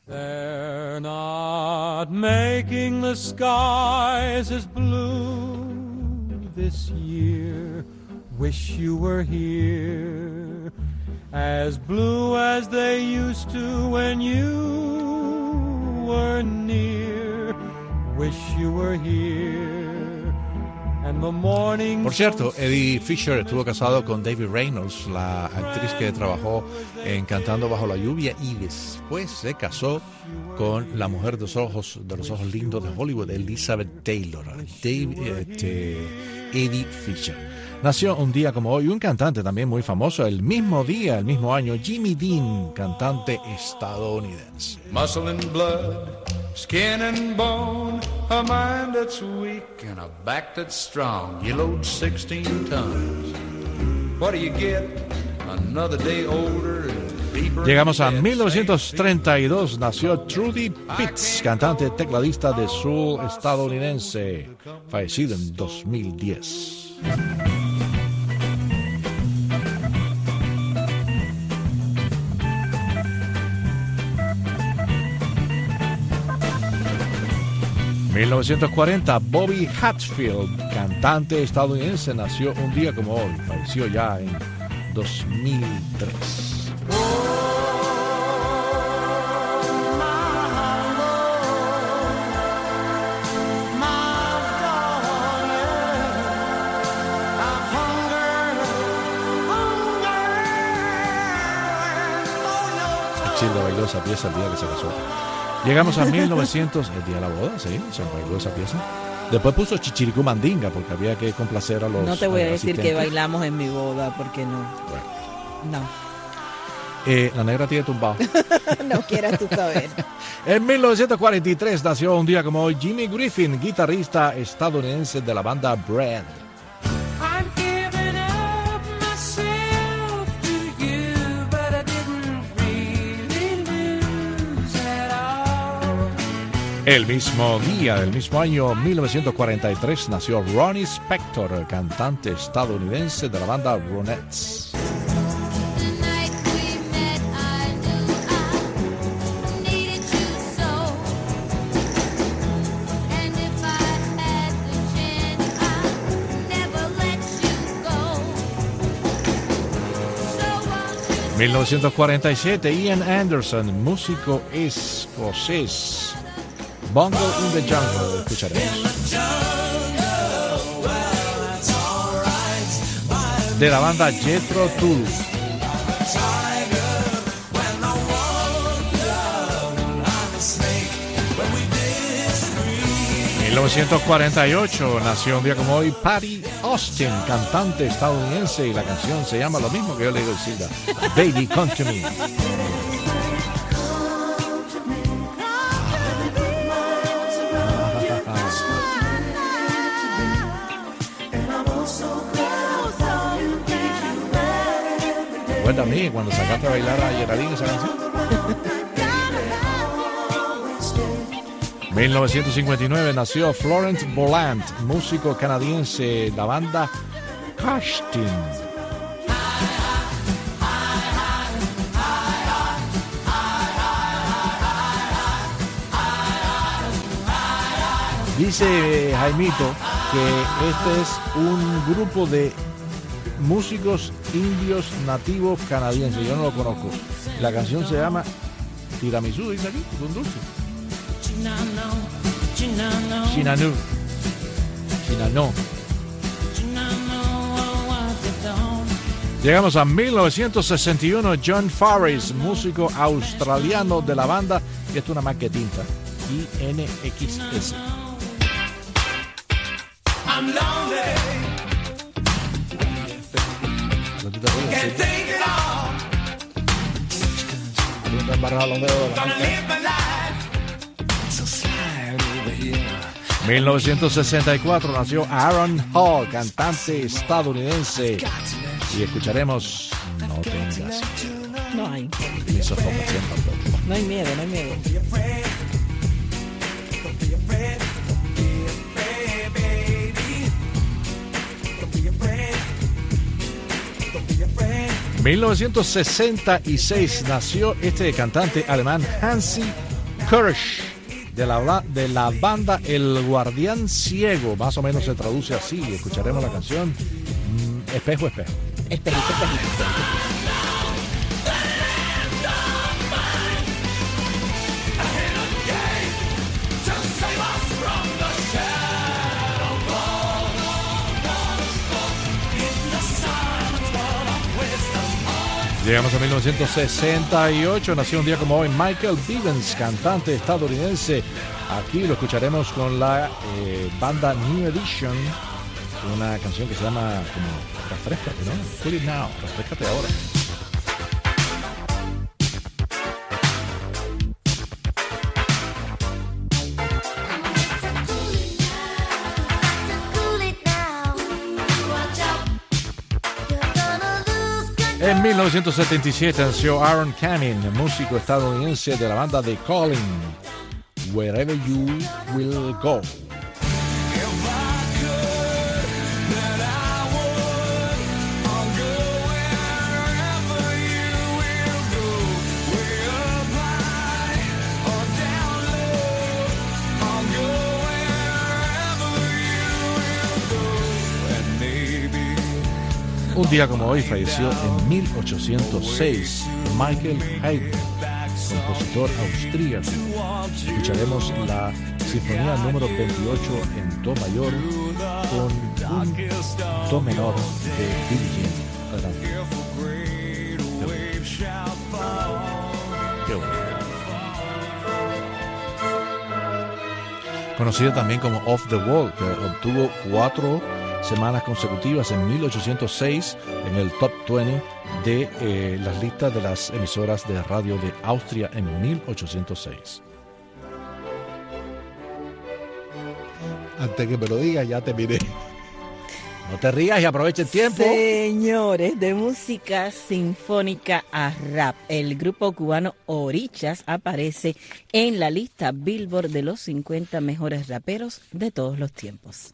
They're not making the skies as blue this year. Wish you were here, as blue as they used to when you were near. Wish you were here, and the morning. Por cierto, Eddie Fisher estuvo casado con Debbie Reynolds, la actriz que trabajó en Cantando Bajo la Lluvia, y después se casó con la mujer de los ojos lindos de Hollywood, Elizabeth Taylor. Eddie Fisher. Nació un día como hoy un cantante también muy famoso, el mismo día, el mismo año, Jimmy Dean, cantante estadounidense. Muscle and blood, skin and bone, a mind that's weak and a back that's strong. You load 16 tons. What do you get? Another day older and deeper. Llegamos a 1932, nació Trudy Pitts, cantante tecladista de soul estadounidense, fallecido en 2010. En 1940, Bobby Hatfield, cantante estadounidense, nació un día como hoy, falleció ya en 2003. Childa bailó esa pieza el día que se casó. Llegamos a 1900, el día de la boda, sí, se bailó esa pieza. Después puso Chichiricú Mandinga porque había que complacer a los No te voy a decir asistentes. que bailamos en mi boda, porque no. Bueno. No. La negra tiene tumbado. No quieras tú saber. En 1943 nació un día como hoy Jimmy Griffin, guitarrista estadounidense de la banda Bread. El mismo día, del mismo año 1943, nació Ronnie Spector, cantante estadounidense de la banda Ronettes. En 1947, Ian Anderson, músico escocés. Bongo in the Jungle, escucharemos. De la banda Jethro Tull. En 1948 nació un día como hoy Patty Austin, cantante estadounidense, y la canción se llama lo mismo que yo le digo a Silvia, Baby Come to Me. ¿Recuerda a mí cuando sacaste a bailar a Geraldine esa canción? 1959 nació Florent Bolland, músico canadiense, la banda Cashtin. Dice Jaimito que este es un grupo de músicos indios nativos canadienses. Yo no lo conozco. La canción se llama Tiramisú, dice aquí, con dulce. Chinanú. Chinanó. Llegamos a 1961. John Farris, músico australiano de la banda, que es una maquetinta, INXS. I'm lonely. Can't take it all. Gonna live my life. So slide over here. 1964 nació Aaron Hall, cantante estadounidense, y escucharemos No tengas miedo. No hay. Ni sofocación tampoco. No hay miedo, no hay miedo. 1966 nació este cantante alemán Hansi Courage, de la banda El Guardián Ciego, más o menos se traduce así. Escucharemos la canción Espejo, Espejo. Espejito, espejito. Llegamos a 1968, nació un día como hoy Michael Bivens, cantante estadounidense. Aquí lo escucharemos con la banda New Edition, una canción que se llama como Refrescate, ¿no? Feel it now, refrescate ahora. En 1977 nació Aaron Camin, músico estadounidense de la banda The Calling, Wherever You Will Go. Un día como hoy falleció en 1806 Michael Haydn, compositor austríaco. Escucharemos la sinfonía número 28 en do mayor con un do menor de Billie Jean. Adelante. Qué bonito. Conocido también como Off the Wall, que obtuvo 4 semanas consecutivas en 1806 en el Top 20 de las listas de las emisoras de radio de Austria en 1806. Antes que me lo digas, ya te miré. No te rías y aprovecha el tiempo. Señores, de música sinfónica a rap, el grupo cubano Orichas aparece en la lista Billboard de los 50 mejores raperos de todos los tiempos.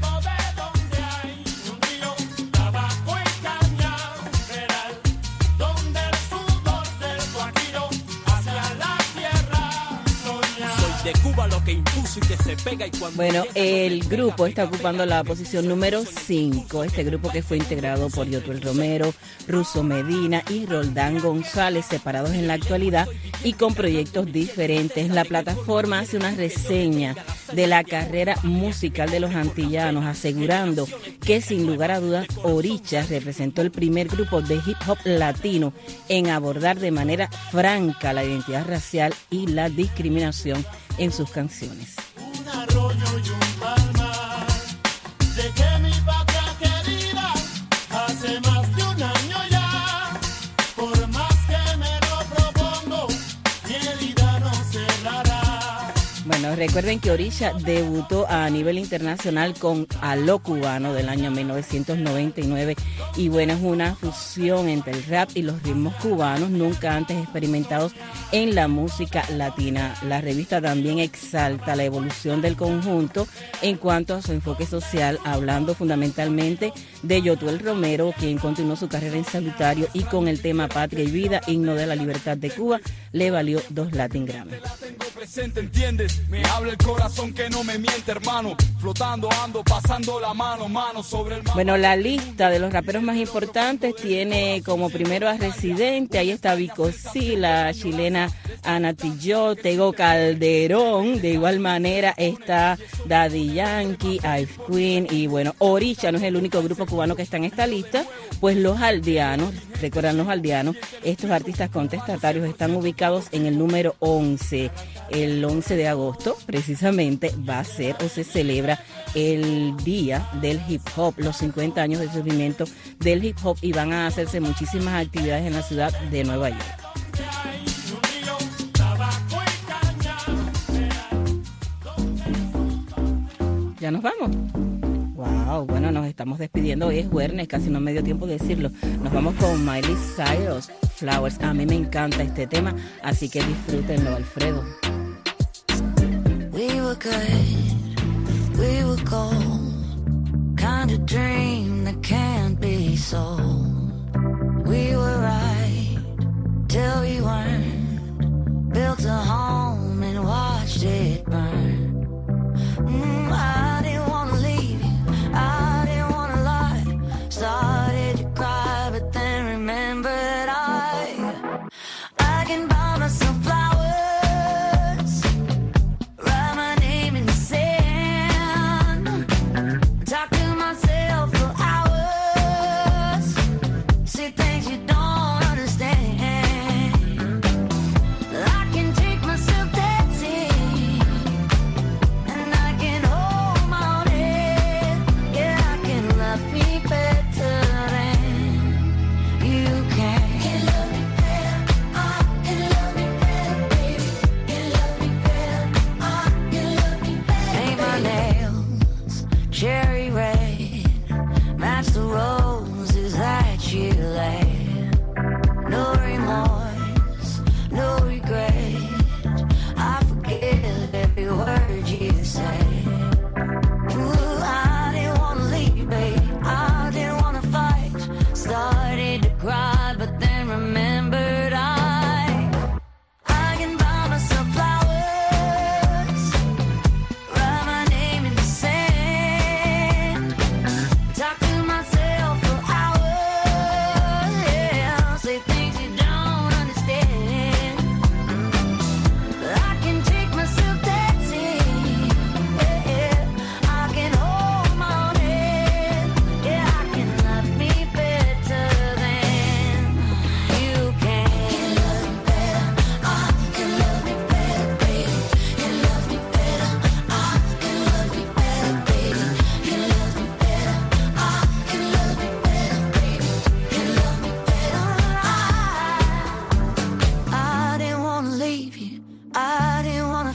De Cuba lo que impuso y que se pega y cuando... Bueno, el grupo está ocupando la posición número 5. Este grupo que fue integrado por Yotuel Romero, Russo Medina y Roldán González, separados en la actualidad y con proyectos diferentes. La plataforma hace una reseña de la carrera musical de los antillanos, asegurando que sin lugar a dudas Orichas representó el primer grupo de hip hop latino en abordar de manera franca la identidad racial y la discriminación en sus canciones. Un arroyo y un palmar, de que mi patria querida hace más de un año ya, por más que me lo propongo, mi herida no cerrará. Bueno, recuerden que Orichas debutó a nivel internacional con A lo Cubano del año 1999 y bueno, es una fusión entre el rap y los ritmos cubanos nunca antes experimentados en la música latina. La revista también exalta la evolución del conjunto en cuanto a su enfoque social, hablando fundamentalmente de Yotuel Romero, quien continuó su carrera en solitario y con el tema Patria y Vida, himno de la libertad de Cuba, le valió 2 Latin Grammy. Presente, ¿entiendes? Me habla el corazón que no me miente, hermano. Flotando ando, pasando la mano sobre el mar. Bueno, la lista de los raperos más importantes tiene como primero a Residente, ahí está Vico Sí, la chilena Ana Tijoux, Tego Calderón, de igual manera está Daddy Yankee, Ice Queen y bueno, Orichas no es el único grupo cubano que está en esta lista, pues los aldeanos, recuerdan los aldeanos, estos artistas contestatarios están ubicados en el número 11. El 11 de agosto, precisamente, va a ser o se celebra el Día del Hip Hop, los 50 años de surgimiento del hip hop y van a hacerse muchísimas actividades en la ciudad de Nueva York. ¿Ya nos vamos? Wow, bueno, nos estamos despidiendo. Hoy es viernes, casi no me dio tiempo de decirlo. Nos vamos con Miley Cyrus, Flowers. A mí me encanta este tema, así que disfrútenlo, Alfredo. We were good, we were gold, kind of dream that can't be sold. We were right till we weren't, built a home and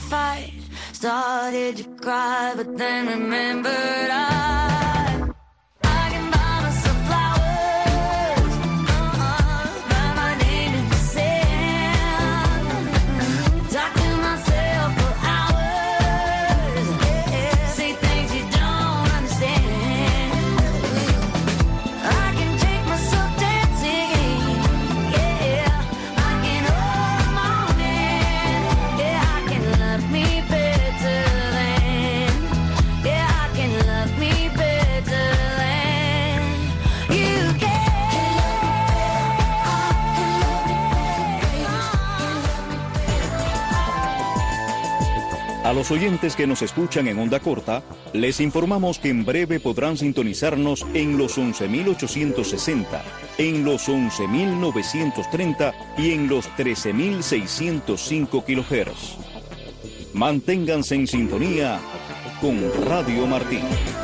fight, started to cry, but then remembered I can buy myself flowers, write my name in the sand, talk to myself for hours, say things you don't understand. I can take myself dancing, yeah, I can hold the morning, yeah, I can love me better than, yeah, I can love me better than you can. A los oyentes que nos escuchan en onda corta, les informamos que en breve podrán sintonizarnos en los 11.860, en los 11.930 y en los 13.605 kHz. Manténganse en sintonía con Radio Martí.